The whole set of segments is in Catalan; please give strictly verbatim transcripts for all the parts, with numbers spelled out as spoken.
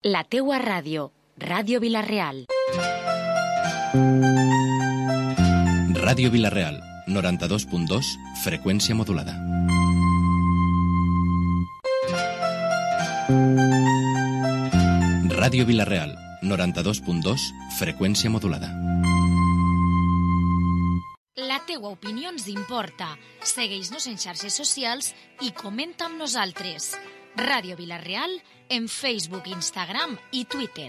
La teua ràdio, Ràdio Vila-real. Ràdio Vila-real, noranta-dos punt dos, freqüència modulada. Ràdio Vila-real, noranta-dos punt dos, freqüència modulada. La teua opinió ens importa. Segueix-nos en xarxes socials i comenta amb nosaltres. Ràdio Vila-real en Facebook, Instagram i Twitter.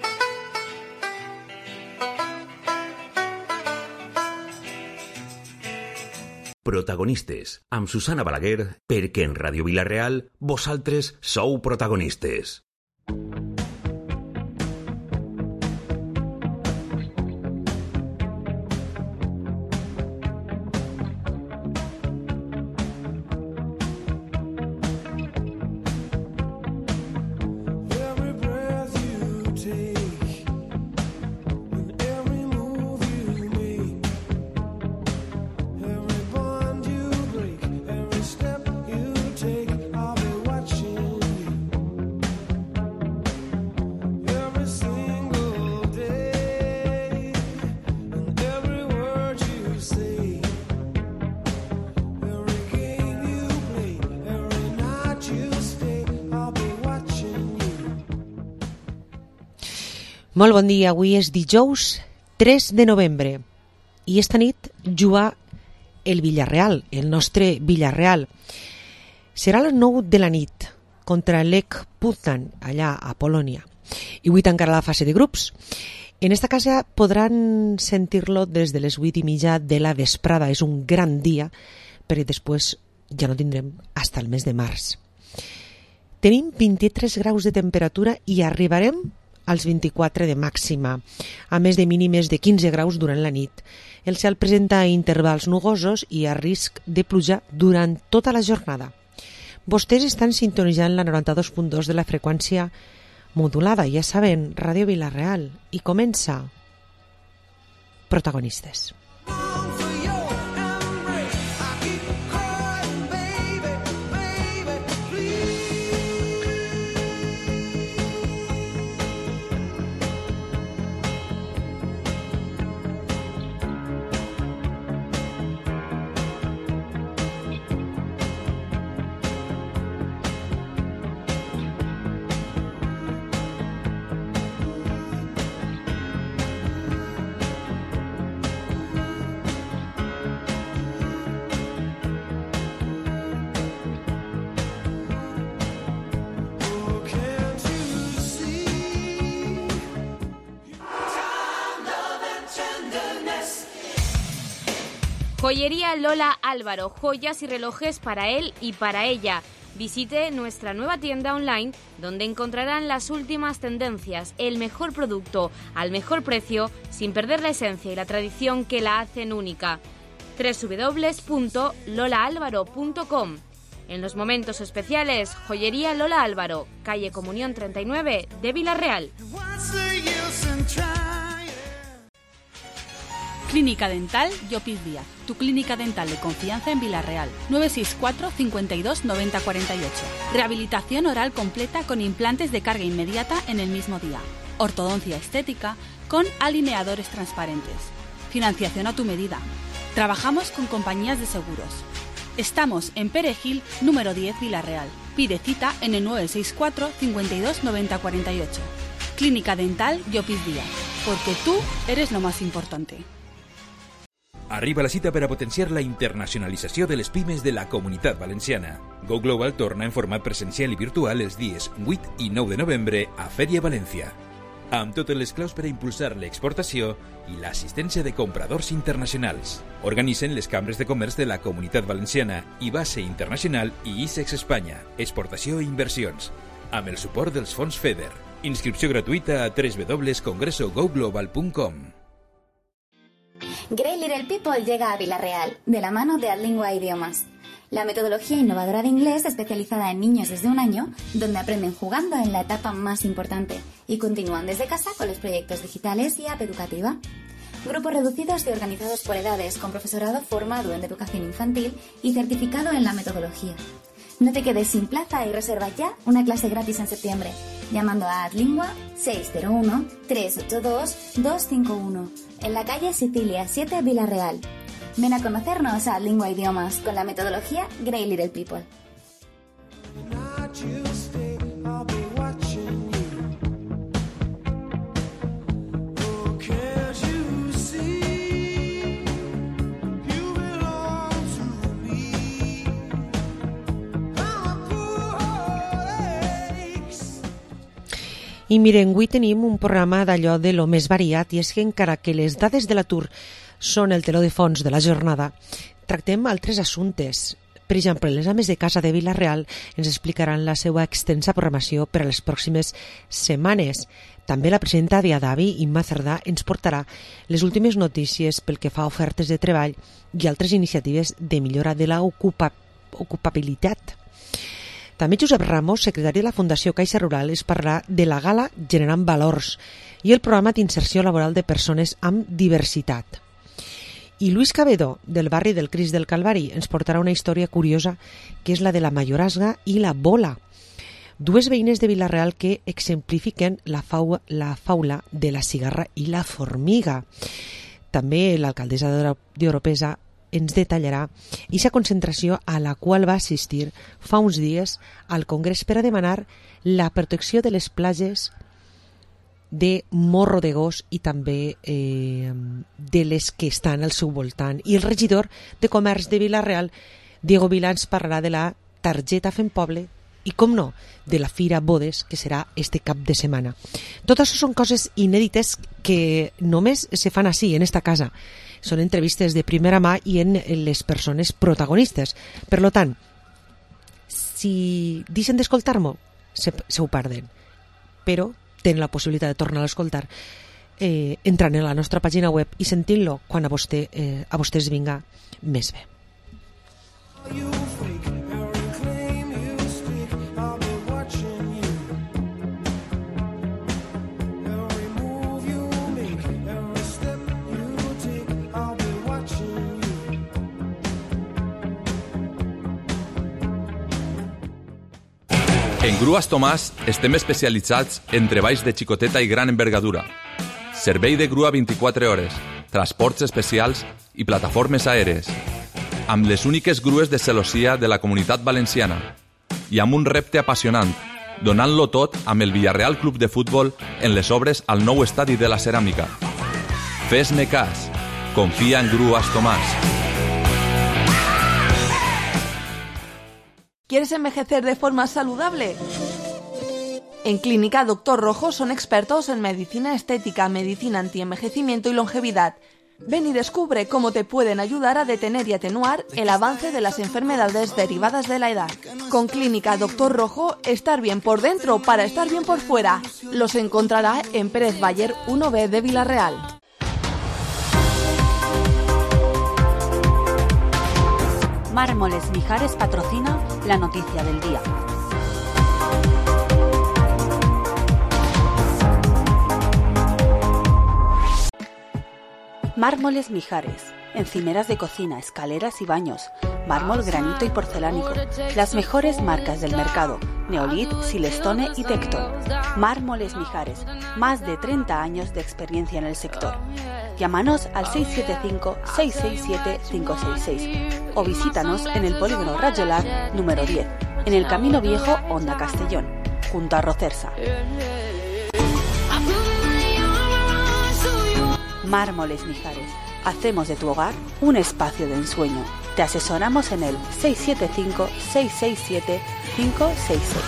Protagonistes, amb Susana Balaguer, perquè en Ràdio Vila-real vosaltres sou protagonistes. Molt bon dia, avui és dijous tres de novembre i esta nit juga el Villarreal, el nostre Villarreal. Serà a les nou de la nit contra l'Lech Poznan, allà a Polònia. I avui tancarà la fase de grups. En esta casa podran sentir-lo des de les vuit i mitja de la vesprada. És un gran dia, perquè després ja no tindrem fins al mes de març. Tenim vint-i-tres graus de temperatura i arribarem als vint-i-quatre de màxima, a més de mínimes de quinze graus durant la nit. El cel presenta intervals nugosos i a risc de pluja durant tota la jornada. Vostès estan sintonitzant la noranta-dos punt dos de la freqüència modulada, ja saben, Ràdio Vila-real, i comença Protagonistes. Joyería Lola Álvaro, joyas y relojes para él y para ella. Visite nuestra nueva tienda online donde encontrarán las últimas tendencias, el mejor producto al mejor precio sin perder la esencia y la tradición que la hacen única. doble u doble u doble u punto lola álvaro punto com. En los momentos especiales, Joyería Lola Álvaro, calle Comunión treinta y nueve de Vila-real. Clínica Dental Llopis Díaz, tu clínica dental de confianza en Vila-real. nueve seis cuatro, cincuenta y dos, noventa, cuarenta y ocho. Rehabilitación oral completa con implantes de carga inmediata en el mismo día. Ortodoncia estética con alineadores transparentes. Financiación a tu medida. Trabajamos con compañías de seguros. Estamos en Perejil, número diez, Vila-real. Pide cita en el nueve seis cuatro, cincuenta y dos, noventa, cuarenta y ocho. Clínica Dental Llopis Díaz, porque tú eres lo más importante. Arriba la cita per a potenciar la internacionalització de les pimes de la Comunitat Valenciana. Go Global torna en format presencial i virtual els dies vuit i nou de novembre a Fèria València, amb totes les claus per a impulsar l'exportació i l'assistència de compradors internacionals. Organitzen les cambres de comerç de la Comunitat Valenciana i Base Internacional i ISEX Espanya, exportació i inversions, amb el suport dels fons FEDER. Inscripció gratuïta a doble u doble u doble u punt congreso go global punt com. Great Little People llega a Vila-real, de la mano de Adlingua Idiomas, la metodología innovadora de inglés especializada en niños desde un año, donde aprenden jugando en la etapa más importante y continúan desde casa con los proyectos digitales y app educativa. Grupos reducidos y organizados por edades, con profesorado formado en educación infantil y certificado en la metodología. No te quedes sin plaza y reserva ya una clase gratis en septiembre. llamando a Adlingua seis cero uno, tres ocho dos, dos cinco uno, en la calle Sicilia siete, Vila-real. Ven a conocernos a Adlingua Idiomas con la metodología Grey Little People. I miren, avui tenim un programa d'allò de lo més variat, i és que encara que les dades de l'atur són el teló de fons de la jornada, tractem altres assumptes. Per exemple, les ames de casa de Vila-real ens explicaran la seva extensa programació per a les pròximes setmanes. També la presidenta d'Iadavi, Imma Cerdà, ens portarà les últimes notícies pel que fa a ofertes de treball i altres iniciatives de millora de l'ocupabilitat. També Josep Ramos, secretari de la Fundació Caixa Rural, es parlarà de la gala Generant Valors i el programa d'inserció laboral de persones amb diversitat. I Luis Cabedo, del barri del Crist del Calvari, ens portarà una història curiosa que és la de la Mayorazga i la Bola, dues veïnes de Vila-real que exemplifiquen la, faula, la faula de la cigarra i la formiga. També l'alcaldessa d'Oropesa ens detallarà aquesta concentració a la qual va assistir fa uns dies al Congrés per a demanar la protecció de les platges de Morro de Gos i també eh, de les que estan al seu voltant. I el regidor de Comerç de Vila-real, Diego Vilà, ens parlarà de la targeta Fem Poble i, com no, de la Fira Bodes, que serà este cap de setmana. Tot això són coses inèdites que només se fan així, en esta casa. Són entrevistes de primera mà i en les persones protagonistes. Per lo tant, si deixen d'escoltar-m'ho, se, se ho perden. Però tenen la possibilitat de tornar a escoltar eh, entrant en la nostra pàgina web i sentint-lo quan a, vostè, eh, a vostès vinga més bé. En Grues Tomàs estem especialitzats en treballs de xicoteta i gran envergadura. Servei de grua vint-i-quatre hores, transports especials i plataformes aèries. Amb les úniques grues de celossia de la Comunitat Valenciana. I amb un repte apassionant, donant-lo tot amb el Villarreal Club de Futbol en les obres al nou estadi de la Ceràmica. Fes-ne cas. Confia en Grues Tomàs. ¿Quieres envejecer de forma saludable? En Clínica Doctor Rojo son expertos en medicina estética, medicina antienvejecimiento y longevidad. Ven y descubre cómo te pueden ayudar a detener y atenuar el avance de las enfermedades derivadas de la edad. Con Clínica Doctor Rojo, estar bien por dentro para estar bien por fuera. Los encontrará en Pérez Bayer uno B de Vila-real. Mármoles Mijares patrocina la noticia del día. Mármoles Mijares. Encimeras de cocina, escaleras y baños. Mármol, granito y porcelánico. Las mejores marcas del mercado. Neolit, Silestone y Tecton. Mármoles Mijares. Más de treinta años de experiencia en el sector. Llámanos al seis siete cinco, seis seis siete, cinco seis seis o visítanos en el Polígono Rajolar número diez, en el Camino Viejo, Honda Castellón, junto a Rocersa. Mármoles Mijares. Hacemos de tu hogar un espacio de ensueño. Te asesoramos en el seis siete cinco, seis seis siete, cinco seis seis.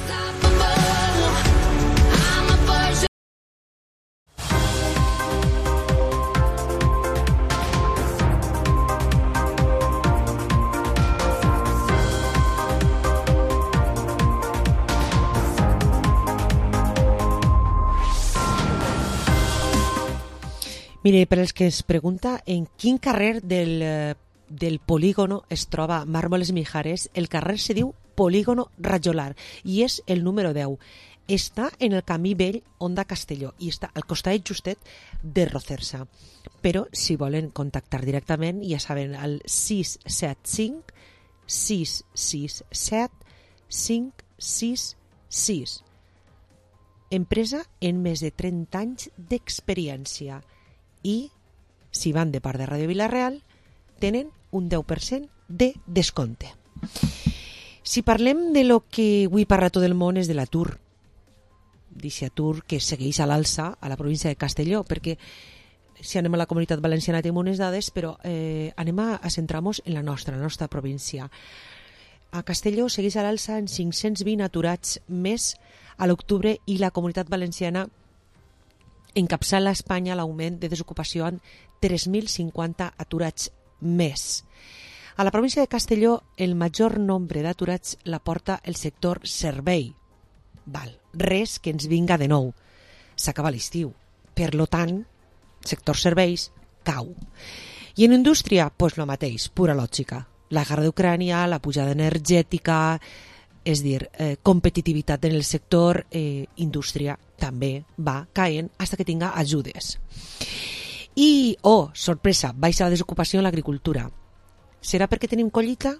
Mire, per als que es pregunta en quin carrer del, del polígono es troba Mármoles Mijares, el carrer se diu Polígono Rajolar i és el número deu. Està en el camí vell Honda Castelló i està al costat justet de Rocersa. Però si volen contactar directament, ja saben, al sis set cinc, sis sis set, cinc sis sis. empresa en més de trenta anys d'experiència i, si van de part de Ràdio Vila-real, tenen un deu per cent de descompte. Si parlem de lo que avui parla tot el món és de l'atur, d'aquest atur que segueix a l'alça a la província de Castelló, perquè si anem a la Comunitat Valenciana tenim unes dades, però eh, anem a, a centrar-nos en la nostra, la nostra província. A Castelló segueix a l'alça en cinc-cents vint aturats més a l'octubre i la Comunitat Valenciana encapçala a Espanya l'augment de desocupació en tres mil cinquanta aturats més. A la província de Castelló el major nombre d'aturats la porta el sector servei. Val, res que ens vinga de nou. S'acaba l'estiu. Per lo tant, sector serveis cau. I en indústria, doncs el mateix, pura lògica. La guerra d'Ucrània, la pujada energètica, és dir, eh, competitivitat en el sector, eh, indústria també va caient fins que tinga ajudes. I, oh, sorpresa, baixa la desocupació en l'agricultura. Serà perquè tenim collita?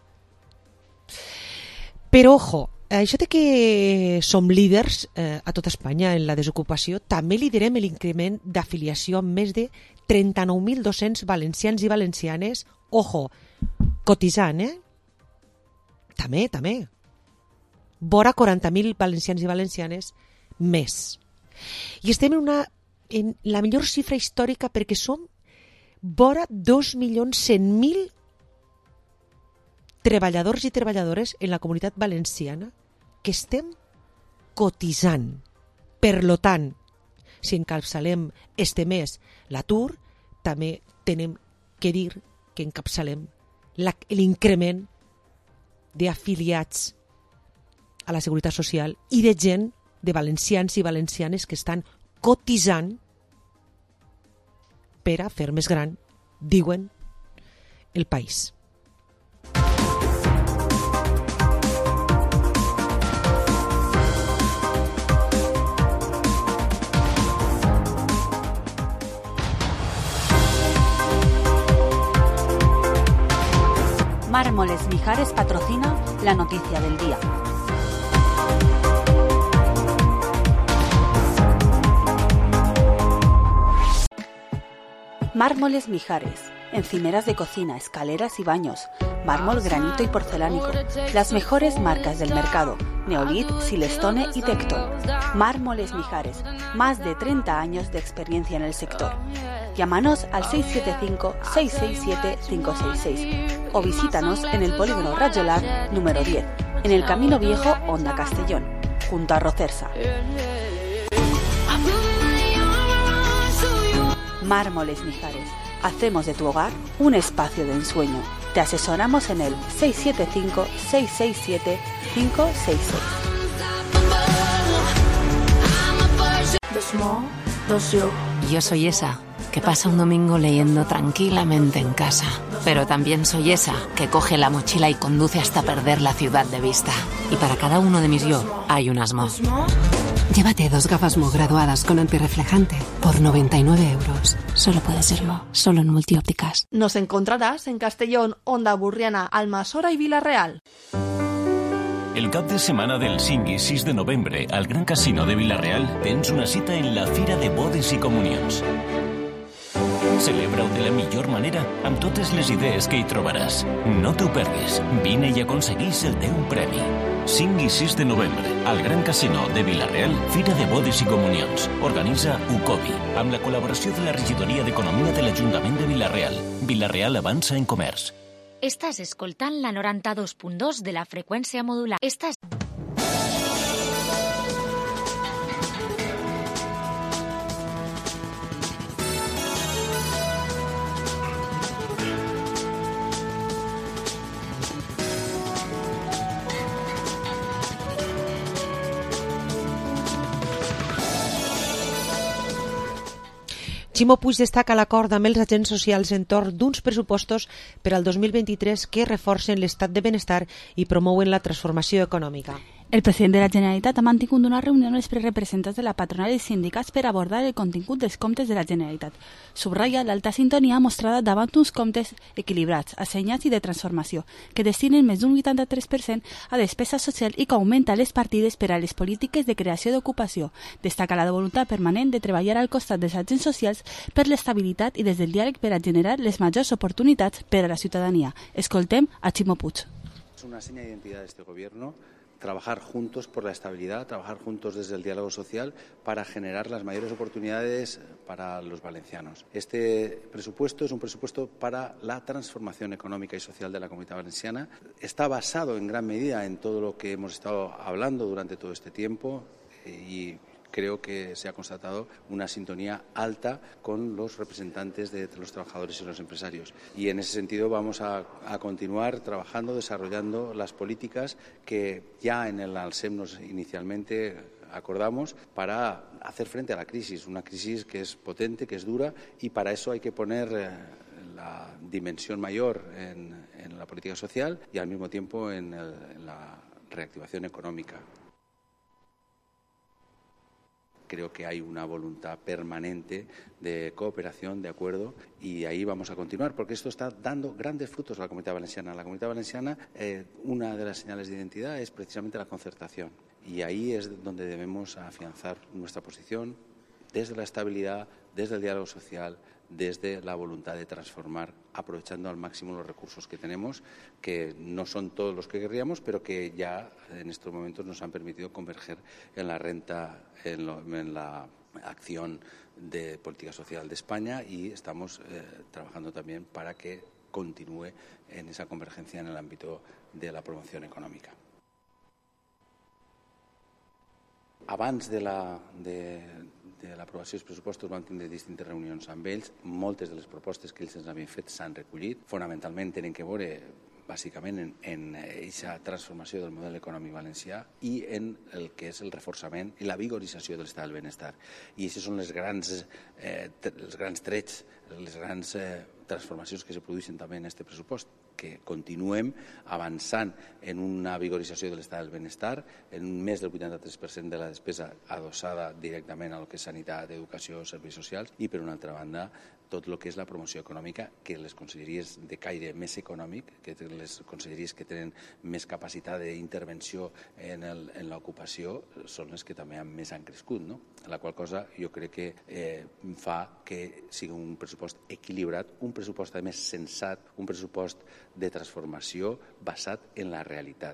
Però, ojo, això de que som líders eh, a tot Espanya en la desocupació, també liderem l'increment d'afiliació amb més de trenta-nou mil dos-cents valencians i valencianes, ojo, cotitzant, eh? També, també. Vora quaranta mil valencians i valencianes més. I estem en, una, en la millor xifra històrica perquè som vora dos milions cent mil treballadors i treballadores en la Comunitat Valenciana que estem cotitzant. Per lo tant, si encapçalem este mes l'atur, també tenim que dir que encapçalem l'increment d'afiliats a la Seguretat Social i de gent, de valencians i valencianes que estan cotitzant per a fer més gran, diuen, el país. Mármoles Mijares patrocina la noticia del día. Mármoles Mijares, encimeras de cocina, escaleras y baños, mármol, granito y porcelánico, las mejores marcas del mercado, Neolit, Silestone y Tecton. Mármoles Mijares, más de treinta años de experiencia en el sector. Llámanos al seis siete cinco, seis seis siete, cinco seis seis o visítanos en el Polígono Rajolar número diez, en el Camino Viejo, Honda Castellón, junto a Rocersa. Mármoles Mijares, hacemos de tu hogar un espacio de ensueño. Te asesoramos en el seis siete cinco, seis seis siete, cinco seis seis. Yo soy esa que pasa un domingo leyendo tranquilamente en casa, pero también soy esa que coge la mochila y conduce hasta perder la ciudad de vista. Y para cada uno de mis yo hay un Asmo. Llévate dos gafas Mo graduadas con antirreflejante por noventa y nueve euros. Solo puede ser Mo, solo en Multiópticas. Nos encontrarás en Castellón, Onda Burriana, Almassora i Vila-real. El cap de setmana del cinc i sis de novembre al Gran Casino de Vila-real tens una cita en la Fira de Bodes i Comunions. Celebra-ho de la millor manera amb totes les idees que hi trobaràs. No t'ho perdis. Vine i aconseguís el teu premi. cinc i sis de novembre, al Gran Casino de Vila-real, Fira de Bodes i Comunions. Organitza UCOBI, amb la col·laboració de la Regidoria d'Economia de l'Ajuntament de Vila-real. Vila-real avança en comerç. Estàs escoltant la noranta-dos punt dos de la freqüència modular. Estàs... Ximo Puig destaca l'acord amb els agents socials entorn d'uns pressupostos per al dos mil vint-i-tres que reforcen l'estat de benestar i promouen la transformació econòmica. El president de la Generalitat ha mantingut una reunió amb els representants de la patronal i sindicats per abordar el contingut dels comptes de la Generalitat. Subratlla l'alta sintonia mostrada davant uns comptes equilibrats, assenyats i de transformació, que destinen més d'un vuitanta-tres per cent a despesa social i que augmenta les partides per a les polítiques de creació d'ocupació. Destaca la voluntat permanent de treballar al costat dels agents socials per l'estabilitat i des del diàleg per a generar les majors oportunitats per a la ciutadania. Escoltem a Ximo Puig. Es una seña de identidad de este gobierno trabajar juntos por la estabilidad, trabajar juntos desde el diálogo social para generar las mayores oportunidades para los valencianos. Este presupuesto es un presupuesto para la transformación económica y social de la Comunidad Valenciana. Está basado en gran medida en todo lo que hemos estado hablando durante todo este tiempo y creo que se ha constatado una sintonía alta con los representantes de los trabajadores y los empresarios. Y en ese sentido vamos a, a continuar trabajando, desarrollando las políticas que ya en el ALSEM nos inicialmente acordamos para hacer frente a la crisis, una crisis que es potente, que es dura, y para eso hay que poner eh, la dimensión mayor en, en la política social y al mismo tiempo en, el, en la reactivación económica. Creo que hay una voluntad permanente de cooperación, de acuerdo, y ahí vamos a continuar, porque esto está dando grandes frutos a la Comunidad Valenciana. La Comunidad Valenciana, eh, una de las señales de identidad es precisamente la concertación, y ahí es donde debemos afianzar nuestra posición desde la estabilidad, desde el diálogo social, desde la voluntad de transformar, aprovechando al máximo los recursos que tenemos, que no son todos los que querríamos, pero que ya en estos momentos nos han permitido converger en la renta, en, lo, en la acción de política social de España, y estamos eh, trabajando también para que continúe en esa convergencia en el ámbito de la promoción econòmica. Abans de la... De, de l'aprovació dels pressupostos vam tindre distintes reunions amb ells. Moltes de les propostes que ells ens havien fet s'han recollit. Fonamentalment tenen que veure bàsicament en aquesta transformació del model econòmic valencià i en el que és el reforçament i la vigorització de l'estat del benestar. I aquests són les grans, eh, els grans trets, les grans eh, transformacions que se produeixen també en aquest pressupost, que continuem avançant en una vigorització de l'estat del benestar, en més del vuitanta-tres per cent de la despesa adossada directament a lo que és sanitat, educació, serveis socials, i per una altra banda tot el que és la promoció econòmica, que les conselleries de caire més econòmic, que les conselleries que tenen més capacitat d'intervenció en, el, en l'ocupació, són les que també més han crescut, no? La qual cosa jo crec que eh, fa que sigui un pressupost equilibrat, un pressupost a més sensat, un pressupost de transformació basat en la realitat.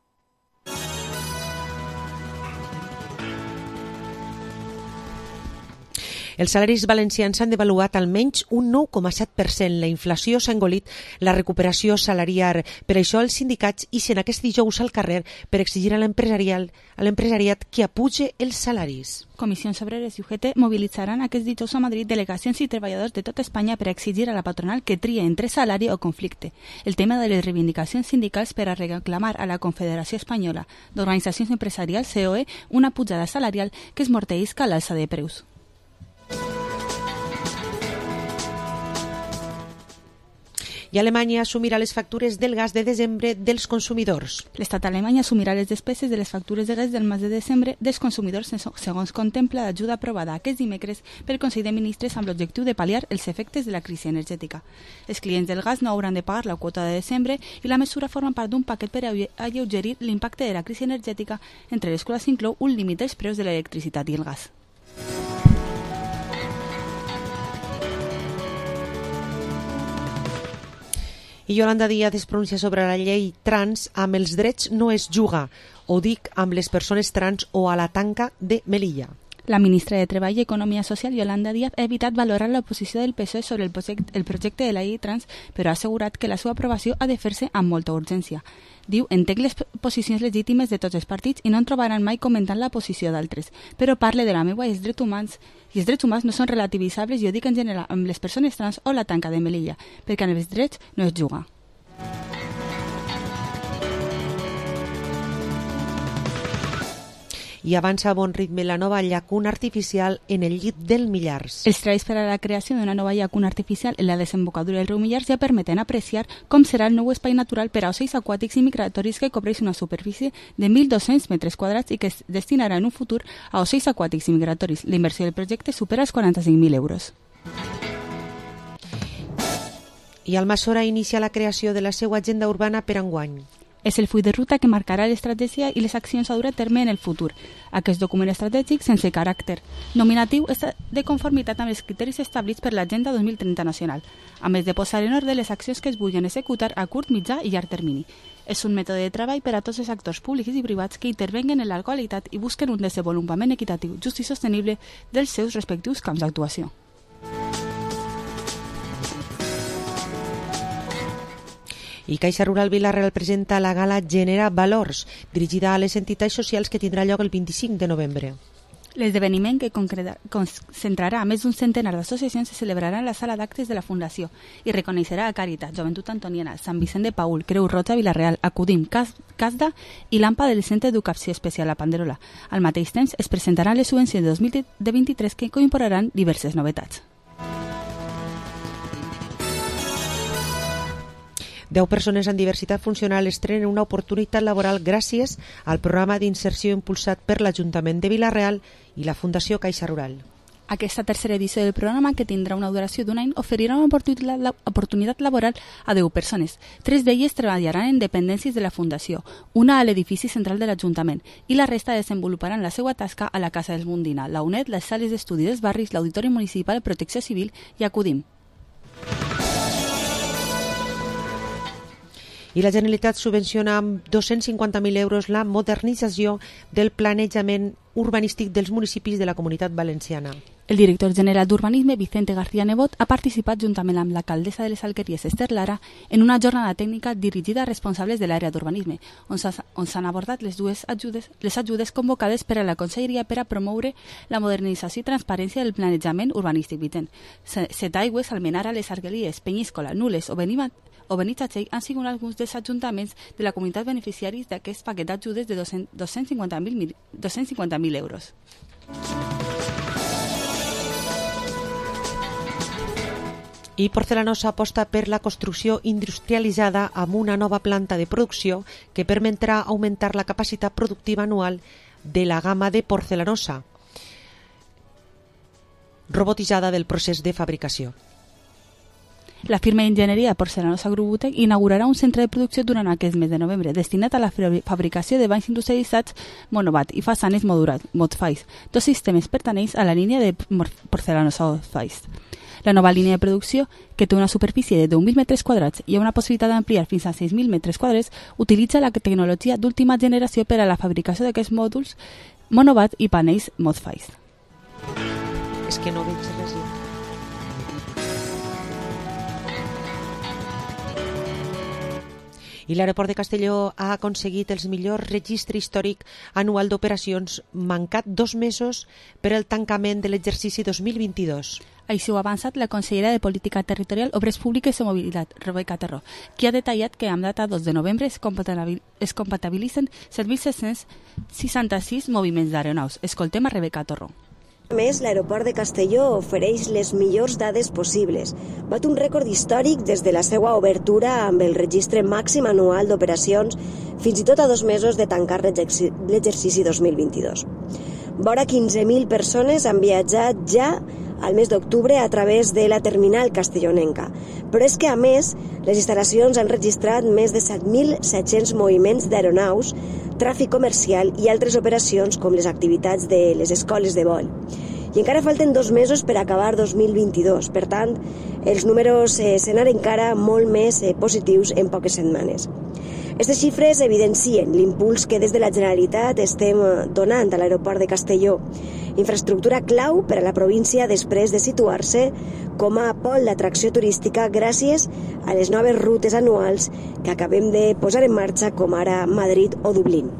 Els salaris valencians s'han devaluat almenys un nou coma set per cent. La inflació s'ha engolit la recuperació salarial. Per això els sindicats ixen aquest dijous al carrer per exigir a l'empresariat que apuge els salaris. Comissions Obreres i U G T mobilitzaran aquest dijous a Madrid delegacions i treballadors de tota Espanya per exigir a la patronal que trie entre salari o conflicte. El tema de les reivindicacions sindicals per a reclamar a la Confederació Espanyola d'Organitzacions Empresarials, C O E, una pujada salarial que es morteïsca a l'alça de preus. I Alemanya assumirà les factures del gas de desembre dels consumidors. L'estat alemany assumirà les despeses de les factures de gas del mes de desembre dels consumidors segons contempla l'ajuda aprovada aquest dimecres pel Consell de Ministres amb l'objectiu de pal·liar els efectes de la crisi energètica. Els clients del gas no hauran de pagar la quota de desembre i la mesura forma part d'un paquet per alleugerir l'impacte de la crisi energètica, entre les quals s'inclou un límit dels preus de l'electricitat i el gas. I Yolanda Díaz es pronuncia sobre la llei trans. Amb els drets no es juga. Ho dic amb les persones trans o a la tanca de Melilla. La ministra de Treball i Economia Social, Yolanda Díaz, ha evitat valorar la posició del P S O E sobre el projecte, el projecte de la llei trans, però ha assegurat que la seva aprovació ha de fer-se amb molta urgència. Diu, entenc les posicions legítimes de tots els partits i no en trobaran mai comentant la posició d'altres, però parle de la meva i els drets humans, i els drets humans no són relativisables, jo dic en general amb les persones trans o la tanca de Melilla, perquè amb els drets no es juga. i avança a bon ritme la nova llacuna artificial en el llit del Millars. Els treballs per a la creació d'una nova llacuna artificial en la desembocadura del riu Millars ja permeten apreciar com serà el nou espai natural per a ocells aquàtics i migratoris que cobreix una superfície de mil dos-cents metres quadrats i que es destinarà en un futur a ocells aquàtics i migratoris. La inversió del projecte supera els quaranta-cinc mil euros. I Almassora inicia la creació de la seva agenda urbana per enguany. És el full de ruta que marcarà l'estratègia i les accions a dur a terme en el futur. Aquest document estratègic, sense caràcter nominatiu, està de conformitat amb els criteris establits per l'Agenda dos mil trenta nacional, a més de posar en ordre les accions que es vulguin executar a curt, mitjà i llarg termini. És un mètode de treball per a tots els actors públics i privats que intervenguen en la qualitat i busquen un desenvolupament equitatiu, just i sostenible dels seus respectius camps d'actuació. I Caixa Rural Vila-real presenta la gala Genera Valors, dirigida a les entitats socials, que tindrà lloc el vint-i-cinc de novembre. L'esdeveniment, que concentrarà més d'un centenar d'associacions, se celebrarà en la sala d'actes de la Fundació i reconeixerà a Càritas, Joventut Antoniana, Sant Vicent de Paül, Creu Roja Vila-real, Acudim, Casda i l'AMPA del Centre d'Educació Especial a Panderola. Al mateix temps, es presentaran les subvencions de dos mil vint-i-tres que incorporaran diverses novetats. Deu persones amb diversitat funcional estrenen una oportunitat laboral gràcies al programa d'inserció impulsat per l'Ajuntament de Vila-real i la Fundació Caixa Rural. Aquesta tercera edició del programa, que tindrà una duració d'un any, oferirà una oportunitat laboral a deu persones. Tres d'elles treballaran en dependències de la Fundació, una a l'edifici central de l'Ajuntament i la resta desenvoluparan la seva tasca a la Casa dels Mundina, la U N E D, les sales d'estudi dels barris, l'Auditori Municipal, Protecció Civil i Acudim. I la Generalitat subvenciona amb dos-cents cinquanta mil euros la modernització del planejament urbanístic dels municipis de la Comunitat Valenciana. El director general d'Urbanisme, Vicente García Nebot, ha participat juntament amb l'alcaldessa de les Alqueries, Esther Lara, en una jornada tècnica dirigida a responsables de l'àrea d'urbanisme, on s'han abordat les dues ajudes, les ajudes convocades per a la Conselleria per a promoure la modernització i transparència del planejament urbanístic vitent. Setaigües, Almenara, les Arqueries, Penyíscola, Nules o Benimat o Benitatxell han sigut alguns dels ajuntaments de la comunitat beneficiaris d'aquest paquet d'ajudes de dos-cents cinquanta mil euros. I Porcelanosa aposta per la construcció industrialitzada amb una nova planta de producció que permetrà augmentar la capacitat productiva anual de la gamma de Porcelanosa, robotitzada del procés de fabricació. La firma d'enginyeria Porcelanosa Grubutec inaugurarà un centre de producció durant aquest mes de novembre destinat a la fabricació de banys industrialitzats Monobat i façanes modulars Modfais, dos sistemes pertanents a la línia de Porcelanosa Modfais. La nova línia de producció, que té una superfície de deu mil metres quadrats i una possibilitat d'ampliar fins a sis mil metres quadrats, utilitza la tecnologia d'última generació per a la fabricació d'aquests mòduls Monobat i panells Modfais. És que no veig res. I l'aeroport de Castelló ha aconseguit el millor registre històric anual d'operacions, mancat dos mesos per al tancament de l'exercici dos mil vint-i-dos. Així ho ha avançat la consellera de Política Territorial, Obres Públiques i Mobilitat, Rebeca Terró, qui ha detallat que amb data dos de novembre es comptabilitzen set mil set-cents seixanta-sis moviments d'aeronaus. Escoltem a Rebeca Terró. A més, l'aeroport de Castelló ofereix les millors dades possibles. Bat un rècord històric des de la seva obertura amb el registre màxim anual d'operacions fins i tot a dos mesos de tancar l'exercici dos mil vint-i-dos. Vora quinze mil persones han viatjat ja al mes d'octubre a través de la terminal castellonenca. Però és que, a més, les instal·lacions han registrat més de set mil set-cents moviments d'aeronaus, tràfic comercial i altres operacions com les activitats de les escoles de vol. I encara falten dos mesos per acabar dos mil vint-i-dos. Per tant, els números eh, seran encara molt més eh, positius en poques setmanes. Aquestes xifres evidencien l'impuls que des de la Generalitat estem donant a l'aeroport de Castelló, infraestructura clau per a la província després de situar-se com a pol d'atracció turística gràcies a les noves rutes anuals que acabem de posar en marxa, com ara Madrid o Dublín.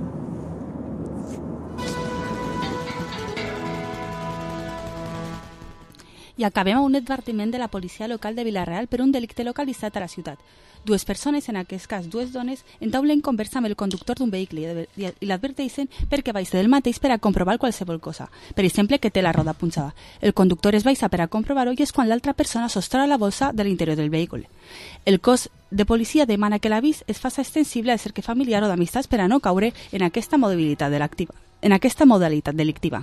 I acabem a un advertiment de la policia local de Vila-real per un delicte localitzat a la ciutat. Dues persones, en aquest cas dues dones, entaulen conversa amb el conductor d'un vehicle i l'adverteixen perquè baixa del mateix per a comprovar qualsevol cosa. Per exemple, que té la roda punxada. El conductor es baixa per a comprovar-ho i és quan l'altra persona sostrà la bolsa de l'interior del vehicle. El cos de policia demana que l'avís es faça extensible al cercle familiar o d'amistats per a no caure en aquesta modalitat delictiva. En aquesta modalitat delictiva.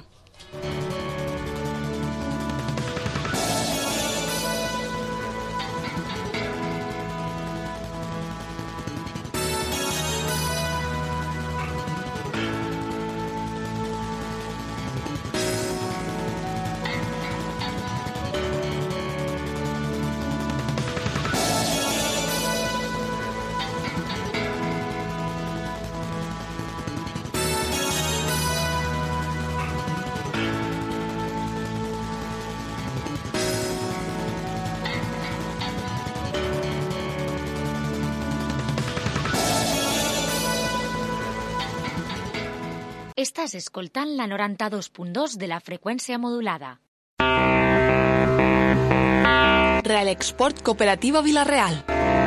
Estàs escoltant la noranta-dos punt dos de la freqüència modulada. Real Export Cooperativa Vila-real.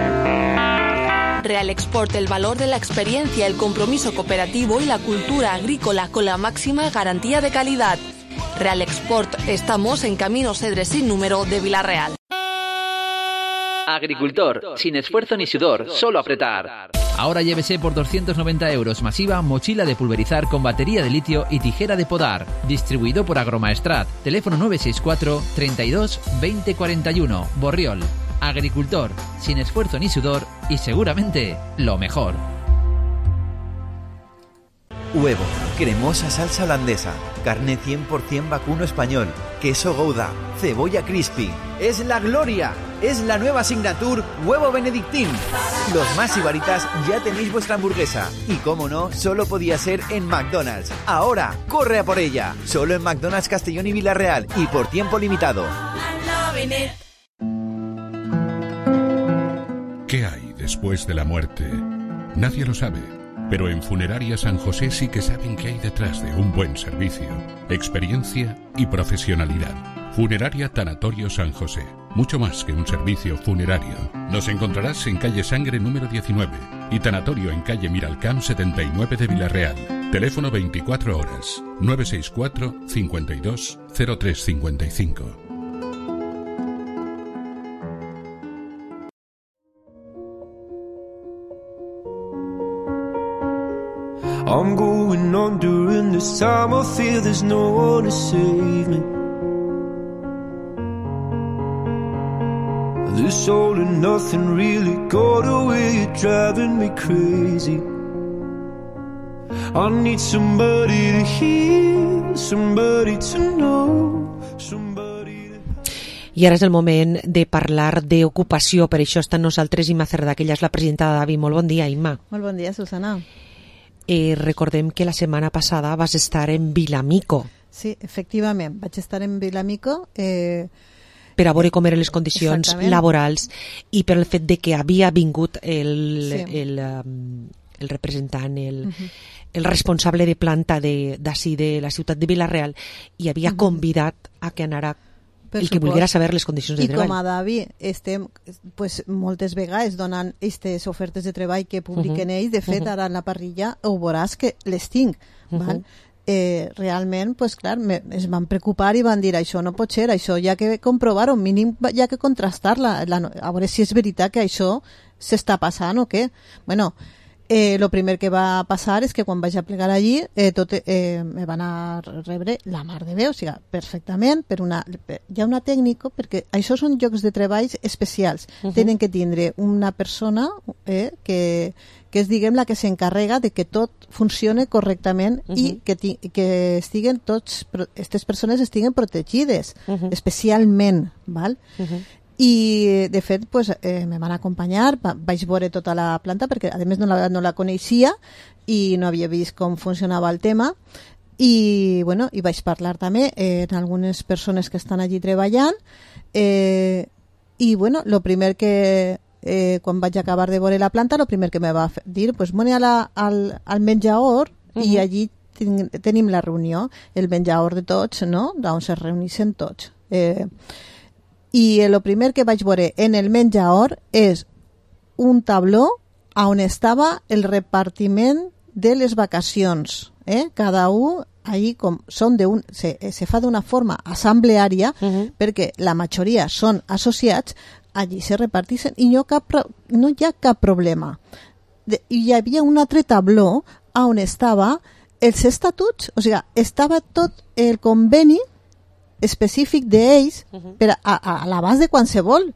Real Export, el valor de la experiencia, el compromiso cooperativo y la cultura agrícola con la máxima garantía de calidad. Real Export, estamos en Camino Cedres sin número de Vila-real. Agricultor, sin esfuerzo ni sudor, solo apretar. Ahora llévese por doscientos noventa euros masiva mochila de pulverizar con batería de litio y tijera de podar. Distribuido por Agromaestrat. Teléfono nueve seis cuatro, treinta y dos, veinte cuarenta y uno. Borriol. Agricultor, sin esfuerzo ni sudor y seguramente lo mejor. Huevo, cremosa salsa holandesa, carne cien por ciento vacuno español, queso Gouda, cebolla crispy. ¡Es la gloria! Es la nueva Signature Huevo Benedictín. Los más ibaritas ya tenéis vuestra hamburguesa. Y cómo no, solo podía ser en McDonald's. Ahora, corre a por ella. Solo en McDonald's Castellón y Vila-real y por tiempo limitado. ¿Qué hay después de la muerte? Nadie lo sabe. Pero en Funeraria San José sí que saben qué hay detrás de un buen servicio, experiencia y profesionalidad. Funeraria Tanatorio San José. Mucho más que un servicio funerario. Nos encontrarás en calle Sangre número diecinueve y Tanatorio en calle Miralcamp setenta y nueve de Vila-real. Teléfono veinticuatro horas, nueve seis cuatro, cincuenta y dos, cero tres cincuenta y cinco. I'm going under and this time I feel there's no one to save me. This all and nothing really got away, you're driving me crazy. I need somebody to hear, somebody to know, somebody to... I ara és el moment de parlar d'ocupació, per això està amb nosaltres Imma Cerdà, que ella és la presidenta de Davi. Molt bon dia, Imma. Molt bon dia, Susana. Eh, recordem que la setmana passada vas estar en Vilamico. Sí, efectivament, vaig estar en Vilamico eh, per a veure com eren les condicions Exactament. laborals i per el fet de que havia vingut el, sí. el, um, el representant, el, uh-huh. el responsable de planta d'ací de, de la ciutat de Vila-real i havia uh-huh. convidat a que anara per el suport. Que volguera saber les condicions de I treball. I com a Davi estem pues, moltes vegades donant aquestes ofertes de treball que publiquen uh-huh. ells, de fet uh-huh. ara en la parrilla ho veuràs que les tinc, uh-huh. val? Eh, realment, pues clar, me, es van preocupar i van dir això no pot ser, això ja que comprovar-ho, mínim ja que contrastar-la, la, a veure si és veritat que això s'està passant o què. Bueno, Eh, lo primer que va passar és que quan vaig a plegar allí eh, tot, eh, me van a rebre la mar de bé, o sigui, perfectament per una, per, hi ha una tècnica perquè això són llocs de treballs especials, uh-huh. tenen que tindre una persona eh, que, que és diguem la que s'encarrega de que tot funcione correctament uh-huh. i que, ti, que estiguen tots, aquestes persones estiguen protegides uh-huh. especialment, val? Uh-huh. I de fet pues, eh, me van acompanyar, va, vaig veure tota la planta perquè a més no la, no la coneixia i no havia vist com funcionava el tema i, bueno, i vaig parlar també eh, amb algunes persones que estan allí treballant eh, i bueno, lo primer que eh, quan vaig acabar de veure la planta, lo primer que me va dir pues bueno, a la, al, al menjador uh-huh. i allí ten, tenim la reunió, el menjador de tots, no? On se reuneixen tots. Eh, i el primer que vaig veure en el menjador és un tabló on estava el repartiment de les vacacions, eh? Cada un ahí com són de un, se, se fa d'una forma assembleària, uh-huh. perquè la majoria són associats, allí se reparteixen i no, cap, no hi ha cap problema. De, hi havia un altre tabló on estava els estatuts, o sigui, estava tot el conveni específic d'ells uh-huh. per a, a, a l'abast de qualsevol.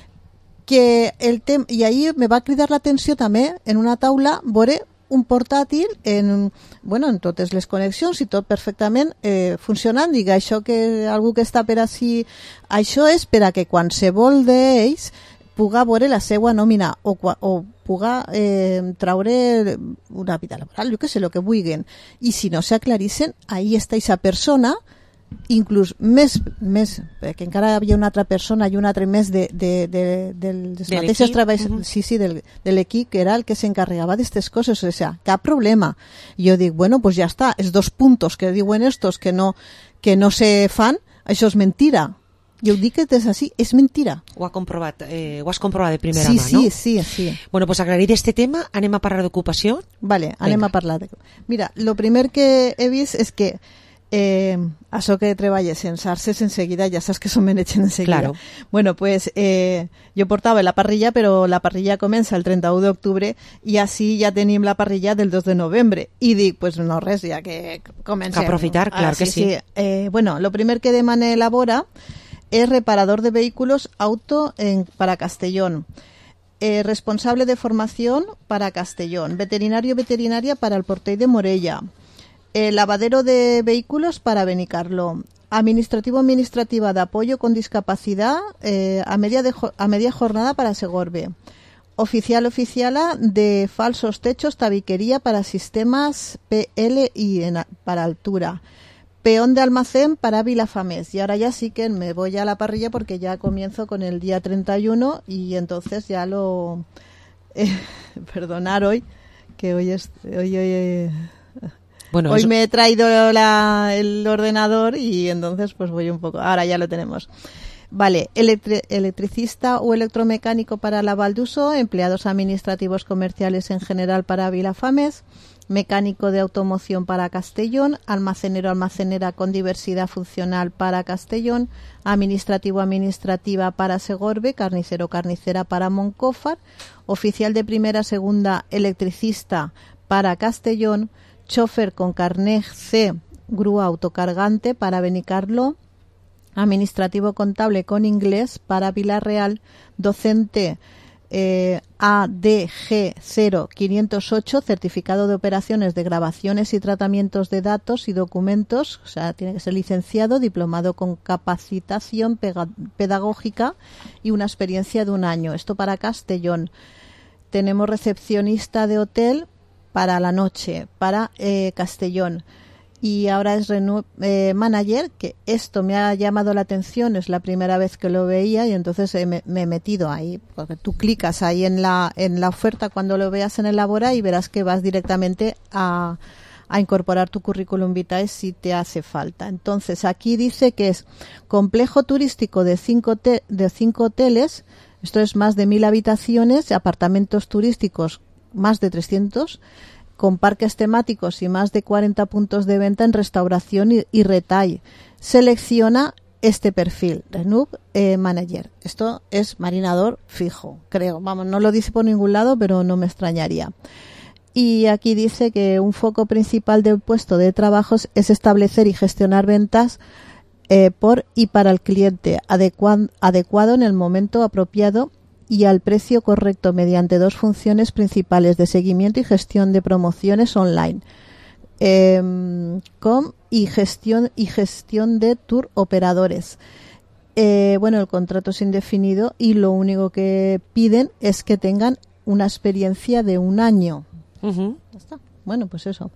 Que el tem I ahir me va cridar l'atenció també en una taula veure un portàtil en, bueno, en totes les connexions i tot perfectament eh, funcionant. Dic, això que algú que està per així, això és per a que qualsevol d'ells puga veure la seva nòmina o, o puga eh, traure una vida laboral, jo què sé, el que vulguin. I si no s'aclarissen, ahí està aquesta persona, inclús més, més que encara hi havia una altra persona i un altre més de, de, de, de, dels de mateixos treballs, uh-huh. sí, sí, del, de l'equip, que era el que s'encarregava d'aquestes coses, o sigui, cap problema. I jo dic, bueno, pues ja està, els dos puntos que diuen estos que no, que no se fan, això és mentira. Jo dic que és així, és mentira. Ho ha comprovat, eh, ho has comprovat de primera sí, mà, sí, no? Sí, sí, sí. Bueno, pues aclarit este tema, anem a parlar d'ocupació. Vale, anem Venga. a parlar de... Mira, lo primer que he vist és que Eh, això que treballes en sarses enseguida, ja saps que són menegen enseguida. Claro. Bueno, pues eh, jo portava la parrilla, però la parrilla comença el trenta-u d'octubre i així ja tenim la parrilla del dos de novembre. I dic, pues no res, ja que comencem. Que aprofitar, clar ah, que sí. sí. Eh, bueno, lo primer que demane la Vora és reparador de vehículos auto en, para Castellón. Eh, responsable de formación para Castellón. Veterinario veterinaria para el Portell de Morella. Eh, lavadero de vehículos para Benicarló. Administrativo administrativa de apoyo con discapacidad eh, a, media de, a media jornada para Segorbe. Oficial oficiala de falsos techos, tabiquería para sistemas P L I en, para altura. Peón de almacén para Vilafamés. Y ahora ya sí que me voy a la parrilla porque ya comienzo con el día treinta y uno y entonces ya lo... Eh, perdonar hoy, que hoy es... Hoy, hoy, eh, Bueno, Hoy eso... me he traído la, el ordenador y entonces pues voy un poco... Ahora ya lo tenemos. Vale, electri- electricista o electromecánico para la Valduso, empleados administrativos comerciales en general para Vilafamés, mecánico de automoción para Castellón, almacenero almacenera con diversidad funcional para Castellón, administrativo administrativa para Segorbe, carnicero carnicera para Moncófar, oficial de primera segunda electricista para Castellón, chofer con carnet C, grúa autocargante para Benicarló, administrativo contable con inglés para Vilarreal, docente eh, A D G cero quinientos ocho, certificado de operaciones de grabaciones y tratamientos de datos y documentos, o sea, tiene que ser licenciado, diplomado con capacitación pega- pedagógica y una experiencia de un año. Esto para Castellón. Tenemos recepcionista de hotel para la noche, para eh, Castellón. Y ahora es Renew eh, Manager, que esto me ha llamado la atención, es la primera vez que lo veía y entonces eh, me, me he metido ahí, porque tú clicas ahí en la en la oferta cuando lo veas en el Labora y verás que vas directamente a, a incorporar tu currículum vitae si te hace falta. Entonces aquí dice que es complejo turístico de cinco, te, de cinco hoteles, esto es más de mil habitaciones, apartamentos turísticos más de trescientos, con parques temáticos y más de cuarenta puntos de venta en restauración y, y retail. Selecciona este perfil, Renew eh, Manager. Esto es marinador fijo, creo. Vamos, no lo dice por ningún lado, pero no me extrañaría. Y aquí dice que un foco principal del puesto de trabajos es establecer y gestionar ventas eh, por y para el cliente, adecuado, adecuado en el momento apropiado y al precio correcto mediante dos funciones principales de seguimiento y gestión de promociones online, eh, com y gestión y gestión de tour operadores. Eh, bueno, el contrato es indefinido y lo único que piden es que tengan una experiencia de un año. Uh-huh. Ya está. Bueno, pues eso.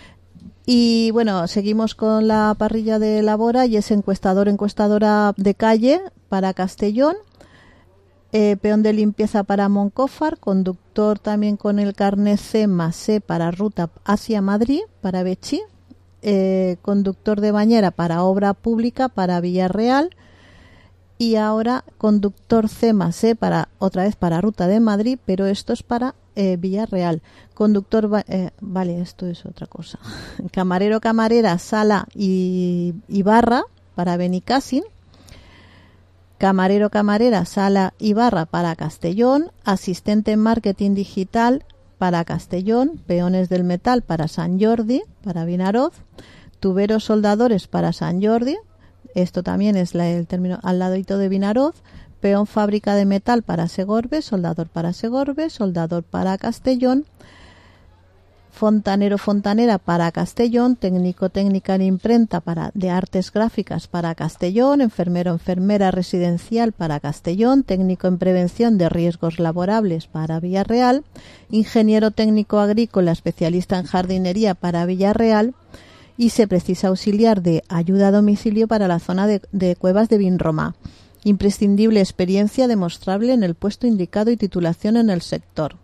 Y bueno, seguimos con la parrilla de Labora y es encuestador, encuestadora de calle para Castellón. Eh, peón de limpieza para Moncófar, conductor también con el carnet C más C para ruta hacia Madrid, para Betxí, eh, conductor de bañera para obra pública para Villarreal Y ahora conductor C más E para otra vez para Ruta de Madrid, pero esto es para eh, Villarreal. Conductor, eh, vale, esto es otra cosa. Camarero, camarera, sala y, y barra para Benicàssim. Camarero, camarera, sala y barra para Castellón. Asistente en marketing digital para Castellón. Peones del metal para Sant Jordi, para Vinaroz. Tuberos soldadores para Sant Jordi. Esto también es la, el término al ladito de Vinaroz. Peón fábrica de metal para Segorbe, soldador para Segorbe, soldador para Castellón. Fontanero, fontanera para Castellón, técnico, técnica en imprenta para de artes gráficas para Castellón, enfermero, enfermera residencial para Castellón, técnico en prevención de riesgos laborables para Villarreal, ingeniero técnico agrícola especialista en jardinería para Villarreal. Y se precisa auxiliar de ayuda a domicilio para la zona de, de Cuevas de Vinromà. Imprescindible experiencia demostrable en el puesto indicado y titulación en el sector.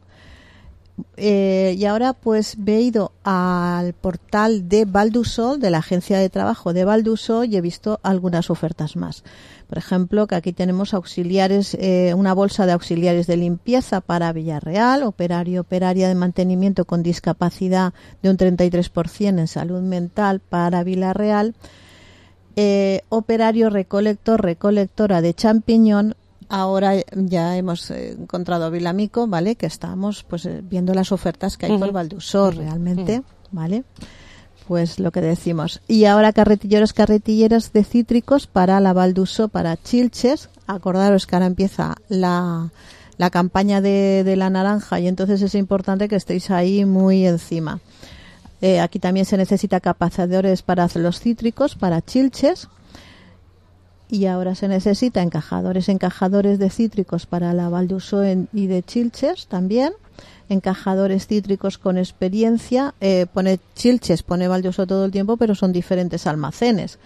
Eh, y ahora pues me he ido al portal de Valdusol, de la agencia de trabajo de Valdusol, y he visto algunas ofertas más. Por ejemplo, que aquí tenemos auxiliares, eh, una bolsa de auxiliares de limpieza para Villarreal, operario, operaria de mantenimiento con discapacidad de un treinta y tres por ciento en salud mental para Villarreal, eh, operario recolector, recolectora de champiñón. Ahora ya hemos encontrado a Vilamico, ¿vale? Que estamos pues viendo las ofertas que hay uh-huh. por Valdusol realmente, uh-huh. ¿vale? Pues lo que decimos. Y ahora carretilleros, carretilleras de cítricos para la Valdusol, para Chilches. Acordaros que ahora empieza la, la campaña de, de la naranja y entonces es importante que estéis ahí muy encima. Eh, aquí también se necesita capacitadores para los cítricos, para Chilches. Y ahora se necesita encajadores, encajadores de cítricos para la Valdusol y de Chilches también. Encajadores cítricos con experiencia. Eh, pone Chilches, pone Valdusol todo el tiempo, pero son diferentes almacenes.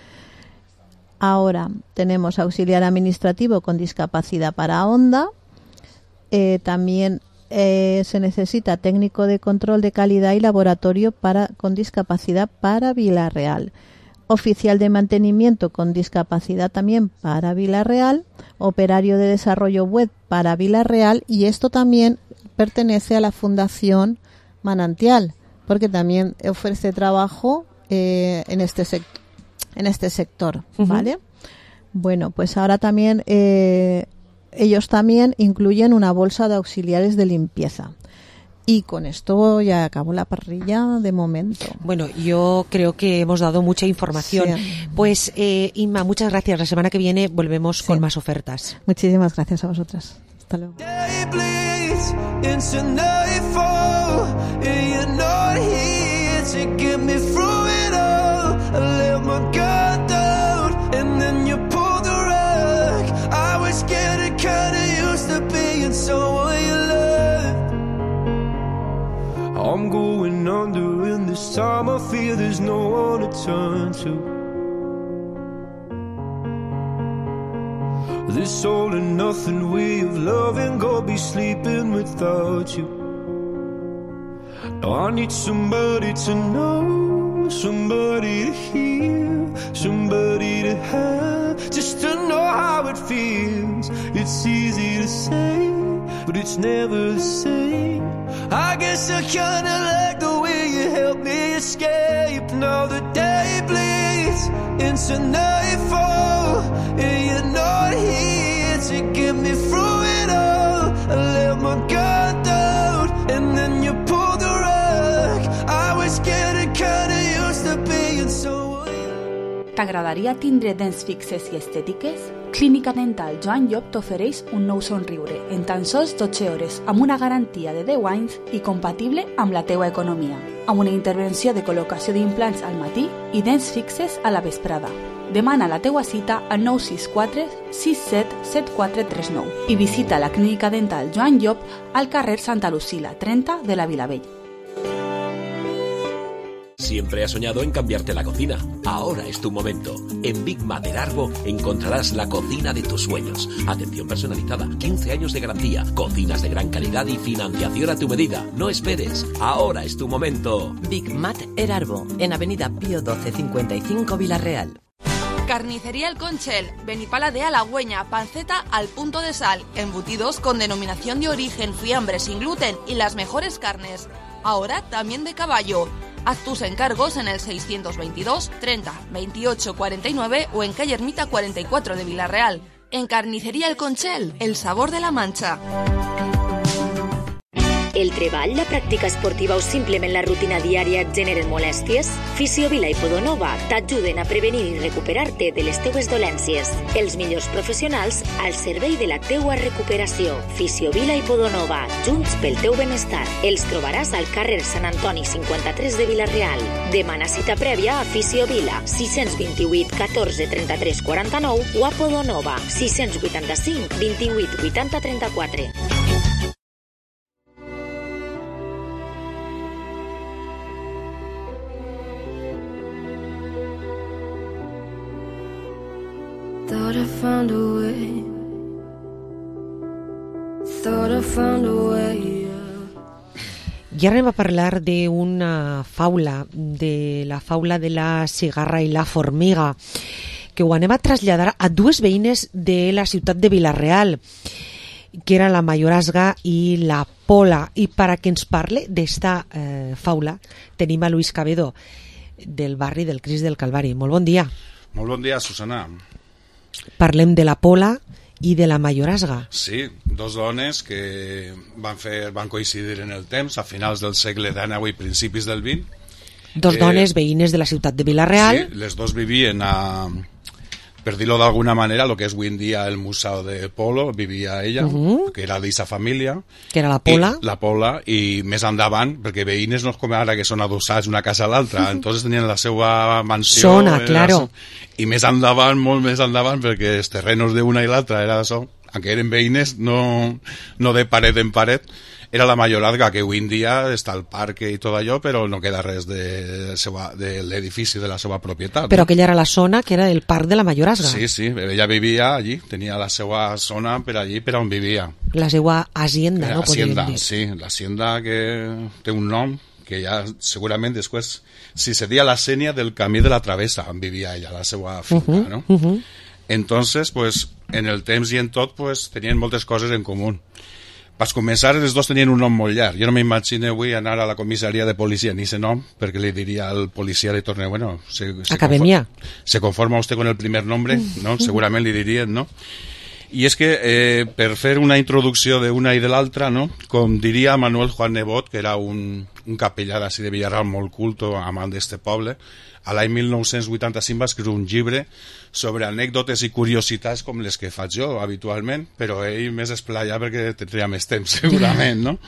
Ahora tenemos auxiliar administrativo con discapacidad para Onda. Eh, también eh, se necesita técnico de control de calidad y laboratorio para con discapacidad para Villarreal. Oficial de mantenimiento con discapacidad también para Villarreal, operario de desarrollo web para Villarreal, y esto también pertenece a la Fundación Manantial, porque también ofrece trabajo eh, en este sector, en este sector, ¿vale? Uh-huh. Bueno, pues ahora también eh, ellos también incluyen una bolsa de auxiliares de limpieza. Y con esto ya acabó la parrilla de momento. Bueno, yo creo que hemos dado mucha información. Sí. Pues, eh, Inma, muchas gracias. La semana que viene volvemos sí. con más ofertas. Muchísimas gracias a vosotras. Hasta luego. I'm going under, and this time I fear there's no one to turn to. This all and nothing way of loving, go be sleeping without you. Now I need somebody to know, somebody to hear, somebody to have, just to know how it feels. It's easy to say, but it's never the same. I guess I kinda like the way you help me escape. Now the day bleeds into nightfall, and you're not here to get me through it all. I let my guard down, and then you pulled the rug. I was getting kinda used to being so. T'agradaria tindre dents fixes i estètiques? Clínica Dental Joan Llop t'ofereix un nou somriure en tan sols dotze hores amb una garantia de deu anys i compatible amb la teua economia, amb una intervenció de col·locació d'implants al matí i dents fixes a la vesprada. Demana la teua cita al nou sis quatre sis set set quatre tres nou i visita la Clínica Dental Joan Llop al carrer Santa Lucila trenta de la Vilavella. Siempre has soñado en cambiarte la cocina. Ahora es tu momento. En Big Mater Arbo encontrarás la cocina de tus sueños. Atención personalizada, quince años de garantía, cocinas de gran calidad y financiación a tu medida. No esperes. Ahora es tu momento. Big Mater Arbo, en Avenida Pío doce cincuenta y cinco Villarreal. Carnicería El Conchel, Benipala de Halagüeña, panceta al punto de sal, embutidos con denominación de origen, fiambre sin gluten y las mejores carnes. Ahora también de caballo. Haz tus encargos en el seiscientos veintidós treinta veintiocho cuarenta y nueve o en calle Ermita cuarenta y cuatro de Villarreal. En Carnicería El Conchel, el sabor de la Mancha. El treball, la pràctica esportiva o simplement la rutina diària et generen molèsties? Fisiovila i Podonova t'ajuden a prevenir i recuperar-te de les teues dolències. Els millors professionals al servei de la teua recuperació. Fisiovila i Podonova, junts pel teu benestar. Els trobaràs al carrer Sant Antoni cinquanta-tres de Vila-real. Demana cita prèvia a Fisiovila, sis dos vuit catorze trenta-tres quaranta-nou o a Podonova, sis vuitanta-cinc vint-i-vuit vuitanta trenta-quatre. Thought I found a way. Thought I found a way. I ara anem a parlar d'una faula, de la faula de la cigarra i la formiga, que ho anem a traslladar a dues veïnes de la ciutat de Vila-real, que era la Mayorazga i la Pola. I per a que ens parle d'esta eh, faula tenim a Luis Cabedo, del barri del Crist del Calvari. Molt bon dia. Molt bon dia, Susana. Parlem de la Pola i de la Mayorazga. Sí, dos dones que van, fer, van coincidir en el temps, a finals del segle dinou i principis del vint. Dos eh, dones veïnes de la ciutat de Vila-real. Sí, les dos vivien a, per dir-lo d'alguna manera, lo que és avui en dia el Museu de Polo, vivia ella, uh-huh. que era d'eixa família. Que era la Pola. I, la Pola, i més endavant, perquè veïnes no és com ara que són adossats una casa a l'altra, uh-huh. entonces tenien la seva mansió. Zona, claro. I més endavant, molt més endavant, perquè els terrenos d'una i l'altra era això, aunque eren veïnes, no, no de paret en paret, era la Mayorazga, que avui en dia està al parc i tot allò, però no queda res de, seva, de l'edifici de la seva propietat. Però no? aquella era la zona que era el parc de la Mayorazga. Sí, sí, ella vivia allí, tenia la seva zona per allí, per on vivia. La seva hacienda, no hacienda, podríem dir. Sí, l'hacienda que té un nom, que ja segurament després, si se dia la sènia del camí de la Travessa, on vivia ella, la seva finca, uh-huh, no? Uh-huh. Entonces, pues, en el temps i en tot, pues, tenien moltes coses en comú. Per començar, els dos tenien un nom molt llarg. Jo no m'imagino avui anar a la comissaria de policia ni ese nom, perquè li diria al policia, li torne, bueno, se, se, Academia. Conforma, se conforma usted con el primer nombre, no? Segurament li dirien, no? I és que eh, per fer una introducció d'una i de l'altra, no? Com diria Manuel Juan Nebot, que era un, un capellà d'ací de Villarreal molt culto, amant d'este poble, a l'any mil nou-cents vuitanta-cinc va escriure un llibre sobre anècdotes i curiositats com les que faig jo habitualment, però ell més esplaià perquè tindria més temps, segurament, no?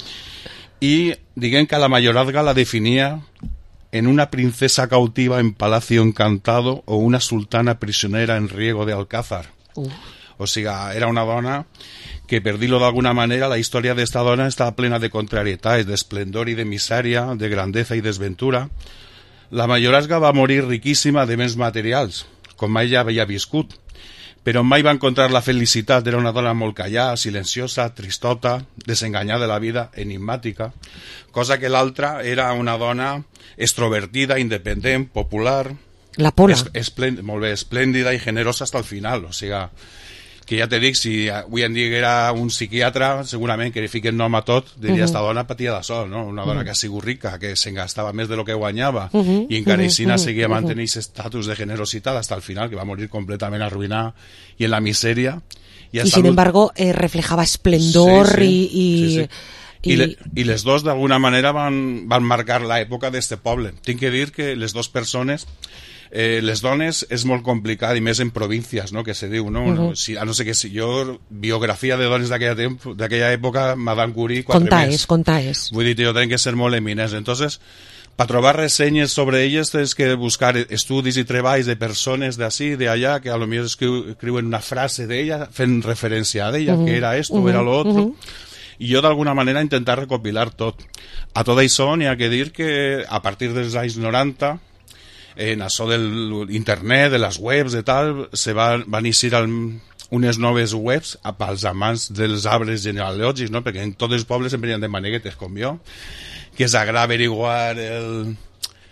I diguem que la Mayorazga la definia en una princesa cautiva en Palacio Encantado o una sultana prisionera en Riego de Alcázar. Uh. O sigui, era una dona que, per dir-lo d'alguna manera, la història d'esta dona està plena de contrarietats, d'esplendor i de misèria, de grandesa i desventura. La Mayorazga va morir riquíssima de béns materials, com mai ja havia viscut, però mai va encontrar la felicitat. Era una dona molt callada, silenciosa, tristota, desenganyada de la vida, enigmàtica, cosa que l'altra era una dona extrovertida, independent, popular... La Pola. Es, esplènd, molt bé, esplèndida i generosa fins al final, o sigui... que ja te dic, si avui en dia era un psiquiatre, segurament que li fiquen nom a tot, diria, uh-huh. esta dona patia de sol, no? Una dona uh-huh. que ha sigut rica, que se'n gastava més de lo que guanyava, uh-huh. i encara així uh-huh. seguia mantenint aquest estatus de generositat hasta el final, que va morir completament arruïnada i en la misèria. I, I sin embargo, eh, reflejava esplendor sí, sí, i... i... Sí, sí. I, le, I les dos d'alguna manera van, van marcar l'època d'este poble. Tinc que dir que les dues persones, eh, les dones és molt complicat, i més en províncies, no?, que se diu, no? Uh-huh. no si, a no sé què, si jo, biografia de dones d'aquella època, Madame Curie, quatre conta més. És, conta és. Vull dir, jo tenen que ser molt eminents. Entonces, per trobar ressenyes sobre elles tens que buscar estudis i treballs de persones d'ací, d'allà, que a lo millor escriuen una frase d'ella fent referència a ella, uh-huh. que era esto, uh-huh. era lo otro... Uh-huh. I jo d'alguna manera intentar recopilar tot. A tot això n'hi ha que dir que a partir dels anys noranta, en això de l'internet, de les webs i tal, se va, van iniciar unes noves webs pels amants dels arbres genealògics, no? Perquè en tots els pobles sempre hi ha de maneguetes com jo, que s'agrada averiguar el,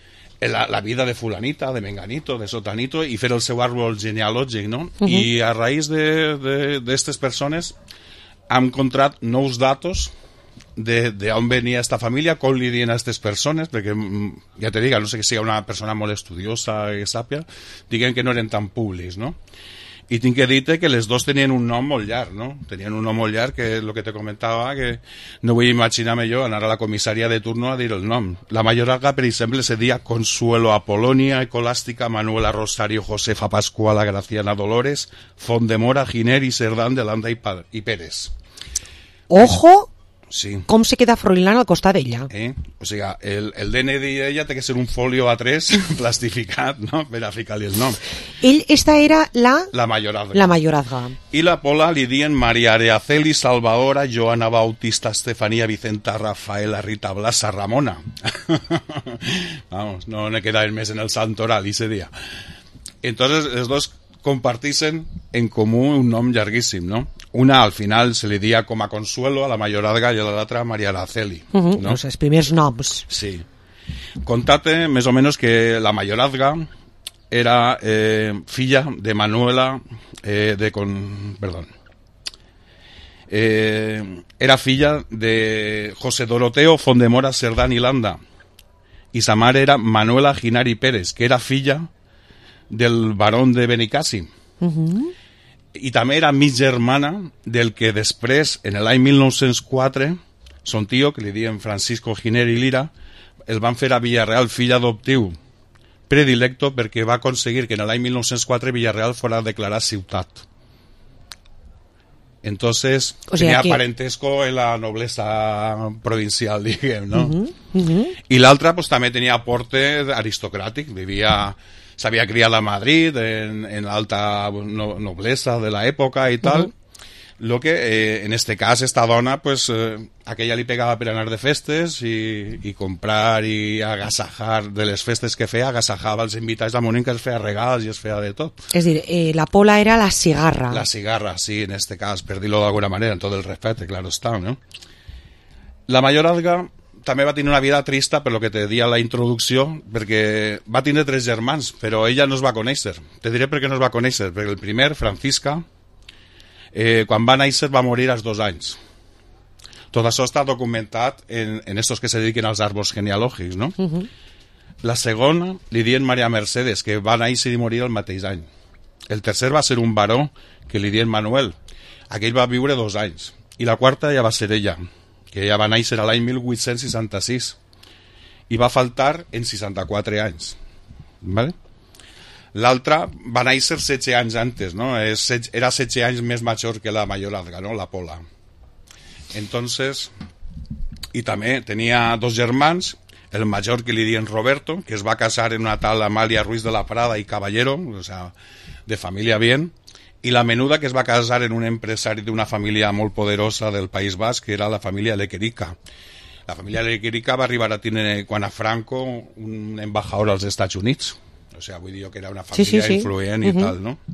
la, la vida de fulanita, de menganito, de sotanito, i fer el seu àrbol genealògic, no? Uh-huh. I a raïs d'aquestes persones hem encontrat nous datos de, de on venia esta família, com li diuen a aquestes persones, perquè ja te dic, no sé que sigui una persona molt estudiosa i sàpia, diguen que no eren tan públics, no? I tinc que dir-te que les dos tenien un nom molt llarg, no? Tenien un nom molt llarg, que és el que te comentava, que no vull imaginar-me jo anar a la comissària de turno a dir el nom. La mayoralga, per exemple, se deia Consuelo Apolonia, Ecolástica, Manuela Rosario, Josefa Pascuala, Graciana Dolores, Font de Mora, Giner i Cerdán de Landa i, pa i Pérez. Ojo! Sí. Com se queda Froilán al costat d'ella. Eh? O sigui, el, el D N I d'ella té que ser un folio A tres plastificat, no?, per a ficar-li el nom. Ell, esta era la... La mayorazga. La mayorazga. I la Pola li dien María Areaceli, Salvadora, Joana Bautista, Estefanía, Vicenta, Rafaela, Rita, Blasa, Ramona. Vamos, no ne queda el mes en el santoral ese día. Entonces, los dos compartisen en comú un nom llarguíssim, no? Una al final se li dia com a Consuelo a la mayorazga i a l'altra María Araceli. Uh -huh, no? Pues els primers noms. Sí. Contate més o menos que la mayorazga era eh, filla de Manuela eh, de con perdón eh, era filla de José Doroteo Fondemora Cerdán y Landa, y sa mare era Manuela Ginari Pérez, que era filla del barón de Benicassim. Uh-huh. I també era mig germana del que després, en l'any mil nou-cents quatre, son tio, que li diuen Francisco Giner i Lira, el van fer a Villarreal fill adoptiu predilecto perquè va aconseguir que en l'any mil nou-cents quatre Villarreal fora declarat ciutat. Entonces, o sea tenía que... parentesco en la nobleza provincial, diguem, no? Uh-huh, uh-huh. I l'altra, pues, també tenia aporte aristocràtic, vivia... s'havia criat a Madrid, en, en alta no, noblesa de la època i tal, uh-huh. Lo que eh, en este cas esta dona, pues, eh, aquella li pegava per anar de festes i, i comprar i agasajar de les festes que feia, agasajava els invitats al moment que es feia regals i es feia de tot. És dir, eh, la Pola era la cigarra. La cigarra, sí, en este cas, per dir-lo d'alguna manera, en tot el respecte, claro està, no? La mayorazga també va tenir una vida trista, per lo que te dia la introducció, perquè va tenir tres germans, però ella no es va conèixer. Te diré per què no es va conèixer, perquè el primer, Francisca, eh, quan va néixer va morir als dos anys. Tot això està documentat en, en estos que se dediquen als arbres genealògics, no? Uh-huh. La segona li dien Maria Mercedes, que va néixer i morir el mateix any. El tercer va ser un baró, que li dien Manuel. Aquell va viure dos anys. I la quarta ja va ser ella, que ja va néixer a l'any mil vuit-cents seixanta-sis i va faltar en seixanta-quatre anys, ¿vale? L'altra va néixer setze anys antes, no? Era setze anys més major que la mayorazga, no? La Pola. Entonces, i també tenia dos germans, el major que li dien Roberto, que es va casar en una tal Amalia Ruiz de la Prada i Caballero, o sea, de família bien, i la menuda, que es va casar en un empresari d'una família molt poderosa del País Basc, que era la família Lequerica. La família Lequerica va arribar a tenir, quan a Franco, un embajador als Estats Units. O sigui, vull dir que era una família sí, sí, sí. influent i uh-huh. tal, no?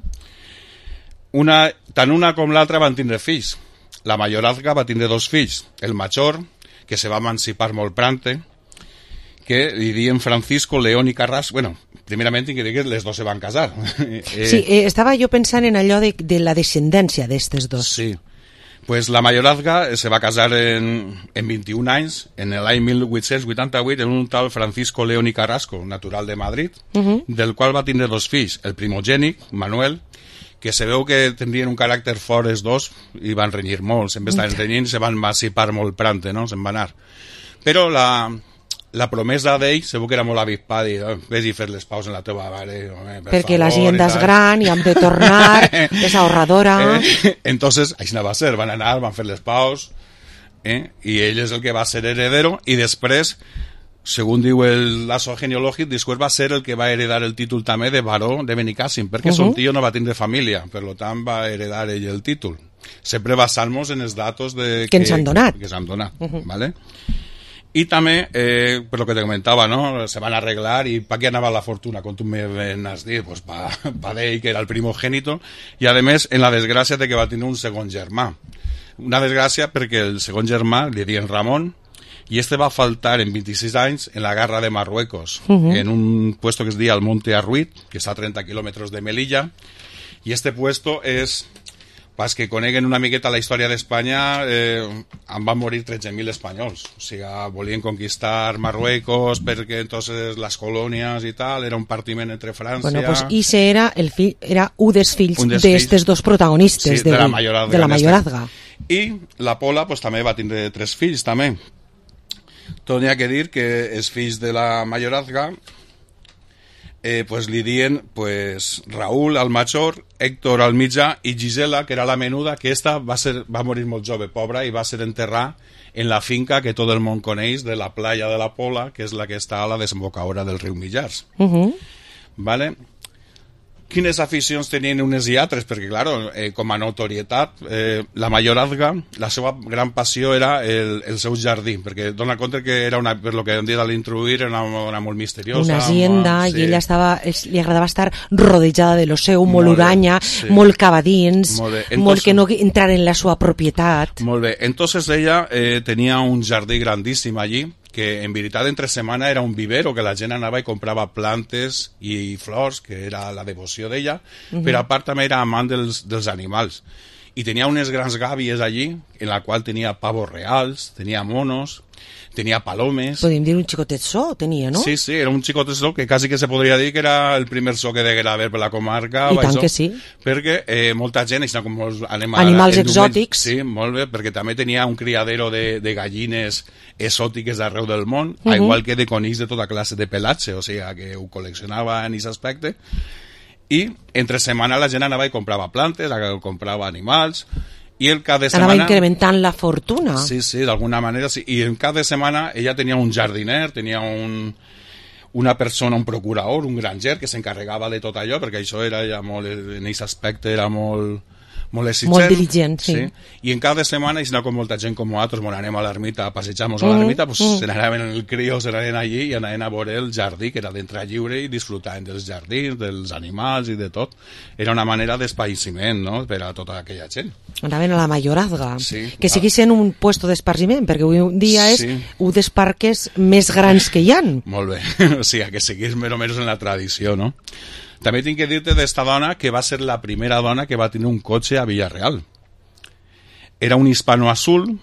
Una, tant una com l'altra van tindre fills. La mayorazga va tindre dos fills. El major, que se va emancipar molt prante, que li dien Francisco, León i Carrasco. Bueno, primerament tinc que dir que les dos se van casar. eh, sí, eh, estava jo pensant en allò de, de la descendència d'estes dos. Sí, pues la mayorazga se va casar en, en vint-i-un anys, en l'any mil vuit-cents vuitanta-vuit, en un tal Francisco León i Carrasco, natural de Madrid, uh-huh. del qual va tindre dos fills, el primogènic, Manuel, que se veu que tindrien un caràcter fort els dos i van renyir molt, sempre estaven renyint, se van emancipar molt prante, no? Se'n va anar. Però la, la promesa d'ell se veu que era molt avispada i oh, vés i fer les paus en la teva mare, home, per perquè favor, la gent és gran i hem de tornar, és ahorradora. Eh? Entonces, així va ser, van anar, van fer les paus, eh? I ell és el que va ser heredero i després, según diu el lazo genealògic, després va ser el que va heredar el títol també de baró de Benicàssim, perquè uh-huh. son tio no va tindre família, per tant va heredar ell el títol. Sempre basant-nos en els datos de que, que ens han donat. Que s'han donat, uh-huh. ¿vale? I també, eh, per lo que te comentava, ¿no? Se van a arreglar i pa què anava la fortuna, com tu me has dit, pues pa, pa d'ell, que era el primogènito, i a més en la desgràcia de que va tenir un segon germà. Una desgràcia perquè el segon germà, li dien Ramon, y este va a faltar en veintiséis anys en la guerra de Marruecos, Uh-huh. en un puesto que es dia el Monte Arruit, que està a trenta quilòmetres de Melilla, i este puesto és, pas que coneguen una miqueta la història d'Espanya, eh, en van morir tretze mil espanyols, o sigui, volien conquistar Marruecos perquè entonces les colònies i tal, era un partiment entre França... Bueno, pues ese era, el fi, era un dels fills Un dels d'estes fills. dos protagonistes Sí, de del- la Mayorazga. de la en este. Mayorazga. I la Pola pues, també va tindre tres fills, també. Tot n'hi ha que dir que els fills de la Mayorazga eh, pues, li dien pues, Raúl, al major, Héctor, al mitjà, i Gisela, que era la menuda, que esta va, ser, va morir molt jove, pobra, i va ser enterrada en la finca que tot el món coneix de la playa de la Pola, que és la que està a la desembocadura del riu Millars. Uh-huh. Vale? Quines aficions tenien unes i altres? Perquè, claro, eh, com a notorietat, eh, la Mayorazga, la seva gran passió era el, el seu jardí, perquè dona compte que era una, per lo que hem dit a l'introduir, era una dona molt misteriosa. Una hacienda, molt, i ella estava, es, li agradava estar rodejada de lo seu, molt, Molt bé, uranya, sí. molt cavadins, Molt bé. molt Entonces- que no entrar en la seva propietat. Molt bé. Entonces ella eh, tenia un jardí grandíssim allí, que en veritat entre setmana era un vivero, que la gent anava i comprava plantes i flors, que era la devoció d'ella, Mhm. però a part també era amant dels, dels animals. I tenia unes grans gàbies allí, en la qual tenia pavos reals, tenia monos, tenia palomes... Podem dir un xicotet so, tenia, no? Sí, sí, era un xicot so que quasi que se podria dir que era el primer so que deguera haver per la comarca. I o tant això, que sí. Perquè eh, molta gent, això com molts, anem a, Animals el diumenge- exòtics. Sí, molt bé, perquè també tenia un criadero de, de gallines exòtiques d'arreu del món, Mhm. uh -huh. igual que de conills de tota classe de pelatge, o sigui, que ho col·leccionava en aquest aspecte. I entre setmana la gent anava i comprava plantes, comprava animals, i el cap de Anava setmana... incrementant la fortuna. Sí, sí, d'alguna manera sí. I en cada setmana ella tenia un jardiner, tenia un, una persona, un procurador, un granger, que s'encarregava de tot allò, perquè això era ja molt, en aquest aspecte era molt, molt exigent. Molt diligent, sí. I en cada setmana, i si no com molta gent com nosaltres, bon, anem a l'ermita, passejamos a l'ermita, pues, Mm, mm. se n'anaven en el crió, se n'anaven allí i anaven a veure el jardí, que era d'entrar lliure i disfrutaven dels jardins, dels animals i de tot. Era una manera d'espaïciment, no?, per a tota aquella gent. Anaven a la Mayorazga, Sí, que va. sigui sent un puesto d'esparciment, perquè avui un dia és Sí. un dels parques més grans que hi han. Molt bé, o sigui, que seguís més o menys en la tradició, no? També tinc que dir-te d'esta dona que va ser la primera dona que va tenir un cotxe a Villarreal. Era un hispano azul,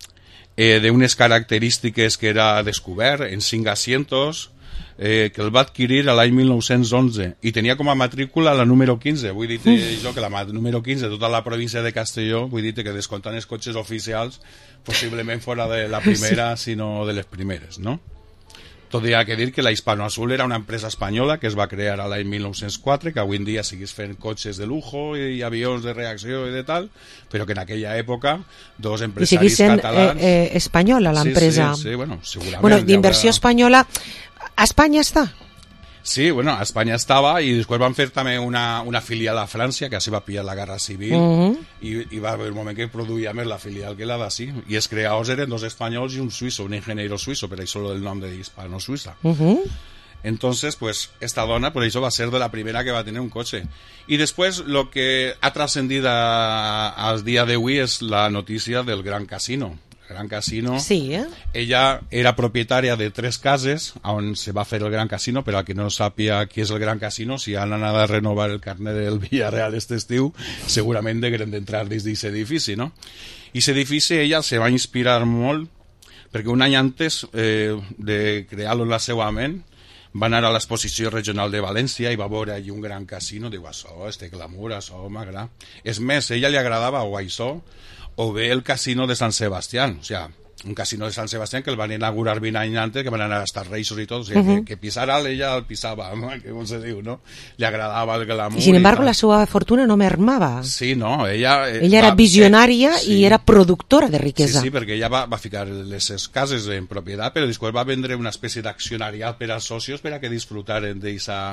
eh, d'unes característiques que era descobert en cinc asientos, eh, que el va adquirir a l'any mil nou-cents onze i tenia com a matrícula la número quinze. Vull dir jo que la ma- número quinze de tota la província de Castelló, vull dir que descomptant els cotxes oficials, possiblement fora de la primera, sinó de les primeres, no? Tot hi ha que dir que la Hispano Azul era una empresa espanyola que es va crear a l'any mil nou-cents quatre, que avui en dia seguís fent cotxes de lujo i avions de reacció i de tal, però que en aquella època dos I empresaris sigui sent eh, catalans... eh, espanyola l'empresa. Sí, sí, sí, bueno, segurament. Bueno, hi d'inversió haurà- espanyola, a Espanya està. Sí, bueno, a Espanya estava i després van fer també una, una filial a França, que així va pillar la guerra civil, Mhm. i, i va haver un moment que produïa més la filial que la d'ací. I els creadors eren dos espanyols i un suïsso, un ingeniero suïsso, per això el nom de Hispano-Suïssa. Uh-huh. Entonces, pues, esta dona, por eso va a ser de la primera que va a tener un coche. Y después, lo que ha trascendido al día de hoy es la noticia del Gran Casino. El Gran Casino. Sí, eh? Ella era propietària de tres cases on se va fer el Gran Casino, però a qui no sàpia qui és el Gran Casino, si han anat a renovar el carnet del Villarreal este estiu, segurament degueren d'entrar dins d'aquest edifici, no? I aquest edifici ella se va inspirar molt perquè un any antes eh, de crear-lo en la seva ment va anar a l'exposició regional de València i va veure allí un gran casino, diu, això, este glamour, això m'agrada. És més, a ella li agradava o això, o bé el casino de Sant Sebastián, o sea, un casino de Sant Sebastián que el van inaugurar vint anys antes, que van anar a estar reixos i tot, o sigui, Ujú. que, que pisar alt ella el pisava, no? Que com se diu, no? Li agradava el glamour. I sin embargo tal. la seva fortuna no mermava. Sí, no, ella... eh, Ella era va- visionària eh, sí. i era productora de riquesa. Sí, sí, perquè ella va, va ficar les ses cases en propietat, però després va vendre una espècie d'accionariat per als socios per a que disfrutaren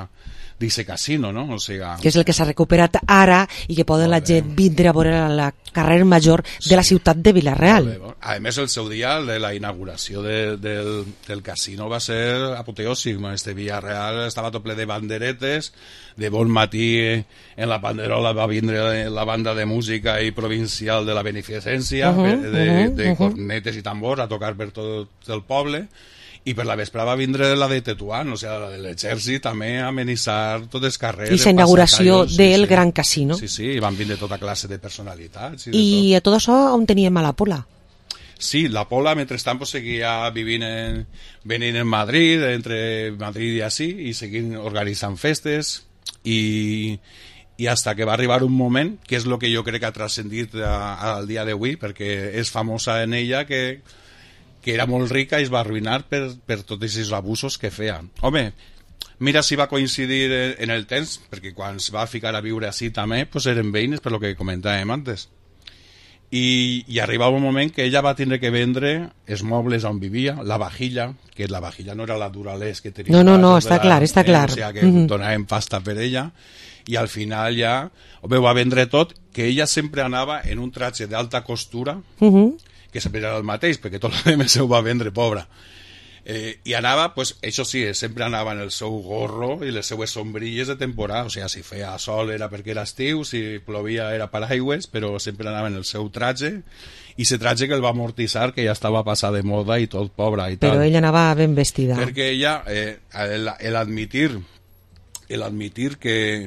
d'aquest casino, no? O sigui, Que és el que s'ha recuperat ara i que poden la gent vindre a veure la, carrer Major de la ciutat de Vila-real. A més, el seu dia de la inauguració de, del, del casino va ser apoteòsic. Este Vila-real estava tot ple de banderetes, de bon matí en la banderola va vindre la banda de música i provincial de la Beneficència, uh -huh, de, de, de uh -huh. cornetes i tambors a tocar per tot el poble, i per la vespre va vindre la de Tetuán, o sigui, la de l'exèrcit també a amenitzar tots els carrers. I la inauguració sí, del sí. Gran Casino. Sí, sí, i van vindre tota classe de personalitats. I, I de tot. a tot això on teníem a la Pola? Sí, la Pola, mentrestant, pues, seguia vivint en, venint en Madrid, entre Madrid i així, i seguint organitzant festes, i, i hasta que va arribar un moment, que és el que jo crec que ha transcendit a, al dia d'avui, perquè és famosa en ella que que era molt rica i es va arruïnar per, per tots aquests abusos que feia. Home, mira si va coincidir en el temps, perquè quan es va ficar a viure així també, pues eren veïnes, per lo que comentàvem antes. I, i arribava un moment que ella va tindre que vendre els mobles on vivia, la vajilla, que la vajilla no era la Duralès que tenia. No, no, no, està clar, està eh, clar. O sigui que mm-hmm. donaven pasta per ella, i al final ja home, va vendre tot, que ella sempre anava en un tratge d'alta costura, Mm-hmm. que sempre era el mateix, perquè tot el més ho va vendre, pobra. Eh, I anava, pues, això sí, sempre anava en el seu gorro i les seues sombrilles de temporada, o sigui, si feia sol era perquè era estiu, si plovia era paraigües, però sempre anava en el seu tratge, i ese tratge que el va amortitzar, que ja estava passat de moda i tot, pobra i tal. Però ella anava ben vestida. Perquè ella, eh, el, el admitir, el admitir que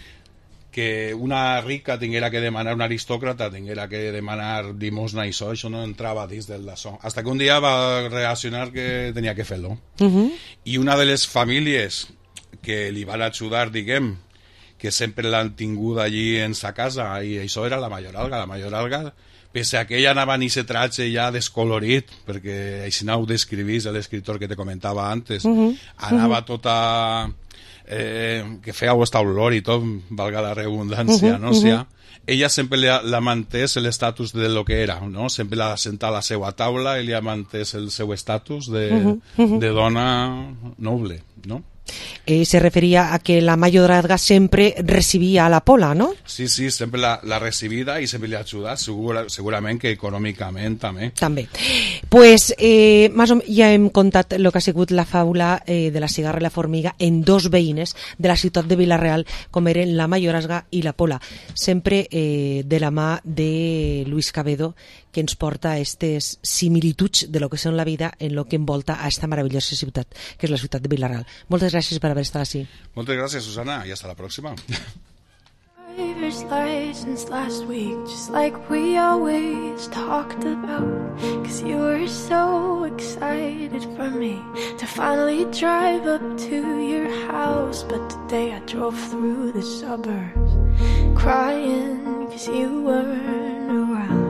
que una rica tinguera que demanar, una aristòcrata tinguera que demanar limosna i això, això no entrava dins del daçó. Hasta que un dia va reaccionar que tenia que fer-lo. Uh-huh. I una de les famílies que li van ajudar, diguem, que sempre l'han tingut allí en sa casa, i això era la Mayoralga. La Mayoralga, pese a que ella anava en ese tratge ja descolorit, perquè així ho descrivís l'escriptor que te comentava antes, uh-huh. anava uh-huh. tota... Eh, que feia aquesta olor i tot, valga la redundància, uh-huh, no? O sigui, uh-huh. ella sempre li ha, l'ha mantès l'estatus de lo que era, no? Sempre l'ha sentat a la seva taula i li ha mantès el seu estatus de, uh-huh, uh-huh. de dona noble, no? Eh, se referia a que la Mayoralga sempre recibia a la Pola, ¿no? Sí, sí, sempre la, la recibida i sempre li ha ajudat, segura, segurament que econòmicament també. També. Pues eh, más o, ja hem contat el que ha sigut la fàbula eh, de la cigarra i la formiga en dos veïnes de la ciutat de Vila-real, com eren la Mayoralga i la Pola, sempre eh, de la mà de Luis Cabedo, que ens porta aquestes similituds de lo que són la vida en lo que envolta a esta maravillosa ciutat, que és la ciutat de Vila-real. Moltes gràcies per haver estat així. Moltes gràcies, Susana, i hasta la pròxima. Driver's license last week, just like we always talked about. Cause you were so excited for me to finally drive up to your house. But today I drove through the suburbs crying cause you weren't around.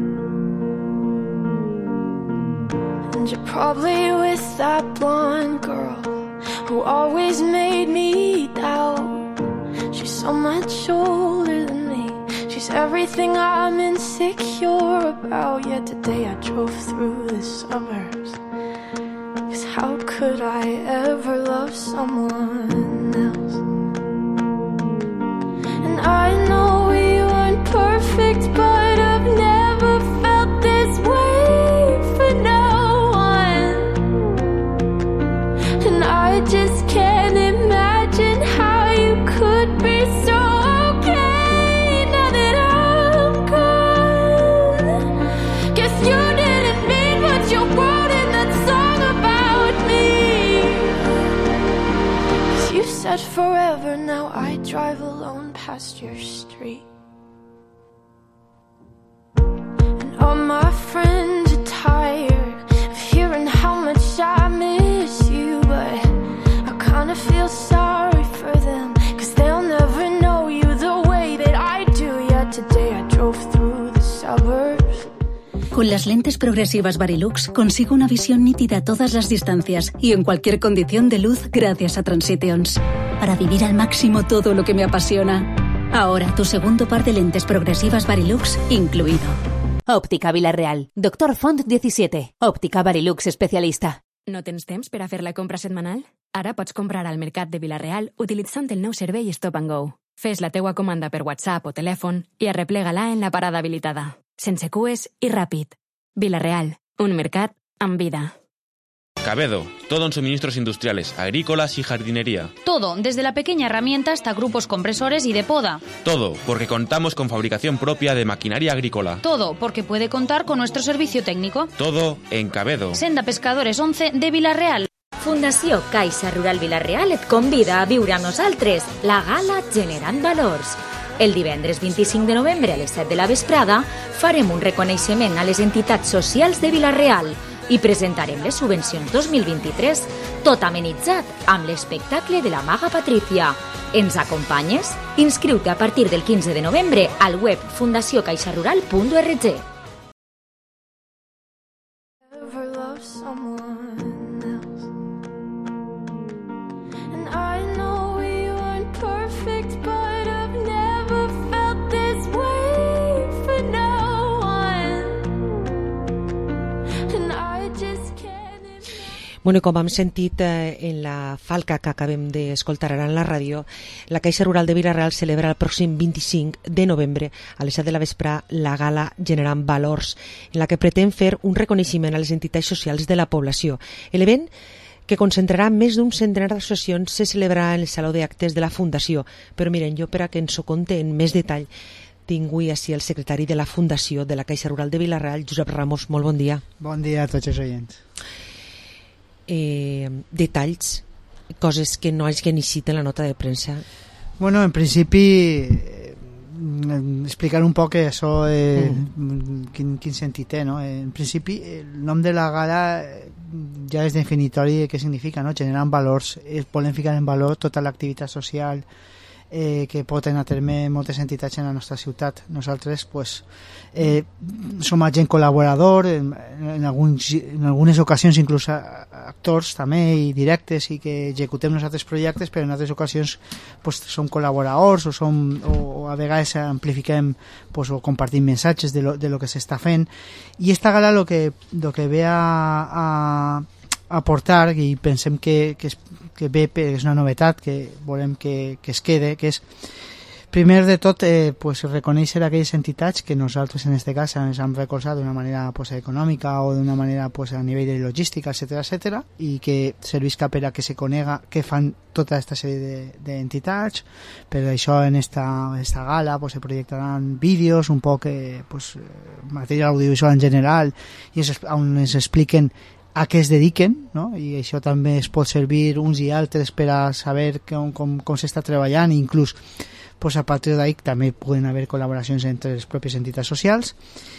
And you're probably with that blonde girl who always made me doubt. She's so much older than me. She's everything I'm insecure about. Yet today I drove through the suburbs. Cause how could I ever love someone else? And I know we weren't perfect, but I've never felt this way for no one. And I just can't imagine how you could be so okay now that I'm gone. Guess you didn't mean what you wrote in that song about me. Cause you said forever, now I drive alone past your street. And all my friends are tired of hearing how much I miss you, but I kinda feel sorry for them, cause they'll never know you the way that I do. Yet today I drove through the suburbs. Con las lentes progresivas Varilux consigo una visión nítida a todas las distancias y en cualquier condición de luz gracias a Transitions, para vivir al máximo todo lo que me apasiona. Ahora tu segundo par de lentes progresivas Varilux incluido. Òptica Vila-real. Doctor Font diecisiete. Òptica Varilux especialista. No tens temps per a fer la compra setmanal? Ara pots comprar al Mercat de Vila-real utilitzant el nou servei Stop and Go. Fes la teua comanda per WhatsApp o telèfon i arreplega-la en la parada habilitada. Sense cues i ràpid. Vila-real, un mercat amb vida. Cabedo, todo en suministros industriales, agrícolas y jardinería. Todo, desde la pequeña herramienta hasta grupos compresores y de poda. Todo, porque contamos con fabricación propia de maquinaria agrícola. Todo, porque puede contar con nuestro servicio técnico. Todo en Cabedo. Senda Pescadores once de Vila-real. Fundació Caixa Rural Vila-real et convida a viure amb nosaltres la gala Generant Valors. El divendres vint-i-cinc de novembre a les set de la vesprada farem un reconeixement a les entitats socials de Vila-real i presentarem les subvencions dos mil vint-i-tres, tot amenitzat amb l'espectacle de la Maga Patrícia. Ens acompanyes? Inscriu-te a partir del quinze de novembre al web fundació caixa rural punt org. Bueno, com hem sentit eh, en la falca que acabem d'escoltar ara en la ràdio, la Caixa Rural de Vila-real celebra el pròxim vint-i-cinc de novembre a les set de la vesprà la gala Generant Valors, en la que pretén fer un reconeixement a les entitats socials de la població. L'event, que concentrarà més d'un centenar d'associacions, se celebrarà en el Saló d'Actes de la Fundació. Però miren, jo per a que ens ho conte en més detall, tinc avui així el secretari de la Fundació de la Caixa Rural de Vila-real, Josep Ramos. Molt bon dia. Bon dia a tots els oients. Eh, detalls, coses que no hagin eixit en la nota de premsa. Bueno, en principi eh, explicar un poc això, eh, mm. quin, quin sentit té, no? En principi el nom de la gala ja és definitori de què significa, no? Generant valors, volem ficar en valor tota l'activitat social eh, que poden a terme moltes entitats en la nostra ciutat. Nosaltres pues, eh, som agent col·laborador, en, en, alguns, en algunes ocasions inclús actors també i directes, i que executem nosaltres projectes, però en altres ocasions pues, som col·laboradors o, som, o, o a vegades amplifiquem pues, o compartim missatges de lo, de lo que s'està fent. I esta gala lo que, lo que ve a, a aportar, i pensem que, que, és, que bé, és una novetat que volem que, que es quede, que és primer de tot eh, pues, reconèixer aquelles entitats que nosaltres en aquest cas ens hem recolzat d'una manera pues, econòmica o d'una manera pues, a nivell de logística, etcètera, etcètera, i que servisca per a que se conega que fan tota aquesta sèrie d'entitats. Per això en esta, esta gala pues, se projectaran vídeos, un poc eh, pues, material audiovisual en general, i es, on ens expliquen a què es dediquen, no? I això també es pot servir uns i altres per a saber com, com, com s'està treballant, i inclús pues, a partir d'ahí també poden haver col·laboracions entre les pròpies entitats socials.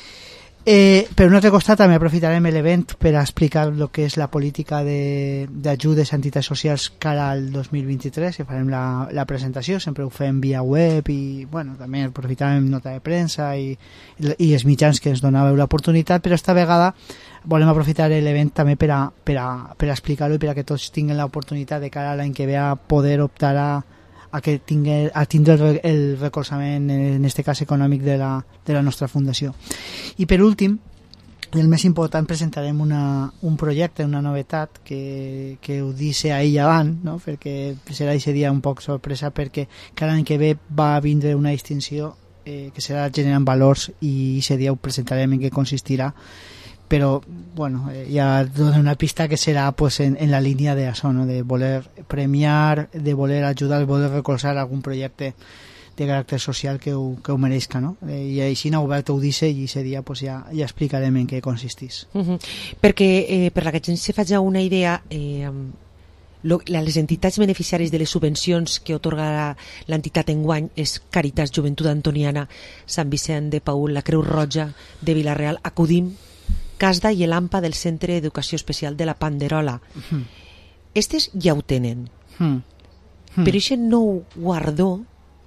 Eh, per un altre costat també aprofitarem l'event per a explicar el que és la política d'ajudes a entitats socials cara al dos mil vint-i-tres, que farem la, la presentació, sempre ho fem via web, i bueno, també aprofitarem nota de premsa i, i els mitjans que ens donàveu l'oportunitat, però esta vegada volem aprofitar l'event també per a, per a, per a explicar-ho i per a que tots tinguin l'oportunitat de cara a l'any que ve a poder optar a a que tingui, a tindre el, el recolzament, en aquest cas econòmic, de la, de la nostra fundació. I per últim, el més important, presentarem una, un projecte, una novetat que, que ho dice ahir abans, no? Perquè serà aquest dia un poc sorpresa, perquè cada any que ve va vindre una distinció eh, que serà Generant Valors, i aquest dia ho presentarem en què consistirà, però bueno, eh, ja dono una pista que serà pues, en, en la línia de això, no? De voler premiar, de voler ajudar, de voler recolzar algun projecte de caràcter social que ho, que ho mereixca, no? Eh, I així Obert ho dice, i aquest dia pues, ja, ja explicarem en què consistís. Uh -huh. Perquè eh, per la que gent se faci una idea, eh, lo, les entitats beneficiàries de les subvencions que otorga l'entitat enguany és Càritas Joventut Antoniana, Sant Vicent de Paül, la Creu Roja de Vila-real, Acudim, Casda i l'Ampa del Centre d'Educació Especial de la Panderola. Mm. Estes ja ho tenen. Mm. Mm. Però aquest nou guardó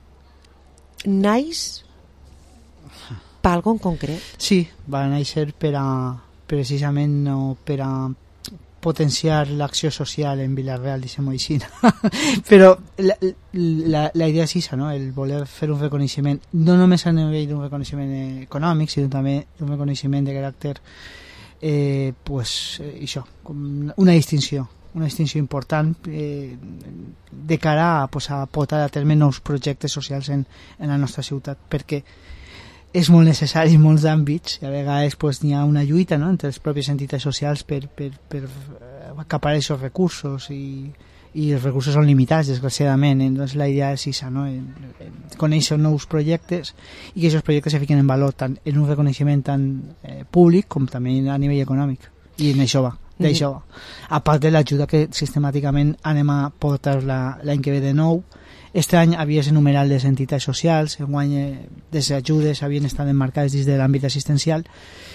naix per algo en concret? Sí, va néixer per a, precisament no, per a potenciar l'acció social en Vila-real, diguem-ho així. Però la, la, la idea és això, no? El voler fer un reconeixement, no només a nivell d'un reconeixement econòmic, sinó també un reconeixement de caràcter eh, pues, això, com una distinció una distinció important eh, de cara a, pues, a portar a terme nous projectes socials en, en la nostra ciutat, perquè és molt necessari en molts àmbits i a vegades pues, n'hi ha una lluita, no?, entre les pròpies entitats socials per, per, per acaparar aquests recursos i, i els recursos són limitats, desgraciadament. Entonces la idea és això, no?, conèixer nous projectes i que aquests projectes se fiquen en valor tant en un reconeixement tant eh, públic com també a nivell econòmic, i en això va. D'això, a part de l'ajuda que sistemàticament anem a portar l'any que ve de nou. Este any havies enumerat les entitats socials, enguany eh, les ajudes havien estat emmarcades dins de l'àmbit assistencial.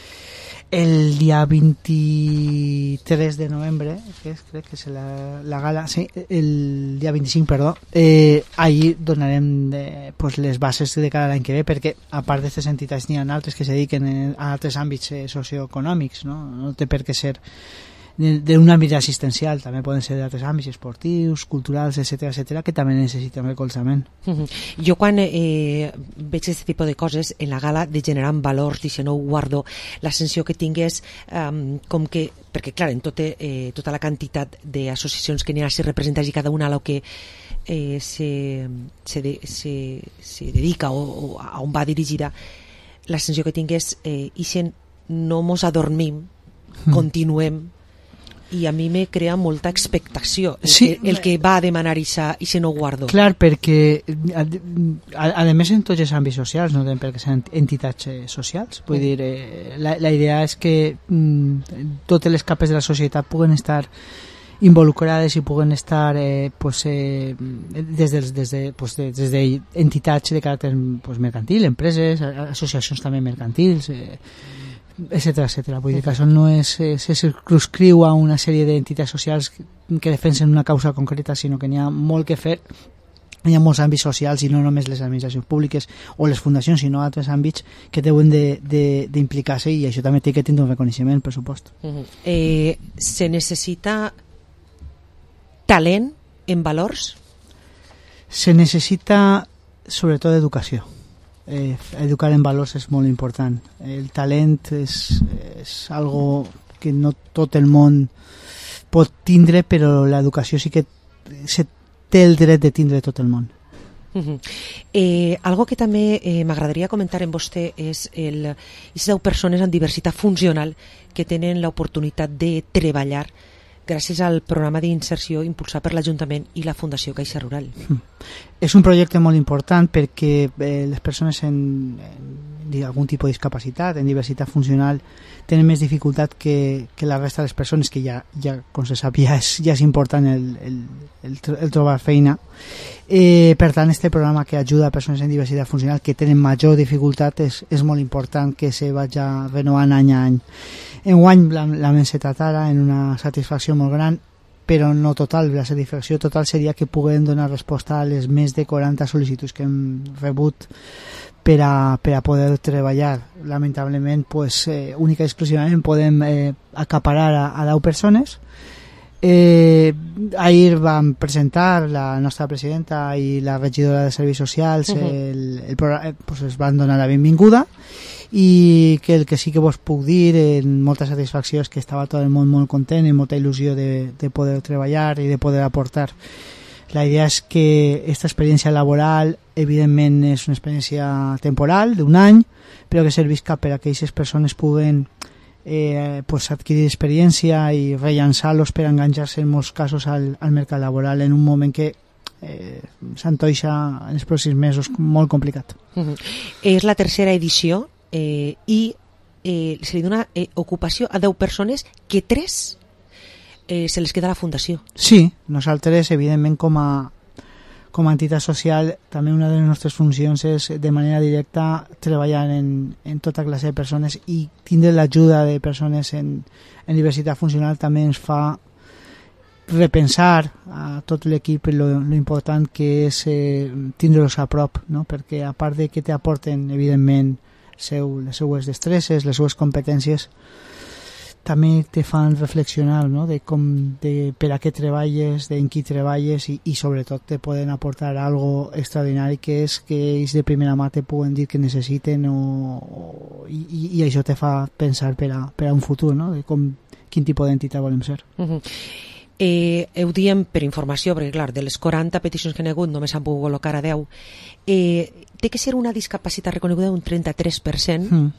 El dia vint-i-tres de novembre, que és, crec que és la, la gala, sí, el dia vint-i-cinc, perdó, eh, ahir donarem de, pues, les bases de cada l'any que ve, perquè a part d'aquestes entitats n'hi ha altres que se dediquen a altres àmbits eh, socioeconòmics, no? No té per què ser d'un àmbit assistencial, també poden ser d'altres àmbits esportius, culturals, etcètera, etcètera, que també necessiten recolzament. Uh-huh. Jo quan eh, veig aquest tipus de coses en la gala de generar valors, d'això no ho guardo, la sensació que tingués um, com que, perquè clar, en tot, eh, tota la quantitat d'associacions que n'hi ha, si representes i cada una a lo que eh, se, se, de, se, se dedica o, o a on va dirigida, la sensació que tingués eh, ixen no mos adormim, mm. continuem, i a mi me crea molta expectació el, sí, que, el que va a demanar ixa, ixe no guardo. Clar, perquè a, a, a més en tots els àmbits socials no tenen per què ser entitats eh, socials, vull mm. dir, eh, la, la idea és que mm, totes les capes de la societat puguen estar involucrades i puguen estar eh, pues, eh, des, dels, des, de, pues, de, des de entitats de caràcter pues, mercantil, empreses, associacions també mercantils, eh, etcètera, etcètera. Vull dir que això no és, eh, se circumscriu a una sèrie d'entitats socials que defensen una causa concreta, sinó que n'hi ha molt que fer, hi ha molts àmbits socials i no només les administracions públiques o les fundacions, sinó altres àmbits que deuen d'implicar-se, i això també té que tindre un reconeixement, per supost. Uh-huh. eh, se necessita talent en valors? Se necessita sobretot educació. Eh, educar en valors és molt important. El talent és, és algo que no tot el món pot tindre, però l'educació sí que se té el dret de tindre tot el món. Uh-huh. eh, algo que també eh, m'agradaria comentar en vostè és el, les deu persones amb diversitat funcional que tenen l'oportunitat de treballar gràcies al programa d'inserció impulsat per l'Ajuntament i la Fundació Caixa Rural. Mm. És un projecte molt important perquè eh, les persones en, en algun tipus de discapacitat, en diversitat funcional, tenen més dificultat que, que la resta de les persones, que ja, ja com se sap, ja és, ja és important el, el, el, el trobar feina. Eh, per tant, este programa que ajuda a persones en diversitat funcional que tenen major dificultat és, és molt important que se vagi renovant any a any. Enguany l'hem encetat ara en una satisfacció molt gran, però no total. La satisfacció total seria que puguem donar resposta a les més de quaranta sol·licituds que hem rebut per a, per a poder treballar. Lamentablement, pues, eh, única i exclusivament podem eh, acaparar a, a deu persones. Eh, ahir vam presentar la nostra presidenta i la regidora de Serveis Socials, uh-huh. el, el programa, pues, es van donar la benvinguda, i que el que sí que vos puc dir en molta satisfacció és que estava tot el món molt content i molta il·lusió de, de poder treballar i de poder aportar. La idea és que aquesta experiència laboral evidentment és una experiència temporal d'un any, però que servisca per a que aquestes persones puguen eh, pues adquirir experiència i rellançar-los per enganxar-se en molts casos al, al mercat laboral en un moment que eh, s'antoixa en els pròxims mesos molt complicat. Uh-huh. És la tercera edició eh, i eh, se li dona eh, ocupació a deu persones que tres eh, se les queda a la Fundació. Sí, nosaltres evidentment com a com a entitat social també una de les nostres funcions és de manera directa treballar en, en tota classe de persones, i tindre l'ajuda de persones en, en diversitat funcional també ens fa repensar a tot l'equip lo, lo important que és eh, tindre-los a prop, no? Perquè a part de que t'aporten evidentment seu, les seues destreses, les seues competències, també te fan reflexionar, no? De com, de per a què treballes, de en qui treballes, i, i sobretot te poden aportar algo extraordinari, que és que ells de primera mà te puguen dir que necessiten, o, o, i, i això te fa pensar per a, per a un futur, no? De com, quin tipus d'entitat volem ser. Uh-huh. Eh, ho diem per informació, perquè clar, de les quaranta peticions que n'hi ha hagut només s'han pogut col·locar a deu. Eh, té que ser una discapacitat reconeguda d'un trenta-tres per cent. Mm.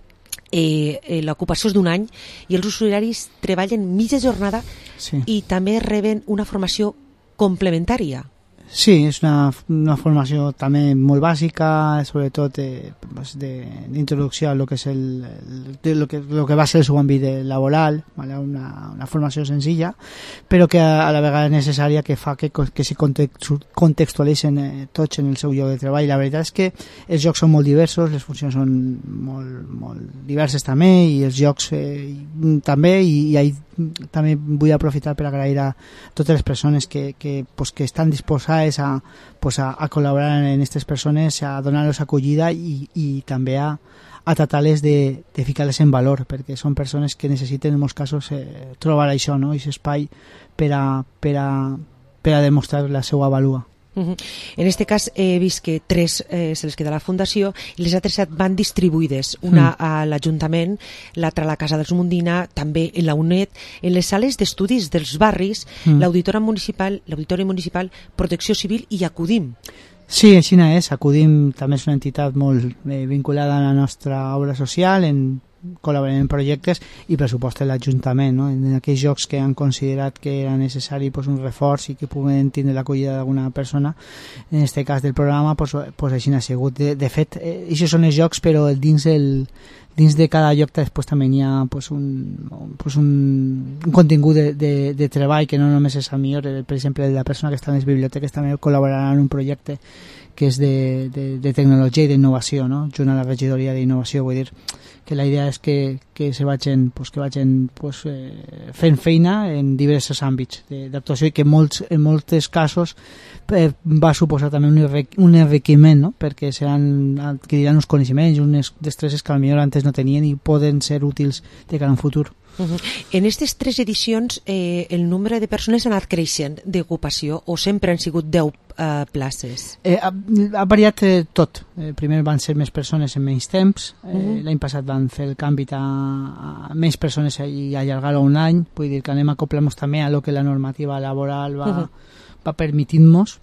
Eh, eh, l'ocupació és d'un any i els usuaris treballen mitja jornada sí. i també reben una formació complementària. Sí, és una, una formació també molt bàsica, sobretot eh, d'introducció a lo que, és el, el, lo que, lo que va ser el seu àmbit laboral, ¿vale? una, una formació senzilla, però que a, a la vegada és necessària, que fa que, que se contextualitzen eh, tots en el seu lloc de treball. La veritat és que els jocs són molt diversos, les funcions són molt, molt diverses també, i els jocs eh, també, i, i ahí també vull aprofitar per agrair a totes les persones que, que, pues, que estan disposades a, pues, a, a col·laborar en aquestes persones, a donar-los acollida i, i també a, a tratar-les de, de ficar-les en valor, perquè són persones que necessiten en molts casos eh, trobar això, no? Aquest espai per a, per a, per a demostrar la seva valua. Uh-huh. En este cas he vist que tres eh, se les queda a la Fundació i les altres set van distribuïdes, una mm. a l'Ajuntament, l'altra a la Casa dels Mundina, també en la UNED, en les sales d'estudis dels barris, mm. l'Auditori municipal, l'Auditori municipal, Protecció Civil i Acudim. Sí, així és. Acudim també és una entitat molt eh, vinculada a la nostra obra social, en col·laboren en projectes i pressuposta l'Ajuntament, no? En aquells jocs que han considerat que era necessari pues, un reforç i que puguen tindre l'acollida d'alguna persona, en aquest cas del programa, pues, pues així n'ha sigut. De, de fet, eh, això són els jocs, però dins, el, dins de cada lloc després també hi ha pues, un, pues, un, un contingut de, de, de treball que no només és el millor, per exemple, la persona que està en les biblioteques també col·laborarà en un projecte que és de, de, de tecnologia i d'innovació, no? Junt a la regidoria d'innovació, vull dir que la idea és que, que se vagin, pues, que vagin pues, eh, fent feina en diversos àmbits d'actuació i que molts, en molts casos eh, va suposar també un, un enriquiment, no? Perquè seran, adquiriran uns coneixements i unes destreses que potser antes no tenien i poden ser útils de cara a un futur. Uh-huh. En aquestes tres edicions eh, el nombre de persones ha anat creixent d'ocupació o sempre han sigut deu uh, places? Eh, ha, ha variat eh, tot. Eh, primer van ser més persones en menys temps, eh, uh-huh. l'any passat van fer el canvi a, a més persones i allargar-ho un any, vull dir que anem a acoplar-nos també a lo que la normativa laboral va, uh-huh. va permitir-nos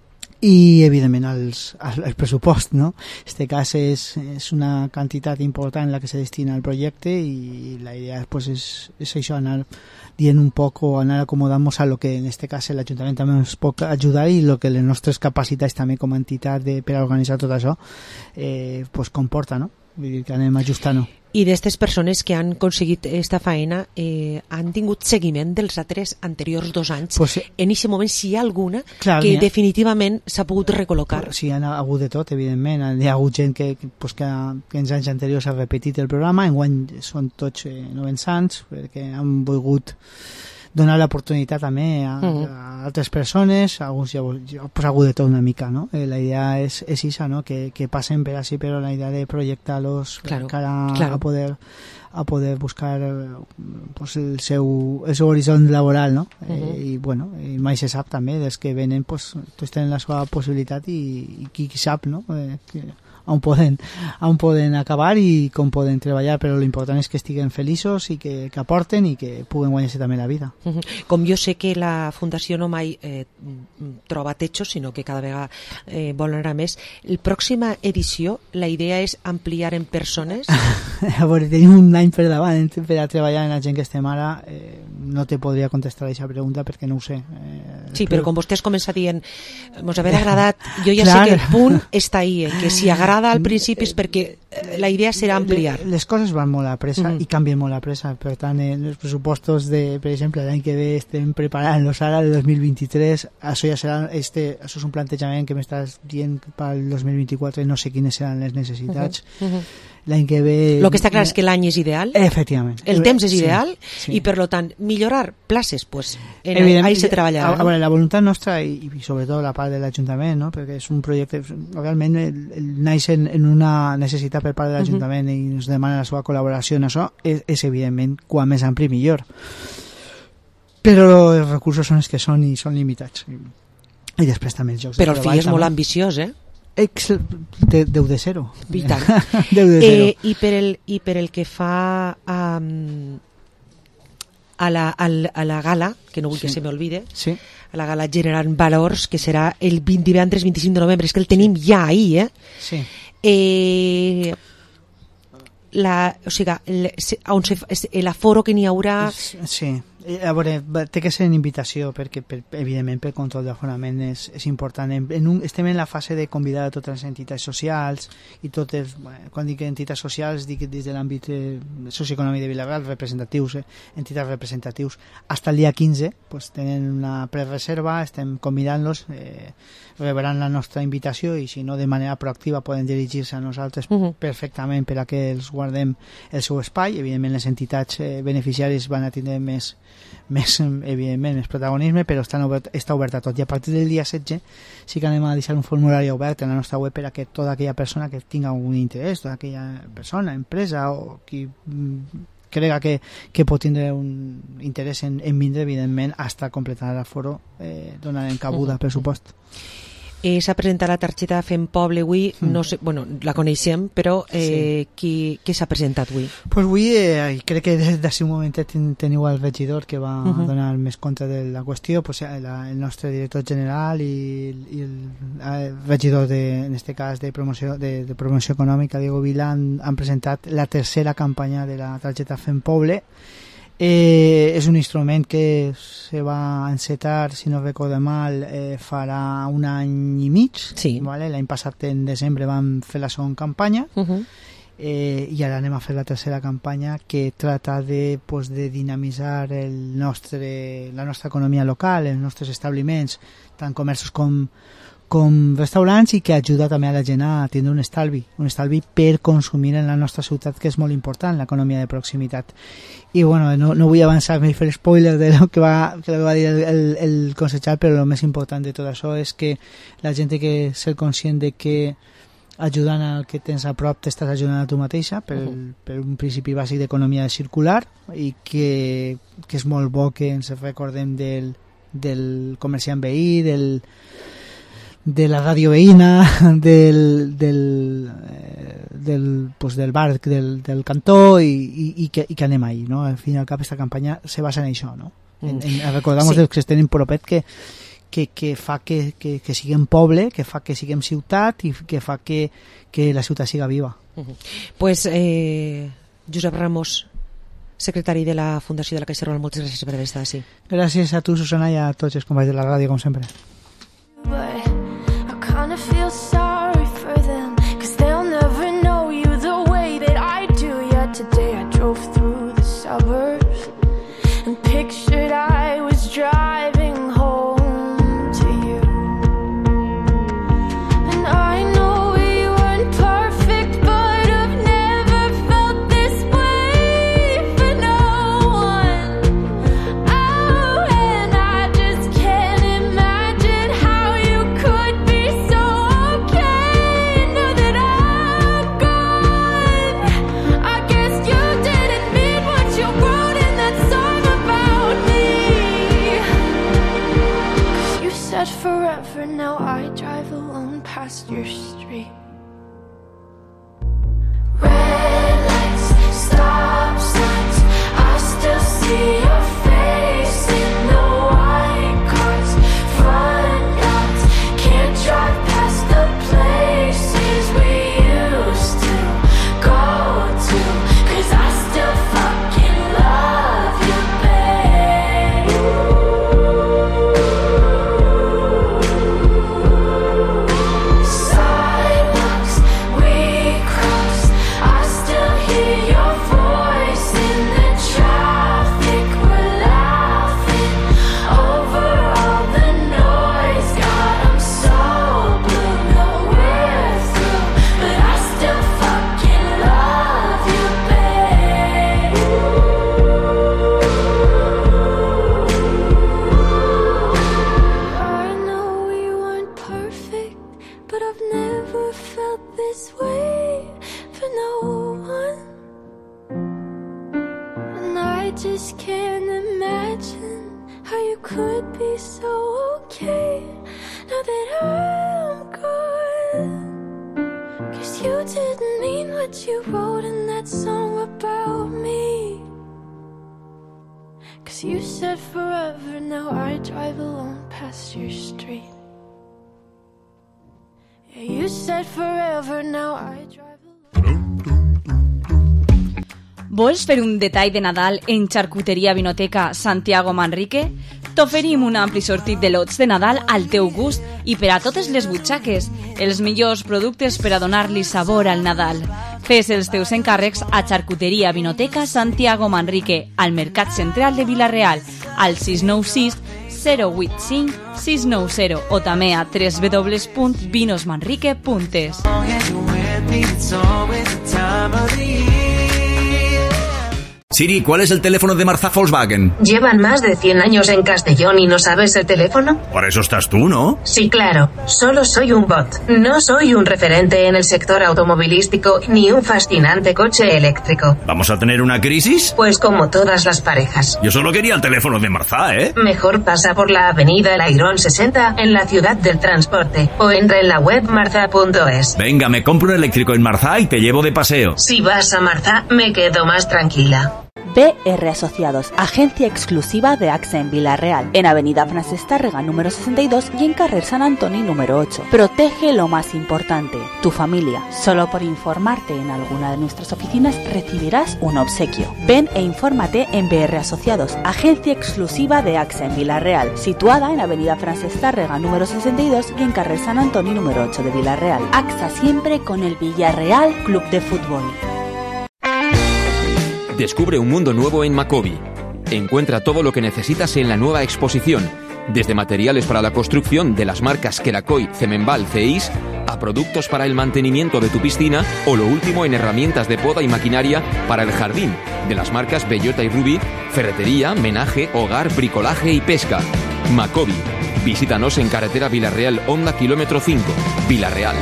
i evidentment els, el, el pressupost, no? En este cas és, és una quantitat important la que se destina al projecte i la idea pues, és, és això, anar dient un poc o anar acomodant-nos a lo que en este cas l'Ajuntament també ens pot ajudar i lo que les nostres capacitats també com a entitat de, per a organitzar tot això eh, pues, comporta, no? Vull dir que anem ajustant-ho. I d'aquestes persones que han aconseguit esta feina eh, han tingut seguiment dels altres anteriors dos anys. Pues, en aquest moment, si hi ha alguna clar, que ha... definitivament s'ha pogut recol·locar. Sí, hi ha hagut de tot, evidentment. Hi ha hagut gent que, que, pues, que, que en anys anteriors ha repetit el programa, enguany són tots eh, novensants, perquè han volgut donar l'oportunitat també a, uh-huh. a altres persones, alguns ja, ja pues, ha hagut de tot una mica, no? Eh, la idea és, és isa, no? Que, que passen per així, però la idea de projectar-los claro, cara claro. a poder a poder buscar pues, el, seu, el seu horitzó laboral, no? Uh-huh. eh, i bueno, i mai se sap també dels que venen, pues, tots tenen la seva possibilitat i, i qui, qui sap, no? Eh, que, on poden, on poden acabar i com poden treballar, però l'important és que estiguen feliços i que, que aporten i que puguen guanyar-se també la vida. Uh-huh. Com jo sé que la Fundació no mai eh, troba techos, sinó que cada vegada eh, vol anar a més, la pròxima edició, la idea és ampliar en persones? A veure, tenim un any per davant per a treballar en la gent que estem ara, eh, no te podria contestar a aquesta pregunta perquè no ho sé. Eh, sí, però com vostè has començat dient, mos haver agradat, jo ja clar. sé que el punt està ahí, eh, que si agrada al principi és perquè la idea serà ampliar. Les coses van molt a pressa uh-huh. i canvien molt a pressa, per tant, en els pressupostos de, per exemple, l'any que ve estem preparant-los ara, el dos mil vint-i-tres, això ja serà, este, això és un plantejament que m'estàs dient pel dos mil vint-i-quatre, no sé quines seran les necessitats. Uh-huh. Uh-huh. L'any que ve... El que està clar és que l'any és ideal. Efectivament. El temps és ideal sí, sí. i, per lo tant, millorar places, pues, en ahí se treballarà. A, a veure, la voluntat nostra i, i sobretot la part de l'Ajuntament, no? Perquè és un projecte, realment el, el naix en, en una necessitat per part de l'Ajuntament uh-huh. i ens demana la seva col·laboració en això, és, és evidentment, quan més ampli millor. Però els recursos són els que són i són limitats. I, i després també els jocs Però de el fill és també. Molt ambiciós, eh? Ex, de, deu de zero. I tant. deu de zero. Eh, i, per el, I per el que fa a, um, a la, a la, a la gala, que no vull sí. que se m'olvide, sí. a la gala Generant Valors, que serà el vint, divendres vint-i-cinc de novembre, és que el tenim ja ahir, eh? Sí. Eh, la, o sigui, el, on se, l'aforo que n'hi haurà... Sí. A veure, té que ser en invitació perquè, per, evidentment, per control d'aforament és, és important. En, en un, estem en la fase de convidar a totes les entitats socials i totes, bueno, quan dic entitats socials dic des de l'àmbit eh, socioeconòmic de Vilareal, representatius, eh, entitats representatius, fins el dia quinze pues, tenen una prereserva, estem convidant-los, eh, rebran la nostra invitació i si no de manera proactiva poden dirigir-se a nosaltres uh -huh. perfectament per a que els guardem el seu espai. Evidentment les entitats eh, beneficiàries van a tindre més més, evidentment, més protagonisme, però està obert, està obert a tot. I a partir del dia setze sí que anem a deixar un formulari obert en la nostra web per a que tota aquella persona que tinga un interès, tota aquella persona, empresa o qui crega que, que pot tindre un interès en, en vindre, evidentment, hasta completar l'aforo, eh, donarem cabuda, per supost. Eh, s'ha presentat la targeta Fem Poble avui, mm. no sé, bueno, la coneixem, però eh, sí. qui, qui s'ha presentat avui? Pues avui eh, crec que des d'ací un moment ten, teniu el regidor que va uh -huh. donar més compte de la qüestió, pues, la, el nostre director general i, i el, el regidor, de, en este cas, de promoció, de, de promoció econòmica, Diego Vila, han, han presentat la tercera campanya de la targeta Fem Poble. Eh, és un instrument que se va encetar, si no recordo mal, eh, farà un any i mig, sí. ¿vale? L'any passat en desembre vam fer la segona campanya uh -huh. eh, i ara anem a fer la tercera campanya que trata de, pues, de dinamitzar el nostre, la nostra economia local, els nostres establiments, tant comerços com com restaurants, i que ajuda també a la gent a tindre un estalvi, un estalvi per consumir en la nostra ciutat, que és molt important, l'economia de proximitat. I bueno, no, no vull avançar ni fer spoiler de lo que va, que lo va dir el, el, el consejal, però el més important de tot això és que la gent té que ser conscient de que ajudant al que tens a prop t'estàs ajudant a tu mateixa per, uh -huh. per un principi bàsic d'economia circular, i que, que és molt bo que ens recordem del, del comerciant veí, del de la ràdio veïna, del del, eh, del, pues del bar del, del cantó, i, i, i, que, i que anem ahí, no? Al fin i al cap aquesta campanya se basa en això, no? En, en recordar-nos sí. dels que estem en propet que, que, que fa que, que, que siguem poble, que fa que siguem ciutat i que fa que, que la ciutat siga viva. Uh-huh. Pues eh, Josep Ramos, secretari de la Fundació de la Caixa Rural, moltes gràcies per haver estat així. Gràcies a tu, Susana, i a tots els companys de la ràdio, com sempre. Kinda feel sorry for them, cause they'll never know you the way that I do. Yet today I drove through the suburbs and pictured I was driving home to you. And I know we weren't perfect, but I've never felt this way for no one. Oh, and I just can't imagine how you could be forever. Now I drive alone past your street. Red lights, stop signs, I still see your face in the white cars, front yards, can't drive past the places we used to go to, cause I still fucking love you, babe. You said forever, now I drive alone past your street. Yeah, you said forever, now I drive Vols fer un detall de Nadal en Xarcuteria Vinoteca Santiago Manrique? T'oferim un ampli sortit de lots de Nadal al teu gust i per a totes les butxaques, els millors productes per a donar-li sabor al Nadal. Fes els teus encàrrecs a Xarcuteria Vinoteca Santiago Manrique, al Mercat Central de Vila-real, al sis nou sis zero vuit cinc sis nou zero o també a w w w punt vinos manrique punt es. Siri, ¿cuál es el teléfono de Marzá Volkswagen? Llevan más de cien años en Castellón y no sabes el teléfono. Para eso estás tú, ¿no? Sí, claro. Solo soy un bot. No soy un referente en el sector automovilístico ni un fascinante coche eléctrico. ¿Vamos a tener una crisis? Pues como todas las parejas. Yo solo quería el teléfono de Marzá, ¿eh? Mejor pasa por la avenida El Airón sesenta en la ciudad del transporte o entra en la web marzá punto es. Venga, me compro un eléctrico en Marzá y te llevo de paseo. Si vas a Marzá, me quedo más tranquila. B R Asociados, agencia exclusiva de AXA en Vila-real, en Avenida Francesc Tàrrega número sesenta y dos y en Carrer Sant Antoni número ocho. Protege lo más importante, tu familia. Solo por informarte en alguna de nuestras oficinas recibirás un obsequio. Ven e infórmate en B R Asociados, agencia exclusiva de AXA en Vila-real, situada en Avenida Francesc Tàrrega número sesenta y dos y en Carrer Sant Antoni número ocho de Vila-real. AXA siempre con el Villarreal Club de Fútbol. Descubre un mundo nuevo en Macobi. Encuentra todo lo que necesitas en la nueva exposición, desde materiales para la construcción de las marcas Kerakoy, Cemenbal, Ceis, a productos para el mantenimiento de tu piscina o lo último en herramientas de poda y maquinaria para el jardín, de las marcas Bellota y Rubí, ferretería, menaje, hogar, bricolaje y pesca. Macobi. Visítanos en carretera Vila-real Honda kilómetro cinco, Vila-real.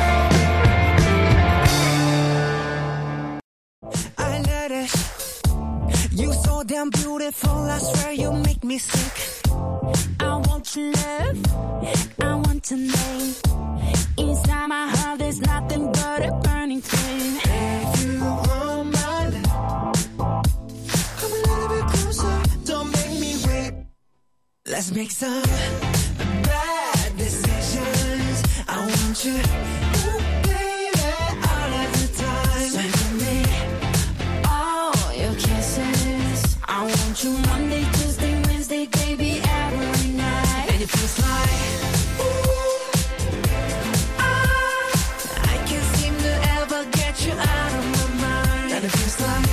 Damn beautiful, I swear you make me sick. I want your love, I want your name. Inside my heart there's nothing but a burning flame. If you want my love, come a little bit closer, don't make me wait. Let's make some bad decisions. I want you, ooh, baby, all of the time. Send to me all your kisses. I want you Monday, Tuesday, Wednesday, baby, every night. And it feels like, ooh, ah, I can't seem to ever get you out of my mind. And it feels like,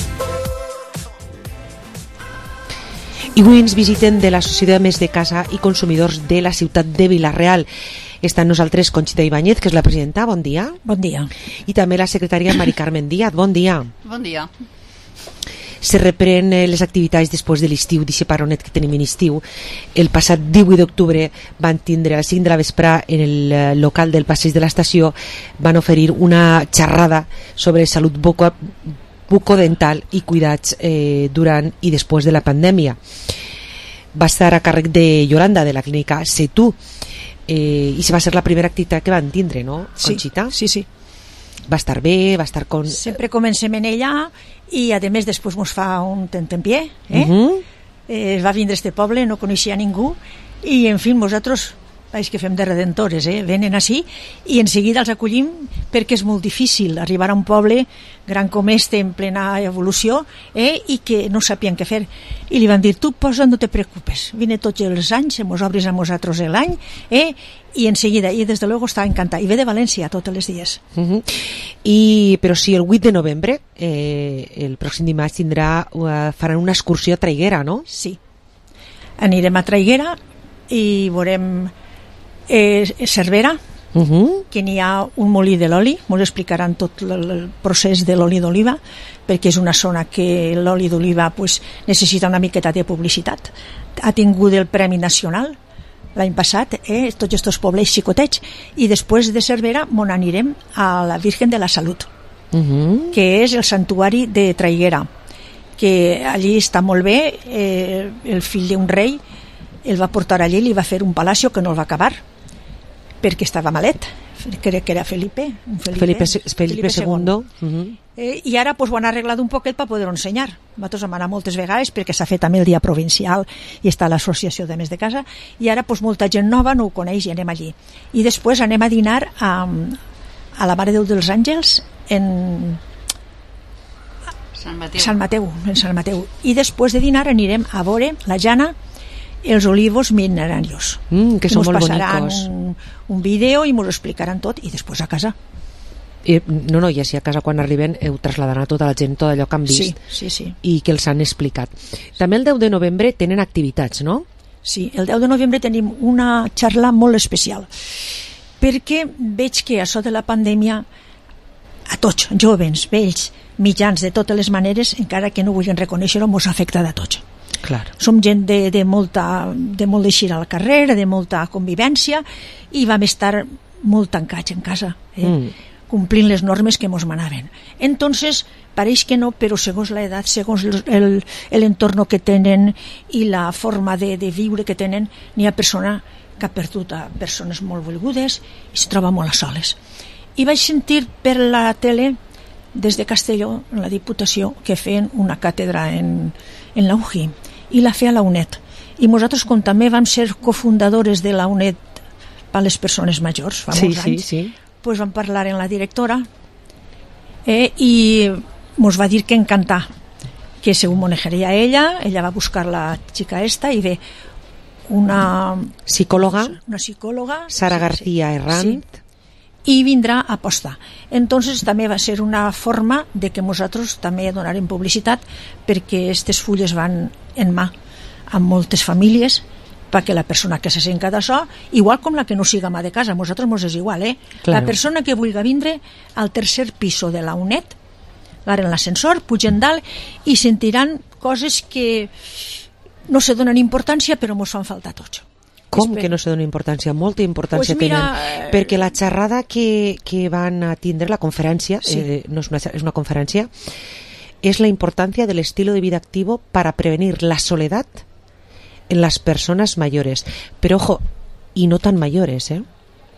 I avui ens visiten de l'Associació de Més de Casa i Consumidors de la ciutat de Vila-real. Està amb nosaltres Conxita Ibáñez, que és la presidenta. Bon dia. Bon dia. I també la secretària Mari Carmen Díaz. Bon dia. Bon dia. Se reprèn les activitats després de l'estiu, d'aquest paronet que tenim en estiu. El passat divuit d'octubre van tindre a les cinc de la vesprà en el local del passeig de l'estació, van oferir una xerrada sobre salut buco, bucodental i cuidats eh, durant i després de la pandèmia. Va estar a càrrec de Yolanda, de la clínica Setu, eh, i se va ser la primera activitat que van tindre, no, Conxita? Sí, sí, sí. Va estar bé, va estar con... Sempre comencem en ella i a més després ens fa un tentempié, eh? Uh-huh. eh? Va vindre a este poble, no coneixia ningú i en fi, nosaltres és que fem de redentores, eh? Venen així i en seguida els acollim perquè és molt difícil arribar a un poble gran com este en plena evolució, eh? I que no sapien què fer i li van dir, tu posa, no te preocupes, vine tots els anys, mos obris a nosaltres l'any, eh? I en seguida, i des de luego està encantat i ve de València tots els dies. Uh-huh. I, però si el vuit de novembre eh, el pròxim dimarts tindrà uh, faran una excursió a Traiguera, no? Sí, anirem a Traiguera i veurem eh, Cervera, uh-huh. que n'hi ha un molí de l'oli, ens explicaran tot el procés de l'oli d'oliva, perquè és una zona que l'oli d'oliva pues, necessita una miqueta de publicitat. Ha tingut el Premi Nacional l'any passat, eh, tots aquests pobles xicotets, i després de Cervera mon anirem a la Virgen de la Salut, uh-huh. que és el santuari de Traiguera, que allí està molt bé, eh, el fill d'un rei el va portar allí, li va fer un palacio que no el va acabar perquè estava malet, crec que era Felipe, un Felipe, Felipe, Felipe, Felipe segundo. Uh-huh. eh, i ara pues, ho han arreglat un poquet per poder-ho ensenyar. Nosaltres hem anat moltes vegades perquè s'ha fet també el dia provincial i està l'associació de més de casa, i ara pues, molta gent nova no ho coneix i anem allí. I després anem a dinar a, a la Mare Déu dels Àngels en Sant Mateu. Sant Mateu, en Sant Mateu. I després de dinar anirem a veure la Jana els olivos milenarios. Mm, que són molt bonicos. Ens passaran un, un vídeo i ens ho explicaran tot i després a casa. I, no, no, i així a casa quan arriben ho trasladaran a tota la gent, tot allò que han vist sí, sí, sí. i que els han explicat. També el deu de novembre tenen activitats, no? Sí, el deu de novembre tenim una xarra molt especial perquè veig que això de la pandèmia a tots, joves, vells, mitjans, de totes les maneres, encara que no vulguin reconèixer-ho, ens afecta a tots. Clar. Som gent de, de, molta, de molt d'eixir al carrer, de molta convivència, i vam estar molt tancats en casa, eh? mm. complint les normes que ens manaven. Entonces, pareix que no, però segons l'edat, segons l'entorn que tenen i la forma de, de viure que tenen, n'hi ha persona que ha perdut a persones molt volgudes i es troba molt a soles. I vaig sentir per la tele des de Castelló, en la Diputació, que feien una càtedra en, en la U G I i la feia la U N E D. I nosaltres, com també vam ser cofundadores de la U N E D per les persones majors fa sí, molts sí, anys, sí. Pues vam parlar amb la directora eh, i ens va dir que encantar, que se ho manejaria ella, ella va buscar la xica esta i ve una psicòloga, una psicòloga Sara sí, García sí, Herrant, sí, i vindrà a apostar. Entonces també va ser una forma de que nosaltres també donarem publicitat perquè aquestes fulles van en mà amb moltes famílies perquè la persona que se sent d'això, igual com la que no siga mà de casa, nosaltres mos és igual, eh? Claro. La persona que vulgui vindre al tercer piso de la U N E D, ara en l'ascensor, pugen dalt i sentiran coses que no se donen importància però mos fan falta tots. Com que no se dona importància? Molta importància pues mira, tenen, perquè la xerrada que, que van a tindre, la conferència, sí. eh, no és una, és una conferència, és la importància del estilo de vida activo para prevenir la soledad en las personas mayores. Pero ojo, y no tan mayores, eh?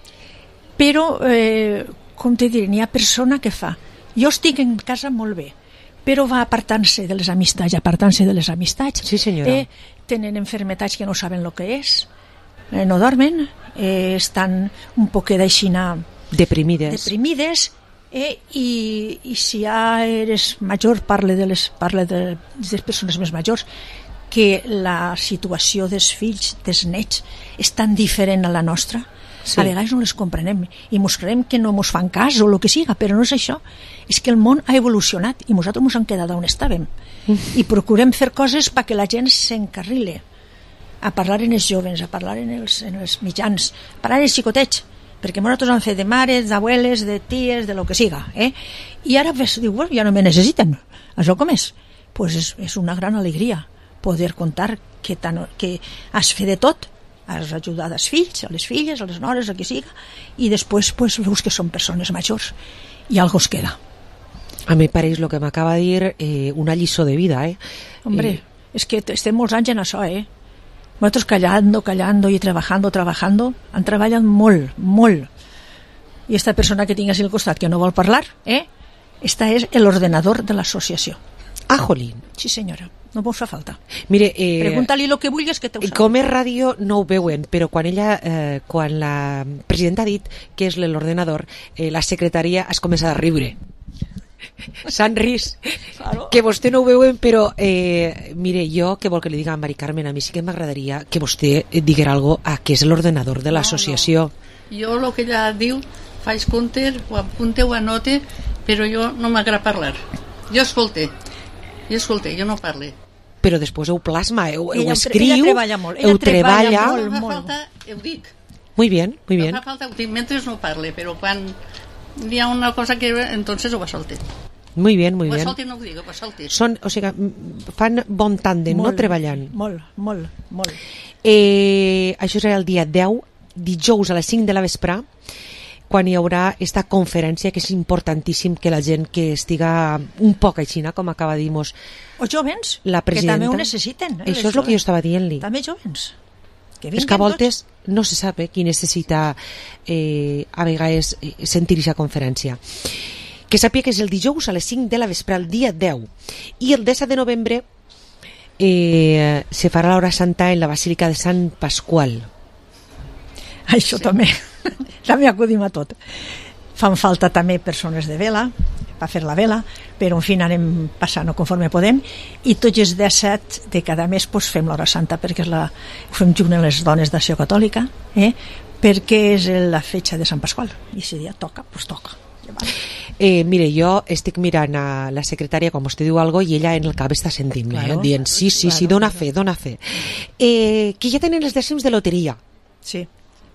Però, eh, com te diré, n'hi ha persona que fa, jo estic en casa molt bé, però va apartant-se de les amistats, apartant-se de les amistats. Sí, senyora. Eh, tenen enfermetats que no saben el que és, eh, no dormen, eh, estan un poquet d'aixina deprimides, deprimides eh, i, i si ja eres major, parle de les, parle de, de les persones més majors, que la situació dels fills, dels nets, és tan diferent a la nostra. Sí. A vegades no les comprenem i mos creiem que no mos fan cas o el que siga, però no és això. És que el món ha evolucionat i nosaltres mos hem quedat on estàvem. Mm. I procurem fer coses perquè la gent s'encarrile a parlar en els joves, a parlar en els, en els mitjans, a parlar en els xicotets, perquè nosaltres hem fet de mares, d'abueles, de ties, de lo que siga. Eh? I ara pues, diu, bueno, ja no me necessiten. Això com és? Pues és, és una gran alegria poder contar que, tan, que has fet de tot, has ajudat als fills, a les filles, a les nores, a qui siga, i després pues, veus que són persones majors i algo es queda. A mi pareix el que m'acaba de dir eh, una lliçó de vida, eh? Hombre, eh... és que estem molts anys en això, eh? Nosaltres callando, callando i trabajando, trabajando, han treballat molt, molt. I esta persona que tingues al costat que no vol parlar, eh? Esta és l'ordenador de l'associació. Ah, jolín. Sí, senyora. No vos fa falta. Mire, eh, pregunta-li el que vulguis que te ho saps. Com és ràdio no ho veuen, però quan ella, eh, quan la presidenta ha dit que és l'ordenador, eh, la secretaria has començat a riure. S'han ris. Claro. Que vostè no ho veuen, però eh, mire, jo que vol que li diga a Mari Carmen, a mi sí que m'agradaria que vostè diguera algo a què és l'ordenador de l'associació. No, no. Jo el que ella diu, faig compte, ho apunte, ho anote, però jo no m'agrada parlar. Jo escolte. Jo escolte, jo no parle. Però després ho plasma, ho, ho escriu, ella treballa molt, ella ho treballa. treballa molt, molt, molt. Falta, ho dic. Muy bien, muy bien. No fa falta, ho dic mentre no parle, però quan hi ha una cosa que entonces ho va solte. Muy bien, muy ho bien. Ho solte no ho dic, ho va solte. Són, o sigui, fan bon tàndem, no treballant. Molt, molt, molt. Eh, això serà el dia deu, dijous a les cinc de la vespre, quan hi haurà esta conferència, que és importantíssim que la gent que estiga un poc aixina, com acaba de dir-nos o jovens, la presidenta, que també ho necessiten. Eh, això és el que jo estava dient-li. També jovens. Que és que a voltes tots. No se sap qui necessita eh, a vegades sentir aquesta conferència. Que sàpiga que és el dijous a les cinc de la vespre, el dia deu, i el disset de novembre eh, se farà l'hora santa en la Basílica de Sant Pasqual. Això sí. també també acudim a tot. Fan falta també persones de vela per fer la vela, però en fi anem passant conforme podem, i tots els disset de cada mes pues, fem l'hora santa, perquè és la, ho fem junt amb les dones d'Acció Catòlica, eh? perquè és la fetge de Sant Pasqual, i si dia toca, doncs pues toca. Eh, mire, jo estic mirant a la secretària com vostè diu algo i ella en el cap està sentint-me, claro, eh? dient sí, sí, claro, sí, dona claro. fe, dona fe. Eh, que ja tenen els dècims de loteria. Sí.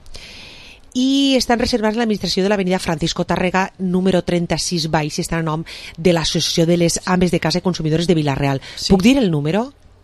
I estan reservats a l'administració de l'avenida Francisco Tàrrega número trenta-sis baix, i estan a nom de l'Associació de les Ames de Casa i Consumidores de Vila-real. Sí. Puc dir el número?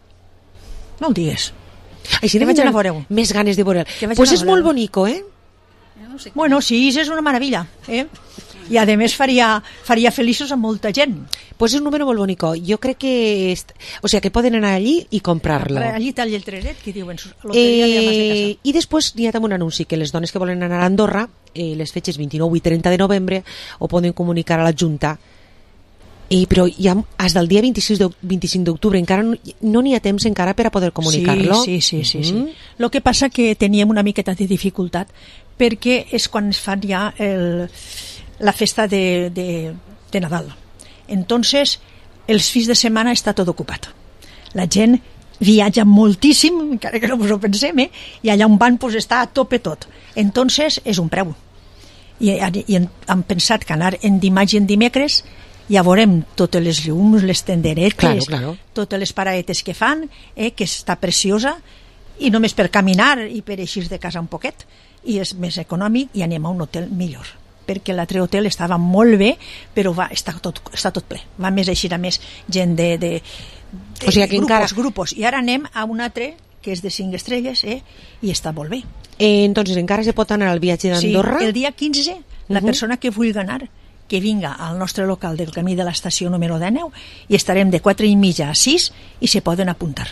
No el digues. Així que vaig a veure-ho. Més ganes de veure'l. Pues és molt bonico, eh? No sé bueno, sí, és una meravella, eh? I a més faria, faria feliços a molta gent. Pues és un número molt bonico. Jo crec que est... o sea, que poden anar allí i comprar-lo. Allí tal i el treret, que diuen eh, i després n'hi ha també un anunci que les dones que volen anar a Andorra eh, les fetges vint-i-nou i trenta de novembre ho poden comunicar a la Junta. Eh, però ja fins al dia vint-i-cinc d'octubre encara no n'hi ha temps encara per a poder comunicar-lo. Sí, sí, sí, sí, mm-hmm. sí. Lo que passa que teníem una miqueta de dificultat perquè és quan es fan ja el, la festa de, de, de Nadal. Entonces els fins de setmana està tot ocupat. La gent viatja moltíssim, encara que no us ho pensem, eh? I allà on van pues, està a tope tot. Entonces és un preu. I, i hem pensat que anar en dimarts i en dimecres ja veurem totes les llums, les tenderetes, claro, claro. totes les paradetes que fan, eh, que està preciosa, i només per caminar i per eixir de casa un poquet, i és més econòmic, i anem a un hotel millor, perquè l'altre hotel estava molt bé, però va, està, tot, està tot ple, va més eixir a més gent de, de, de o sigui que grupos, encara... grupos, i ara anem a un altre que és de cinc estrelles, eh, i està molt bé. Eh, entonces encara se pot anar al viatge d'Andorra? Sí, el dia quinze, la uh-huh. persona que vulgui anar que vinga al nostre local del camí de l'estació número dinou, i estarem de quatre i mitja a sis i se poden apuntar.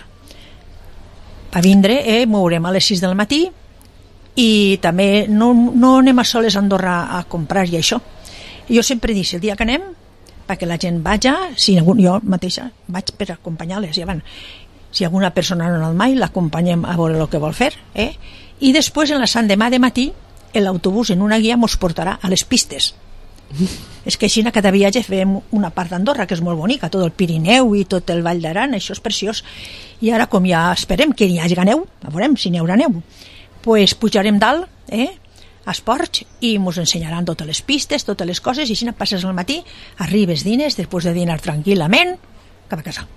A vindre, eh, mourem a les sis del matí, i també no, no anem a soles a Andorra a comprar i això. Jo sempre dic, el dia que anem, perquè la gent vaja, si algun, jo mateixa vaig per acompanyar-les, ja van. Si alguna persona no ha anat mai, l'acompanyem a veure el que vol fer, eh? I després, en la Sant demà de matí, l'autobús en una guia mos portarà a les pistes. És que així a cada viatge fem una part d'Andorra que és molt bonica, tot el Pirineu i tot el Vall d'Aran, això és preciós. I ara, com ja esperem que hi hagi neu, a veurem si n'hi haurà neu, pues pujarem dalt, eh, a esports, i ens ensenyaran totes les pistes, totes les coses, i així passes al matí, arribes, dines, després de dinar tranquil·lament, cap a casa.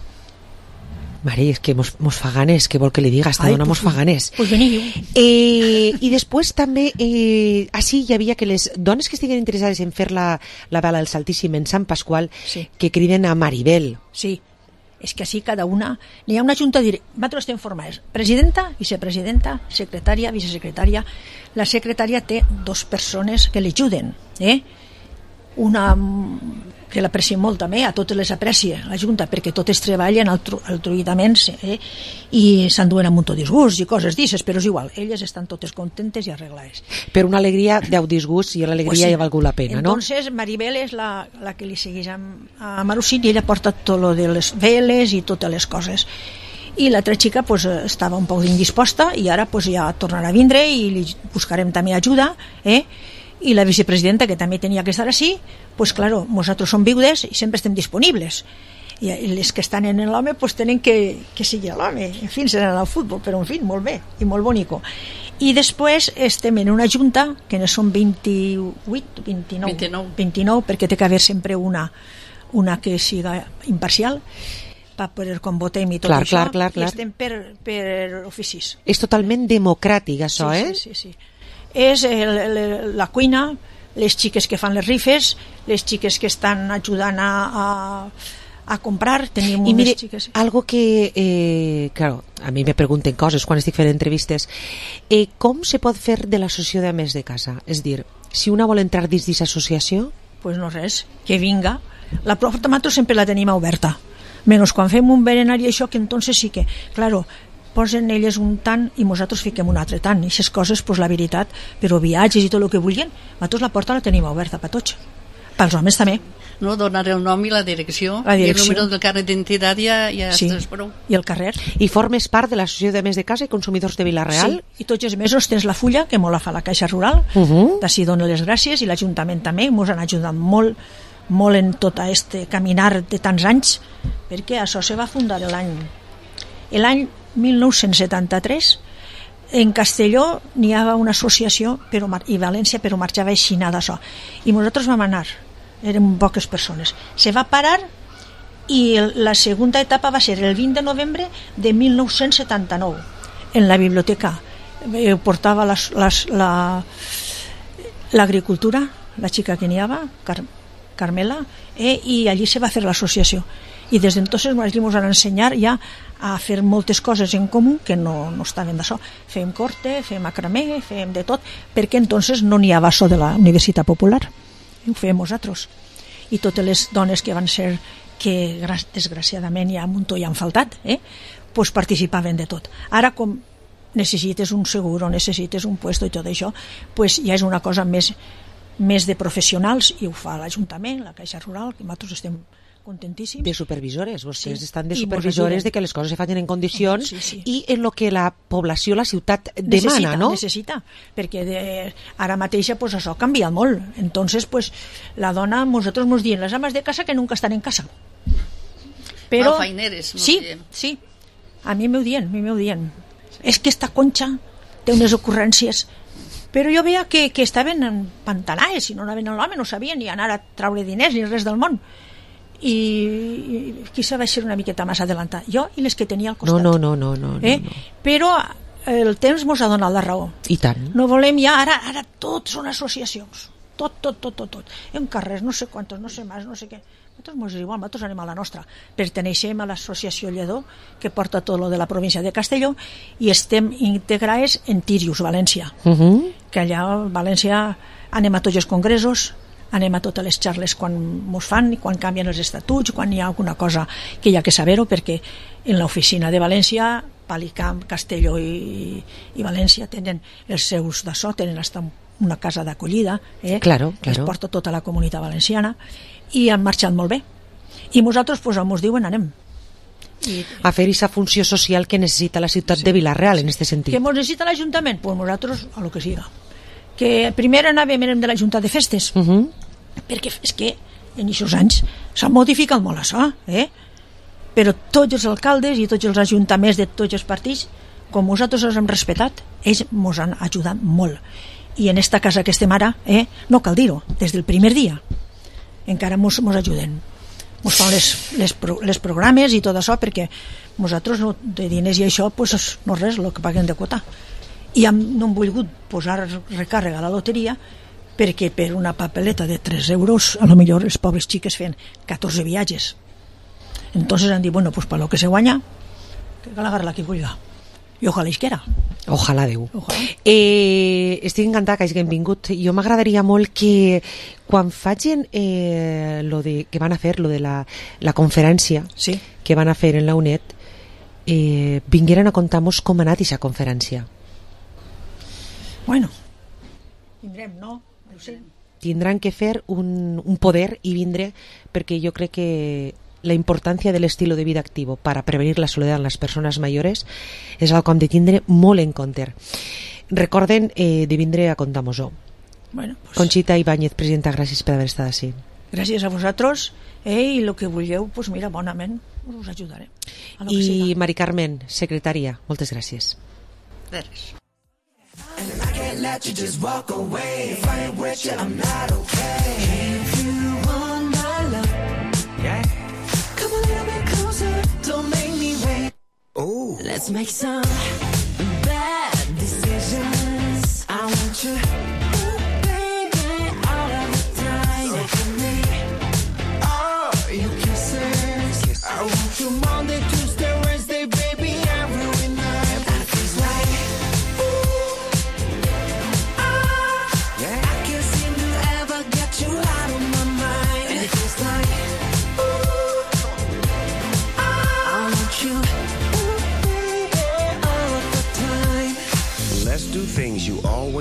Mare, és que mos, mos fa ganes, què vol que li diga? Esta dona pues, mos fa ganes. Pues veniu. Eh, I després també, eh, així hi havia que les dones que estiguen interessades en fer la, la vela del Saltíssim en Sant Pasqual, sí. que criden a Maribel. Sí, és que així cada una... N'hi ha una junta directa, nosaltres estem formades, presidenta, vicepresidenta, secretària, vicesecretària. La secretària té dos persones que l'ajuden, eh? Una que l'aprecia molt també, a totes les aprecia la Junta, perquè totes treballen altruïdament, eh? I s'enduen amb un tot disgust i coses d'ixes, però és igual, elles estan totes contentes i arreglades. Per una alegria deu disgust i l'alegria pues sí. ja ha valgut la pena, no? Entonces Maribel és la, la que li segueix amb, a Marusín, i ella porta tot lo de les veles i totes les coses. I l'altra xica pues, estava un poc indisposta, i ara pues, ja tornarà a vindre i li buscarem també ajuda, eh? I la vicepresidenta, que també tenia que estar així, pues claro, nosaltres som viudes i sempre estem disponibles, i les que estan en l'home pues tenen que, que seguir l'home, en fi, seran al futbol, però en fi, molt bé i molt bonico. I després estem en una junta que no són vint-i-vuit, vint-i-nou, vint-i-nou. vint-i-nou, perquè té que haver sempre una, una que siga imparcial, per poder com votem i tot clar, això, clar, clar, clar. i estem per, per oficis. És totalment democràtic això, sí, eh? Sí, sí, sí. És el, el, la cuina, les xiques que fan les rifes, les xiques que estan ajudant a, a, a comprar. Tenim I mire, xiques. algo que, eh, claro, a mi me pregunten coses quan estic fent entrevistes, eh, com se pot fer de l'associació d'Ames de Casa? És dir, si una vol entrar dins d'aquesta associació? Pues no res, que vinga. La porta nosaltres sempre la tenim oberta, menys quan fem un berenar i això, que entonces sí que, claro, posen elles un tant i nosaltres fiquem un altre tant, i aquestes coses, pues, la veritat, però viatges i tot el que vulguin, nosaltres la porta la tenim oberta per tots, pels homes també. No, donar el nom i la direcció, la direcció. I el número del carnet d'identitat ja, ja sí. estàs prou. I el carrer. I formes part de l'Associació de Més de Casa i Consumidors de Vila-real? Sí, i tots els mesos tens la fulla, que molt la fa la Caixa Rural, uh -huh. d'ací dono les gràcies, i l'Ajuntament també, ens han ajudat molt, molt en tot este caminar de tants anys, perquè això se va fundar l'any l'any mil nou-cents setanta-tres. En Castelló n'hi havia una associació però, i València, però marxava així d'això, i nosaltres vam anar, eren poques persones, se va parar, i la segona etapa va ser el vint de novembre de mil nou-cents setanta-nou, en la biblioteca. Eh, portava les, les, la l'agricultura, la xica que n'hi havia, Car Carmela, eh, i allí se va fer l'associació, i des d'entonces allí ens van ensenyar ja a fer moltes coses en comú que no, no estaven d'això. Fem corte, fem macramé, fem de tot, perquè entonces no n'hi havia això de la Universitat Popular, ho fèiem nosaltres, i totes les dones que van ser, que desgraciadament ja un muntó hi han faltat, eh? Pues participaven de tot. Ara, com necessites un seguro, necessites un puesto i tot això, pues ja és una cosa més, més de professionals, i ho fa l'Ajuntament, la Caixa Rural, que nosaltres estem contentíssims. De supervisores, vostès sí. estan de supervisores de que les coses se facin en condicions, sí, sí. I en lo que la població, la ciutat demana, necessita, no? Necessita, perquè de, ara mateixa pues, això canvia molt, entonces pues, la dona, nosaltres ens diem les ames de casa que nunca estan en casa, però malfaineres, sí, sí, a mi m'ho dient, a mi m'ho dient sí. És que esta Conxa té unes ocurrències, però jo veia que, que estaven empantanades, si no anaven amb l'home no sabien ni anar a traure diners ni res del món, i, i quizá va ser una miqueta més adelantat jo i les que tenia al costat, no, no, no, no, eh? no, no. Però el temps mos ha donat la raó, i tant, no volem ja, ara, ara tot són associacions, tot, tot, tot, tot, tot. En carrers, no sé quantos, no sé més, no sé què, nosaltres mos és igual, nosaltres anem a la nostra, perteneixem a l'associació Lledó, que porta tot lo de la província de Castelló, i estem integrades en Tírius, València, uh -huh. que allà a València anem a tots els congressos, anem a totes les xarles quan mos fan, quan canvien els estatuts, quan hi ha alguna cosa que hi ha que saber-ho, perquè en l'oficina de València, Palicamp, Castelló i, i València tenen els seus d'això, tenen hasta una casa d'acollida, eh? Claro, claro. Es porta tota la comunitat valenciana, i han marxat molt bé, i nosaltres pues, ens diuen anem I... a fer aquesta funció social que necessita la ciutat sí. de Vila-real en aquest sentit. Que ens necessita l'Ajuntament? Pues nosaltres a lo que siga, que primer anàvem de la Junta de Festes, uh -huh. perquè és que en aquests anys s'ha modificat molt això, eh? Però tots els alcaldes i tots els ajuntaments de tots els partits, com nosaltres els hem respetat, ells ens han ajudat molt, i en esta casa que estem ara, eh? No cal dir-ho, des del primer dia encara ens ajuden, ens fan les, les, pro, les programes i tot això, perquè nosaltres no, de diners i això pues, no res, el que paguem de quota, i hem, no hem volgut posar recàrrega a la loteria, perquè per una papeleta de tres euros a lo millor els pobres xiques feien catorze viatges, entonces han dit, bueno, pues per lo que se guanya que cal agarrar-la qui vulga, i ojalà isquera. Ojalà Déu. Ojalà. Eh, estic encantada que hagin vingut. Jo m'agradaria molt que quan facin eh, lo de, que van a fer lo de la, la conferència sí. que van a fer en la UNED, eh, vingueren a contar-nos com ha anat aquesta conferència. Bueno, tindrem, no? No sé. Tindran que fer un, un poder i vindre, perquè jo crec que la importància del estilo de vida activo para prevenir la soledad en las personas mayores és algo que hem de tindre molt en compte. Recorden eh, de vindre a contar-nos-ho. Bueno, pues... Conxita Ibáñez, presidenta, gràcies per haver estat així. Gràcies a vosaltres, eh, i el que vulgueu, pues mira, bonament us ajudaré. I Mari Carmen, secretària, moltes gràcies. Gràcies. And I can't let you just walk away. If I ain't with you, I'm not okay. If you want my love, yeah. Come a little bit closer, don't make me wait. Oh, let's make some bad decisions. I want you, ooh, baby, all of the time. So for me, oh, you kisses. I want you Monday, Tuesday, Wednesday, baby, every night. That feels right. You, ooh, baby,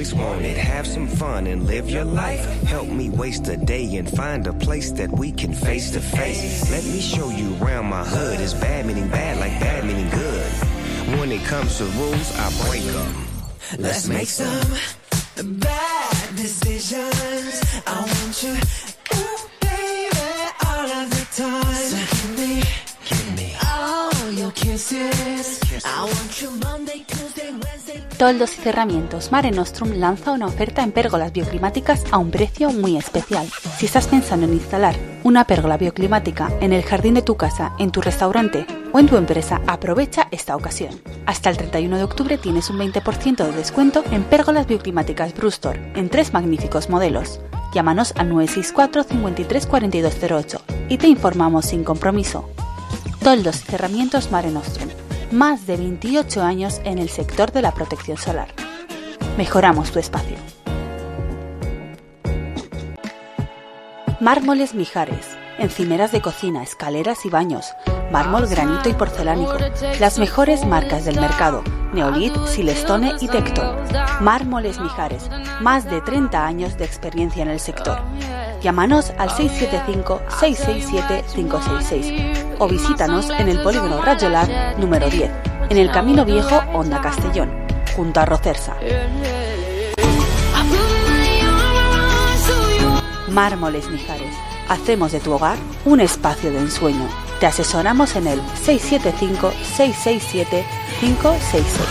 always wanted. Have some fun and live your life. Help me waste a day and find a place that we can face to face. Let me show you around my hood. Is bad meaning bad like bad meaning good. When it comes to rules, I break them. Let's make some bad decisions. I want you, ooh, baby, all of the time. So give me, give me all your kisses. I want you Monday, Tuesday, Wednesday. Toldos y Cerramientos Mare Nostrum lanza una oferta en pérgolas bioclimáticas a un precio muy especial. Si estás pensando en instalar una pérgola bioclimática en el jardín de tu casa, en tu restaurante o en tu empresa, aprovecha esta ocasión. Hasta el treinta y uno de octubre tienes un veinte por ciento de descuento en pérgolas bioclimáticas Brustor, en tres magníficos modelos. Llámanos al nueve seis cuatro, cincuenta y tres, cuarenta y dos cero ocho y te informamos sin compromiso. Toldos y Cerramientos Mare Nostrum. Más de veintiocho años en el sector de la protección solar. Mejoramos tu espacio. Mármoles Mijares. Encimeras de cocina, escaleras y baños. Mármol, granito y porcelánico. Las mejores marcas del mercado. Neolith, Silestone y Tecton. Mármoles Mijares. Más de treinta años de experiencia en el sector. Llámanos al seis siete cinco, seis seis siete, cinco seis seis o visítanos en el Polígono Rayolar número diez, en el Camino Viejo, Honda Castellón, junto a Rocersa. Mármoles Mijares. Hacemos de tu hogar un espacio de ensueño. Te asesoramos en el seis siete cinco, seis seis siete, cinco seis seis.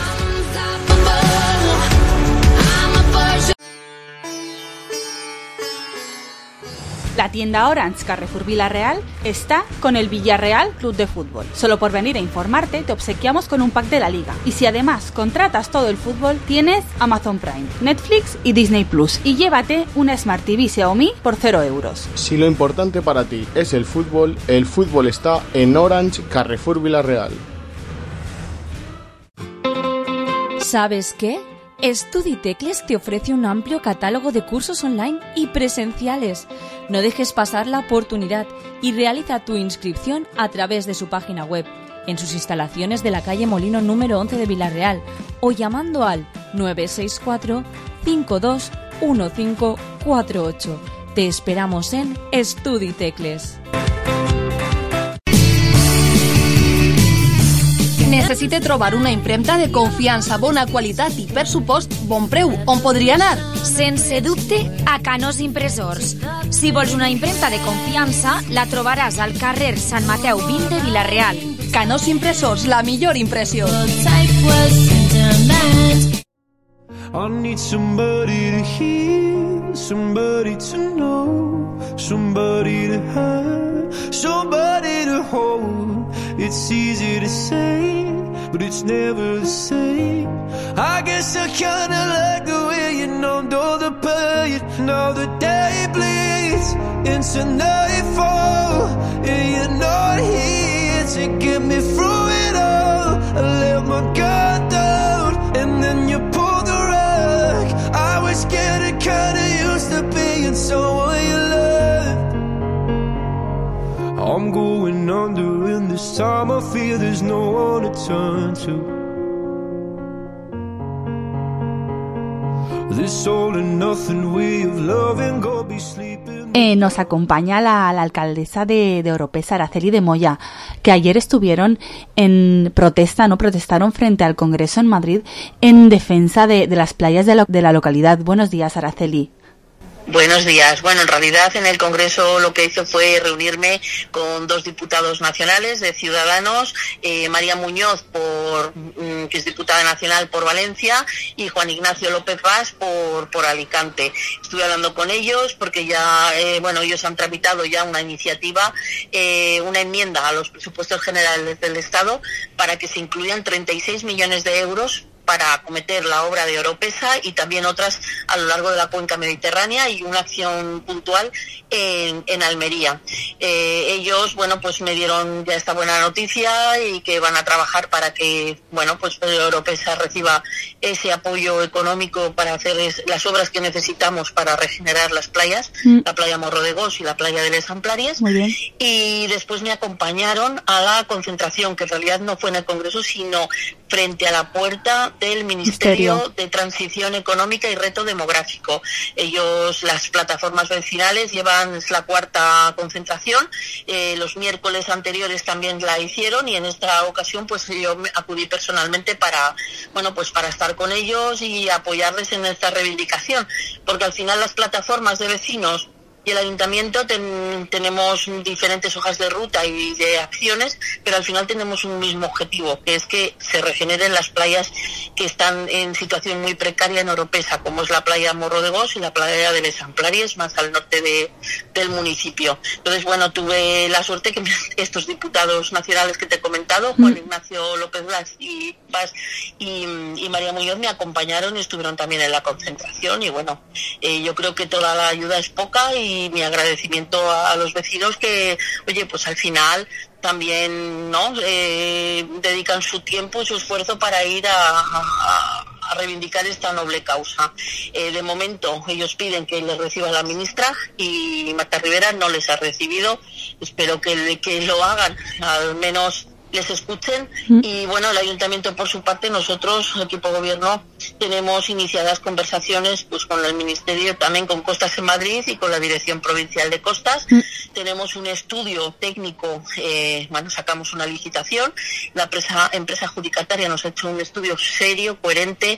La tienda Orange Carrefour Villarreal está con el Villarreal Club de Fútbol. Solo por venir a informarte te obsequiamos con un pack de la liga. Y si además contratas todo el fútbol, tienes Amazon Prime, Netflix y Disney Plus. Y llévate una Smart T V Xiaomi por cero euros. Si lo importante para ti es el fútbol, el fútbol está en Orange Carrefour Villarreal. ¿Sabes qué? StudiTecles te ofrece un amplio catálogo de cursos online y presenciales. No dejes pasar la oportunidad y realiza tu inscripción a través de su página web, en sus instalaciones de la calle Molino número once de Villarreal o llamando al nueve seis cuatro, cinco dos uno cinco cuatro ocho. Te esperamos en StudiTecles. Necessite trobar una impremta de confiança, bona qualitat i, per supost, bon preu. On podria anar? Sense dubte, a Canós Impressors. Si vols una impremta de confiança, la trobaràs al carrer Sant Mateu vint de Vila-real. Canós Impressors, la millor impressió. I need somebody to hear, somebody to know, somebody to have, somebody to hold. It's easy to say, but it's never the same. I guess I kinda like the way you numbed all the pain. Now the day bleeds into nightfall, and you're not here to get me through it all. I let my guard down, and then you pulled the rug. I was getting kinda used to being someone you loved. I'm going under, and this time I feel there's no one to turn to. This all and nothing way of loving, go be sleeping. Eh, nos acompaña la, la alcaldesa de, de Oropesa, Araceli de Moya, que ayer estuvieron en protesta, no protestaron frente al Congreso en Madrid en defensa de, de las playas de la, de la localidad. Buenos días, Araceli. Buenos días. Bueno, en realidad en el Congreso lo que hice fue reunirme con dos diputados nacionales de Ciudadanos, eh, María Muñoz, por, mm, que es diputada nacional por Valencia, y Juan Ignacio López Vaz por, por Alicante. Estuve hablando con ellos porque ya, eh, bueno, ellos han tramitado ya una iniciativa, eh, una enmienda a los presupuestos generales del Estado para que se incluyan treinta y seis millones de euros para acometer la obra de Oropesa y también otras a lo largo de la cuenca mediterránea y una acción puntual en, en Almería. Eh, ellos, bueno, pues me dieron ya esta buena noticia y que van a trabajar para que, bueno, pues Oropesa reciba ese apoyo económico para hacer es, las obras que necesitamos para regenerar las playas, mm. la playa Morro de Gos y la playa de Les Amplàries. Muy bien. Y después me acompañaron a la concentración, que en realidad no fue en el Congreso, sino frente a la puerta del Ministerio, Ministerio de Transición Económica y Reto Demográfico. Ellos, las plataformas vecinales, llevan la cuarta concentración. Eh, los miércoles anteriores también la hicieron y en esta ocasión pues yo acudí personalmente para, bueno, pues para estar con ellos y apoyarles en esta reivindicación, porque al final las plataformas de vecinos y el ayuntamiento ten, tenemos diferentes hojas de ruta y de acciones, pero al final tenemos un mismo objetivo, que es que se regeneren las playas que están en situación muy precaria en Oropesa, como es la playa Morro de Gos y la playa de Besamplaries, más al norte de, del municipio. Entonces, bueno, tuve la suerte que estos diputados nacionales que te he comentado, Juan Ignacio López Blas y, y, y María Muñoz, me acompañaron y estuvieron también en la concentración. Y bueno, eh, yo creo que toda la ayuda es poca y y mi agradecimiento a los vecinos que, oye, pues al final también, ¿no?, eh, dedican su tiempo y su esfuerzo para ir a, a, a reivindicar esta noble causa. Eh, de momento ellos piden que les reciba la ministra y Marta Rivera no les ha recibido. Espero que, que lo hagan, al menos les escuchen. Mm. Y bueno, el ayuntamiento por su parte, nosotros, el equipo de gobierno, tenemos iniciadas conversaciones pues con el ministerio, también con Costas en Madrid y con la Dirección Provincial de Costas. Mm. Tenemos un estudio técnico, eh, bueno, sacamos una licitación, la empresa, empresa adjudicataria nos ha hecho un estudio serio, coherente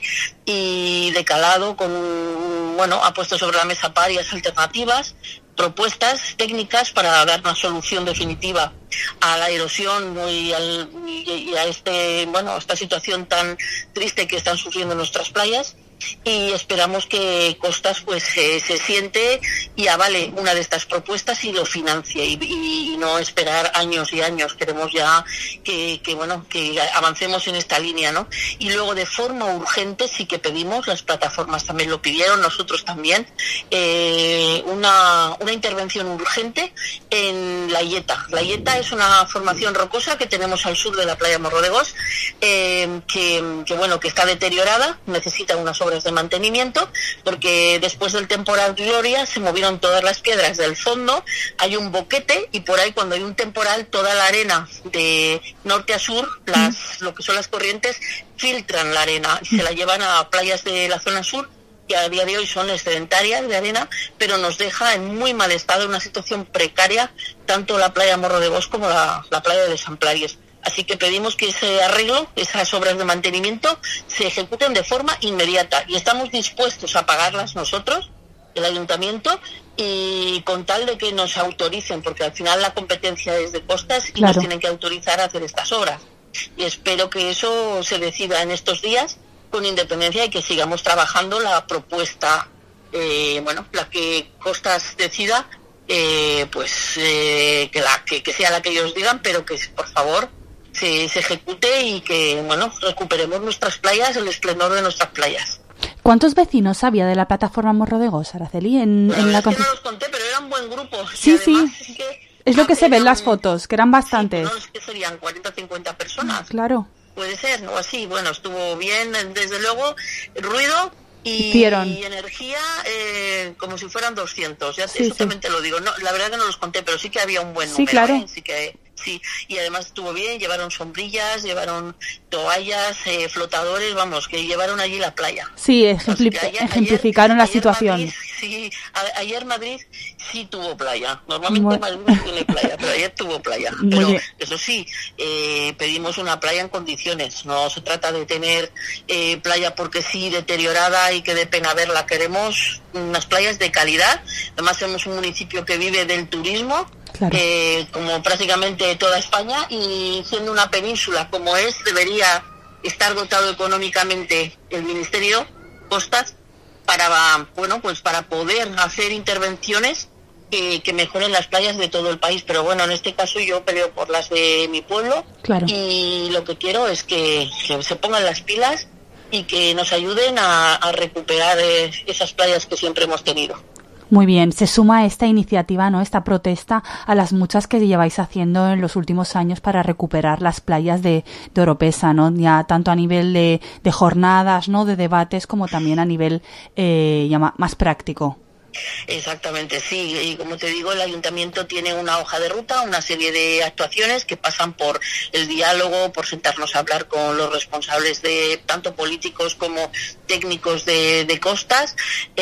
y de calado, con un, bueno, ha puesto sobre la mesa varias alternativas, propuestas técnicas para dar una solución definitiva a la erosión y, al, y a este, bueno, a esta situación tan triste que están sufriendo nuestras playas. Y esperamos que Costas pues eh, se siente y avale una de estas propuestas y lo financie y, y, y no esperar años y años. Queremos ya que, que bueno que avancemos en esta línea, ¿no? Y luego de forma urgente sí que pedimos, las plataformas también lo pidieron, nosotros también, eh, una, una intervención urgente en la Illeta. La Illeta es una formación rocosa que tenemos al sur de la playa Morro de Gos, eh, que, que bueno que está deteriorada, necesita unas obras de mantenimiento, porque después del temporal Gloria se movieron todas las piedras del fondo, hay un boquete y por ahí cuando hay un temporal toda la arena de norte a sur, las lo que son las corrientes, filtran la arena y se la llevan a playas de la zona sur, que a día de hoy son excedentarias de arena, pero nos deja en muy mal estado, en una situación precaria, tanto la playa Morro de Gos como la, la playa de Besamplaries. Así que pedimos que ese arreglo, esas obras de mantenimiento, se ejecuten de forma inmediata y estamos dispuestos a pagarlas nosotros, el ayuntamiento, y con tal de que nos autoricen, porque al final la competencia es de Costas y claro, nos tienen que autorizar a hacer estas obras. Y espero que eso se decida en estos días con independencia y que sigamos trabajando la propuesta, eh, bueno, la que Costas decida, eh, pues eh, que, la, que, que sea la que ellos digan, pero que por favor Se, se ejecute y que, bueno, recuperemos nuestras playas, el esplendor de nuestras playas. ¿Cuántos vecinos había de la plataforma Morro de Gos, Araceli? En, bueno, en la es que no los conté, pero era un buen grupo. Sí, sí. Es, que es lo que se ve en las fotos, que eran bastantes. Sí, no, es que serían cuarenta o cincuenta personas. Claro. Puede ser, ¿no? Así, bueno, estuvo bien, desde luego, ruido y, y energía eh, como si fueran doscientos. Ya, sí, eso sí. También te lo digo. No, la verdad que no los conté, pero sí que había un buen número. Sí, claro. ¿eh? Sí que... Sí, y además estuvo bien, llevaron sombrillas, llevaron toallas, eh, flotadores, vamos, que llevaron allí la playa. Sí, ejempli ayer, ejemplificaron ayer, la situación. Madrid, sí, a, ayer Madrid sí tuvo playa, normalmente Madrid no tiene playa, pero ayer tuvo playa. Muy pero bien. Eso sí, eh, pedimos una playa en condiciones, no se trata de tener eh, playa porque sí, deteriorada y que de pena verla, queremos unas playas de calidad, además somos un municipio que vive del turismo, claro. eh, como prácticamente toda España, y siendo una península como es, debería estar dotado económicamente el Ministerio Costas para, bueno, pues para poder hacer intervenciones que, que mejoren las playas de todo el país. Pero bueno, en este caso yo peleo por las de mi pueblo, claro. Y lo que quiero es que, que se pongan las pilas y que nos ayuden a, a recuperar eh, esas playas que siempre hemos tenido. Muy bien, se suma esta iniciativa, ¿no? Esta protesta a las muchas que lleváis haciendo en los últimos años para recuperar las playas de, de Oropesa, ¿no? Ya tanto a nivel de, de jornadas, ¿no? De debates, como también a nivel eh, ya más práctico. Exactamente, sí, y como te digo, el ayuntamiento tiene una hoja de ruta, una serie de actuaciones que pasan por el diálogo, por sentarnos a hablar con los responsables de tanto políticos como técnicos de, de costas,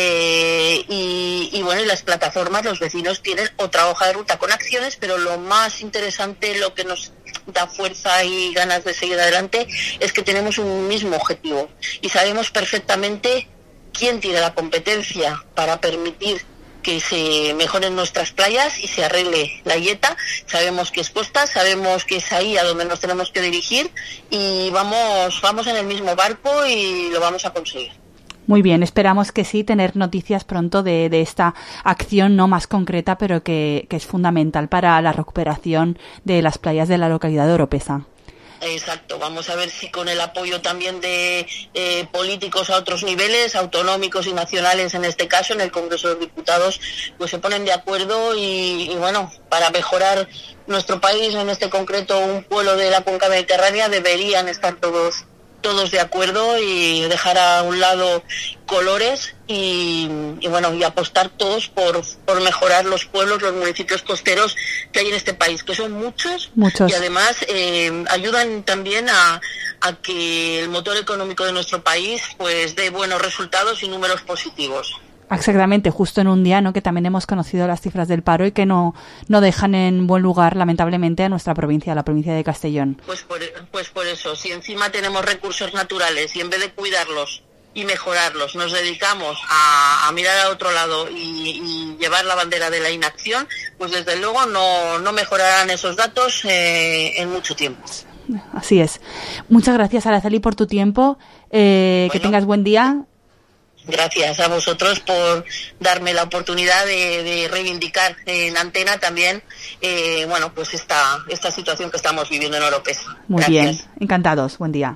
eh, y, y bueno, y las plataformas, los vecinos tienen otra hoja de ruta con acciones, pero lo más interesante, lo que nos da fuerza y ganas de seguir adelante, es que tenemos un mismo objetivo y sabemos perfectamente quién tiene la competencia para permitir que se mejoren nuestras playas y se arregle la yeta. Sabemos que es costa, sabemos que es ahí a donde nos tenemos que dirigir y vamos, vamos en el mismo barco y lo vamos a conseguir. Muy bien, esperamos que sí, tener noticias pronto de, de esta acción no más concreta, pero que, que es fundamental para la recuperación de las playas de la localidad de Oropesa. Exacto, vamos a ver si con el apoyo también de eh, políticos a otros niveles, autonómicos y nacionales en este caso, en el Congreso de los Diputados, pues se ponen de acuerdo y, y bueno, para mejorar nuestro país, en este concreto un pueblo de la cuenca mediterránea, deberían estar todos todos de acuerdo y dejar a un lado colores y, y bueno, y apostar todos por, por mejorar los pueblos, los municipios costeros que hay en este país, que son muchos, muchos. Y además eh, ayudan también a, a que el motor económico de nuestro país pues dé buenos resultados y números positivos. Exactamente, justo en un día, ¿no?, que también hemos conocido las cifras del paro y que no, no dejan en buen lugar, lamentablemente, a nuestra provincia, a la provincia de Castellón. Pues por, pues por eso, si encima tenemos recursos naturales y en vez de cuidarlos y mejorarlos, nos dedicamos a, a mirar a otro lado y, y llevar la bandera de la inacción, pues desde luego no, no mejorarán esos datos eh, en mucho tiempo. Así es. Muchas gracias, Araceli, por tu tiempo. Eh, bueno, que tengas buen día. Gracias a vosotros por darme la oportunidad de, de reivindicar en antena también, eh, bueno, pues esta esta situación que estamos viviendo en Oropesa. Muy Gracias. Bien, encantados. Buen día.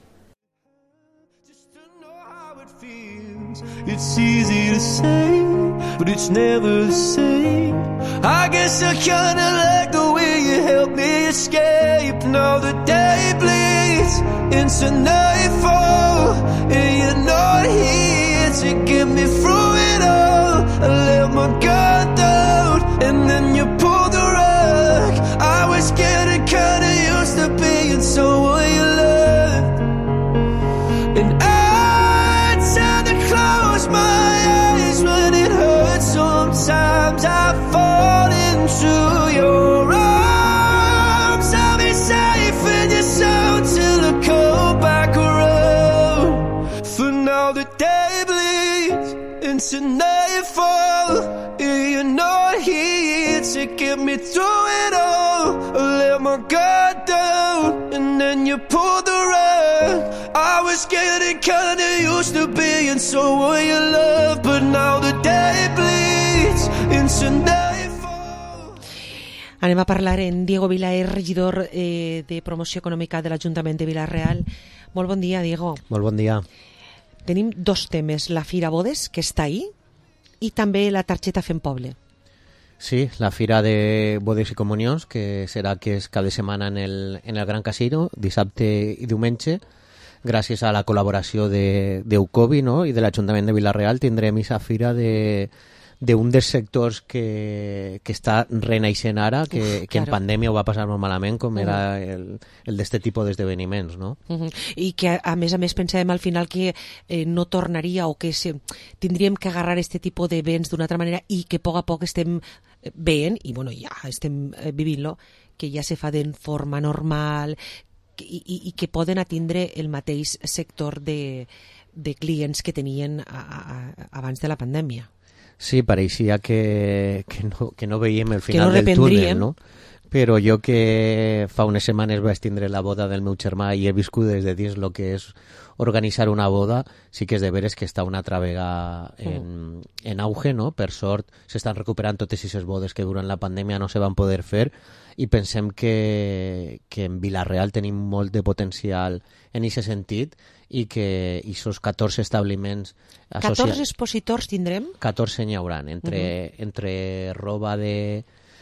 It's easy to say, but it's never the same. I guess I kinda like the way you help me escape. Now the day bleeds into nightfall, and you're not here to get me through it all. I let my guard down, and then you pulled the rug. I was getting kinda used to being someone you loved, and I tend to close my eyes when it hurts. Sometimes I fall into your arms. I'll be safe in your soul till I come back around. For now the day bleeds into nightfall, and you're not here to get me through it all. I let my guard down, and then you pulled the rug. I was getting kinda used to being someone you love, but now the day bleeds into nightfall. Anem a parlar en Diego Vilaer, regidor eh, de Promoció Econòmica de l'Ajuntament de Vila-real. Molt bon dia, Diego. Molt bon dia. Tenim dos temes, la Fira Bodes, que està ahí, i també la targeta Fem Poble. Sí, la Fira de Bodes i Comunions, que serà que és cada setmana en el, en el Gran Casino, dissabte i diumenge. Gràcies a la col·laboració de, d'Eucovi, no?, i de l'Ajuntament de Vila-real tindrem aquesta fira de d'un dels sectors que, que està renaixent ara, que, Uf, que claro. en pandèmia ho va passar molt malament, com uh -huh. era el, el d'este tipus d'esdeveniments, no? Uh -huh. I que, a, a més a més, pensàvem al final que eh, no tornaria o que se, tindríem que agarrar este tipus d'events d'una altra manera i que a poc a poc estem veient, i bueno, ja estem eh, vivint-lo, que ja se fa de forma normal i, i, i que poden atindre el mateix sector de, de clients que tenien a, a, abans de la pandèmia. Sí, pareixia que, que, no, que no veiem el final no del túnel, no? Però jo que fa unes setmanes vaig tindre la boda del meu germà i he viscut des de dins el que és organitzar una boda, sí que és de veres que està una altra vegada en, en auge, no? Per sort s'estan recuperant totes aquestes bodes que durant la pandèmia no se van poder fer i pensem que, que en Vila-real tenim molt de potencial en aquest sentit i que aquests catorze establiments associa... catorze expositors tindrem? catorze n'hi hauran, entre, uh-huh. entre roba de,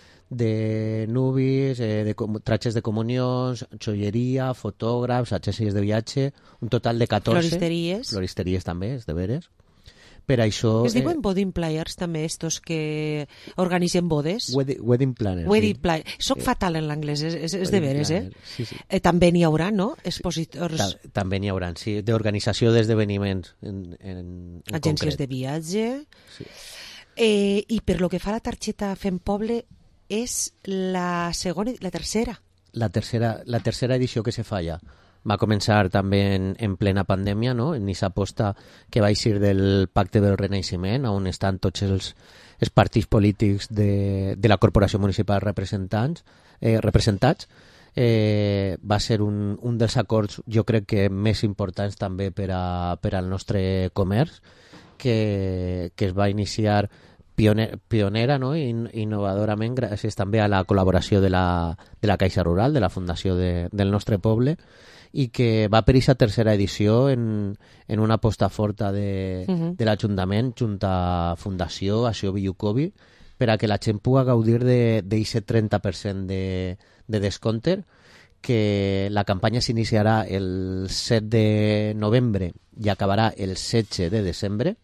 de nubis, eh, de tratges de comunions, joieria, fotògrafs, agències de viatge, un total de catorze. Floristeries. Floristeries també, és de veres. Per això... Es diuen eh, wedding planners també, estos que organitzen bodes? Wedding, wedding planners. Wedding sí. planners. Soc eh, fatal en l'anglès, és, és, és de veres, eh? Sí, sí. eh? També n'hi haurà, no? Expositors... Ta, també n'hi haurà, sí, d'organització d'esdeveniments en, en, en agències concret. De viatge... Sí. Eh, I per lo que fa a la targeta Fem Poble, és la segona, la tercera. La tercera, la tercera edició que se fa ja. Va començar també en, en plena pandèmia, no? En aquesta aposta que va eixir del Pacte del Renaixement, on estan tots els, els partits polítics de, de la Corporació Municipal representants, eh, representats. Eh, va ser un, un dels acords, jo crec que més importants també per, a, per al nostre comerç, que, que es va iniciar pioner, pionera, no? In, innovadorament, gràcies també a la col·laboració de la, de la Caixa Rural, de la fundació de, del nostre poble, i que va per aquesta tercera edició en, en una aposta forta de, uh-huh. de l'Ajuntament junt a Fundació Acció Villucovi per a que la gent pugui gaudir d'aquest trenta per cent de, de descompte, que la campanya s'iniciarà el set de novembre i acabarà el setze de desembre,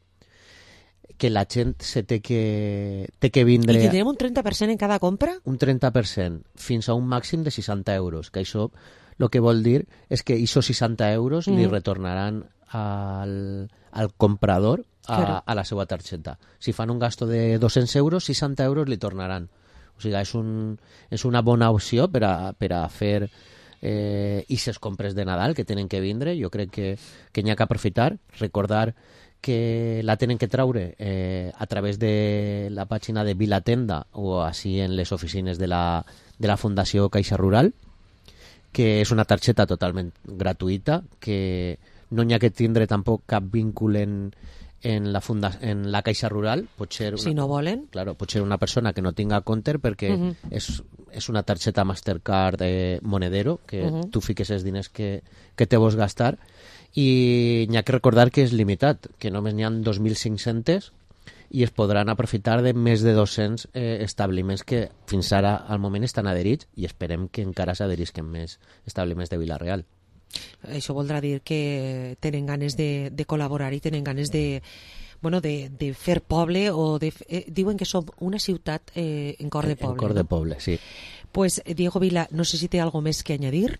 que la gent se té que, té que vindre... I tindrem un trenta per cent en cada compra? Un trenta per cent, fins a un màxim de seixanta euros, que això el que vol dir és que aquests seixanta euros mm. li retornaran al, al comprador a, claro. a la seva targeta. Si fan un gasto de dos-cents euros, seixanta euros li tornaran. O sigui, és, un, és una bona opció per a, per a fer eh, aquestes compres de Nadal que tenen que vindre. Jo crec que, que n'hi ha que aprofitar, recordar que la tenen que traure eh, a través de la pàgina de Vilatenda o així en les oficines de la, de la Fundació Caixa Rural, que és una targeta totalment gratuïta, que no n'hi ha que tindre tampoc cap vínculo en, en, la funda, en la Caixa Rural. Pot ser una, si no volen. Claro, pot ser una persona que no tinga compte perquè uh-huh. és, és una targeta Mastercard eh, Monedero, que uh-huh. tu fiques els diners que, que te vols gastar, i n'hi ha que recordar que és limitat, que només n'hi ha dos mil cinc-cents i es podran aprofitar de més de dos-cents eh, establiments que fins ara al moment estan adherits, i esperem que encara s'adherisquen més establiments de Vila-real. Això voldrà dir que tenen ganes de, de col·laborar i tenen ganes de, bueno, de, de fer poble, o de, eh, diuen que som una ciutat eh, en cor de poble. En cor de no? poble, sí. Pues Diego Vila, no sé si té algo més que añadir.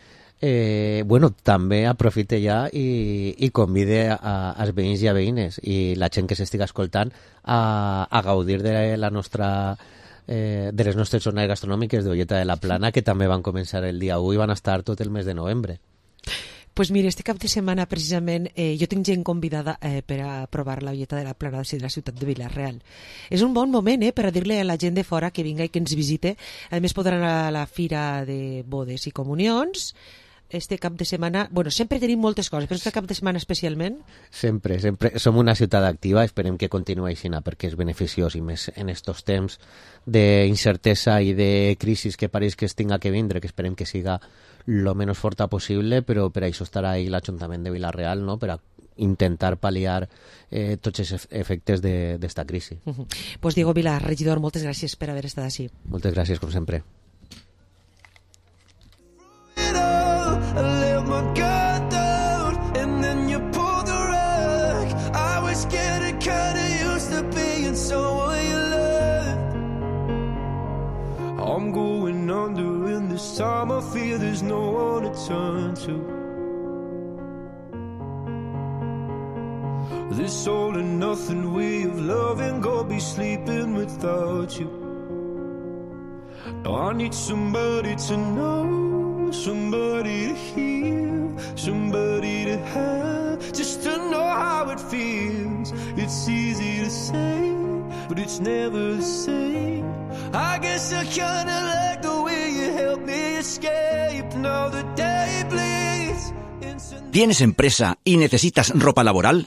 Eh, bueno, també aprofite ja i, i convide a, als veïns i a veïnes i la gent que s'estiga escoltant a, a gaudir de la nostra eh, de les nostres zones gastronòmiques d'Olleta de la Plana, que també van començar el dia u i van estar tot el mes de novembre. Pues mire, este cap de setmana precisament eh, jo tinc gent convidada eh, per a provar la Olleta de la Plana de la ciutat de Vila-real. És un bon moment eh, per a dir-li a la gent de fora que vinga i que ens visite. A més podran anar a la fira de bodes i comunions. Este cap de setmana, bueno, sempre tenim moltes coses, però este cap de setmana especialment... Sempre, sempre. Som una ciutat activa, esperem que continuï així, perquè és beneficiós, i més en estos temps d'incertesa i de crisi que pareix que es tinga que vindre, que esperem que siga lo menys forta possible, però per això estarà ahí l'Ajuntament de Vila-real, no?, per a intentar pal·liar eh, tots els efectes d'esta crisi. Uh-huh. Pues Diego Vila, regidor, moltes gràcies per haver estat així. Moltes gràcies, com sempre. I let my guard down, and then you pulled the rug. I was getting kinda used to being someone you loved. I'm going under, and this time I feel there's no one to turn to. This all and nothing way of loving, go be sleeping without you. Now I need somebody to know, somebody to hear, somebody to have, just to know how it feels. It's easy to say, but it's never the same. I guess I kinda like the way you help me escape. Now the day bleeds into... ¿Tienes empresa y necesitas ropa laboral?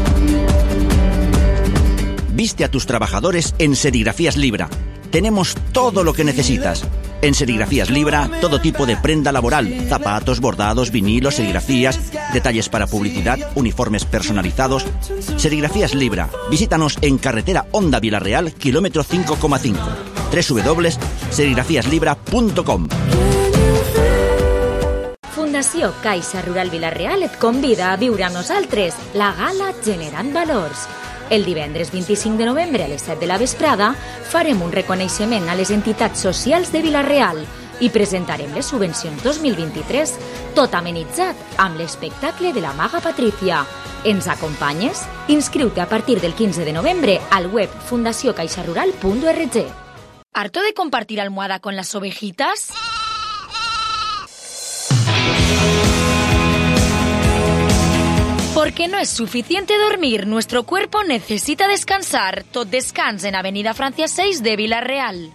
Viste a tus trabajadores en Serigrafías Libra. Tenemos todo lo que necesitas. En Serigrafías Libra, todo tipo de prenda laboral, zapatos, bordados, vinilos, serigrafías, detalles para publicidad, uniformes personalizados. Serigrafías Libra. Visítanos en carretera Honda Vila-real, kilómetro cinco coma cinco. doble u doble u doble u punt serigrafías libra punt com. Fundació Caixa Rural Vila-real et convida a viure amb nosaltres la gala Generant Valors. El divendres vint-i-cinc de novembre a les set de la vesprada farem un reconeixement a les entitats socials de Vila-real i presentarem les subvencions dos mil vint-i-tres, tot amenitzat amb l'espectacle de la Maga Patrícia. Ens acompanyes? Inscriu-te a partir del quinze de novembre al web fundació caixa rural punt org. ¿Harto de compartir almohada con las ovejitas? Porque no es suficiente dormir, nuestro cuerpo necesita descansar. Tot descans en Avenida Francia seis de Vila-real.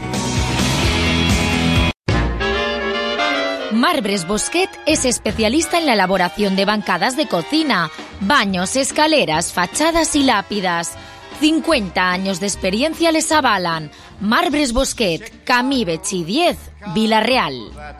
Marbres Bosquet es especialista en la elaboración de bancadas de cocina, baños, escaleras, fachadas y lápidas. cincuenta años de experiencia les avalan. Marbres Bosquet, Camí Betxí diez, Vila-real.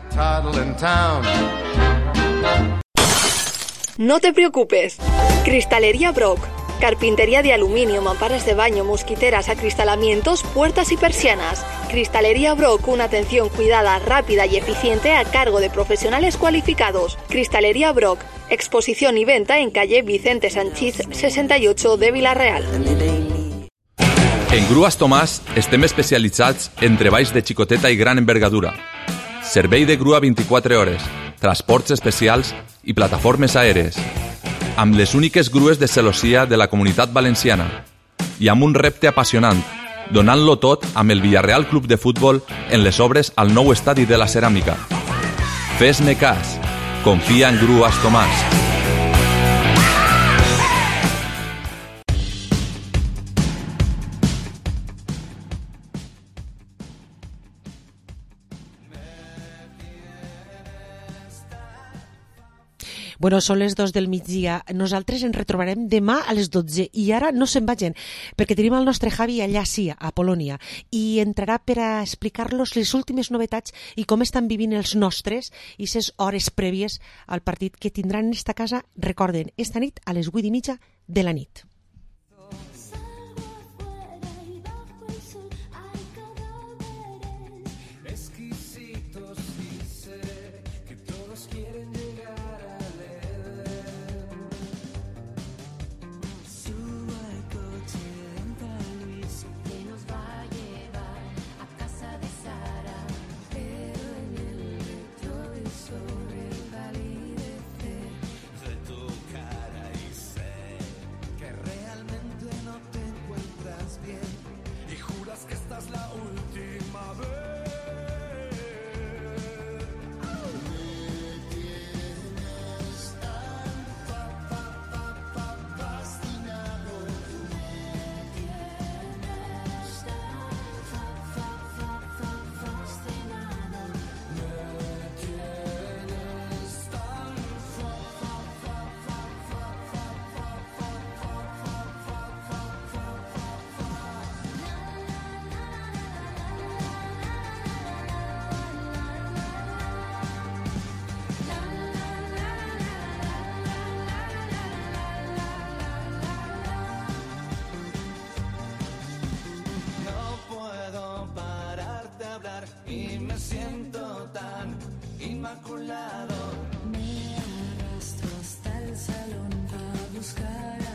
No te preocupes. Cristalería Brock. Carpintería de aluminio, mamparas de baño, mosquiteras, acristalamientos, puertas y persianas. Cristalería Brock, una atención cuidada, rápida y eficiente a cargo de profesionales cualificados. Cristalería Brock, exposición y venta en calle Vicente Sanchís sesenta y ocho de Vila-real. En Grues Tomàs estem especialitzats en treballs de xicoteta i gran envergadura. Servei de grua vint-i-quatre hores, transports especials i plataformes aèries. Amb les úniques grues de celossia de la Comunitat Valenciana. I amb un repte apassionant, donant-lo tot amb el Villarreal Club de Futbol en les obres al nou estadi de la Ceràmica. Fes-me cas, confia en Grues Tomàs. Bueno, són les dos del migdia. Nosaltres ens retrobarem demà a les dotze i ara no se'n vagin, perquè tenim el nostre Javi allà sí, a Polònia, i entrarà per a explicar-los les últimes novetats i com estan vivint els nostres i ses hores prèvies al partit que tindran en esta casa, recorden, esta nit a les vuit i mitja de la nit. Y me siento tan inmaculado. Me arrastro hasta el salón a buscar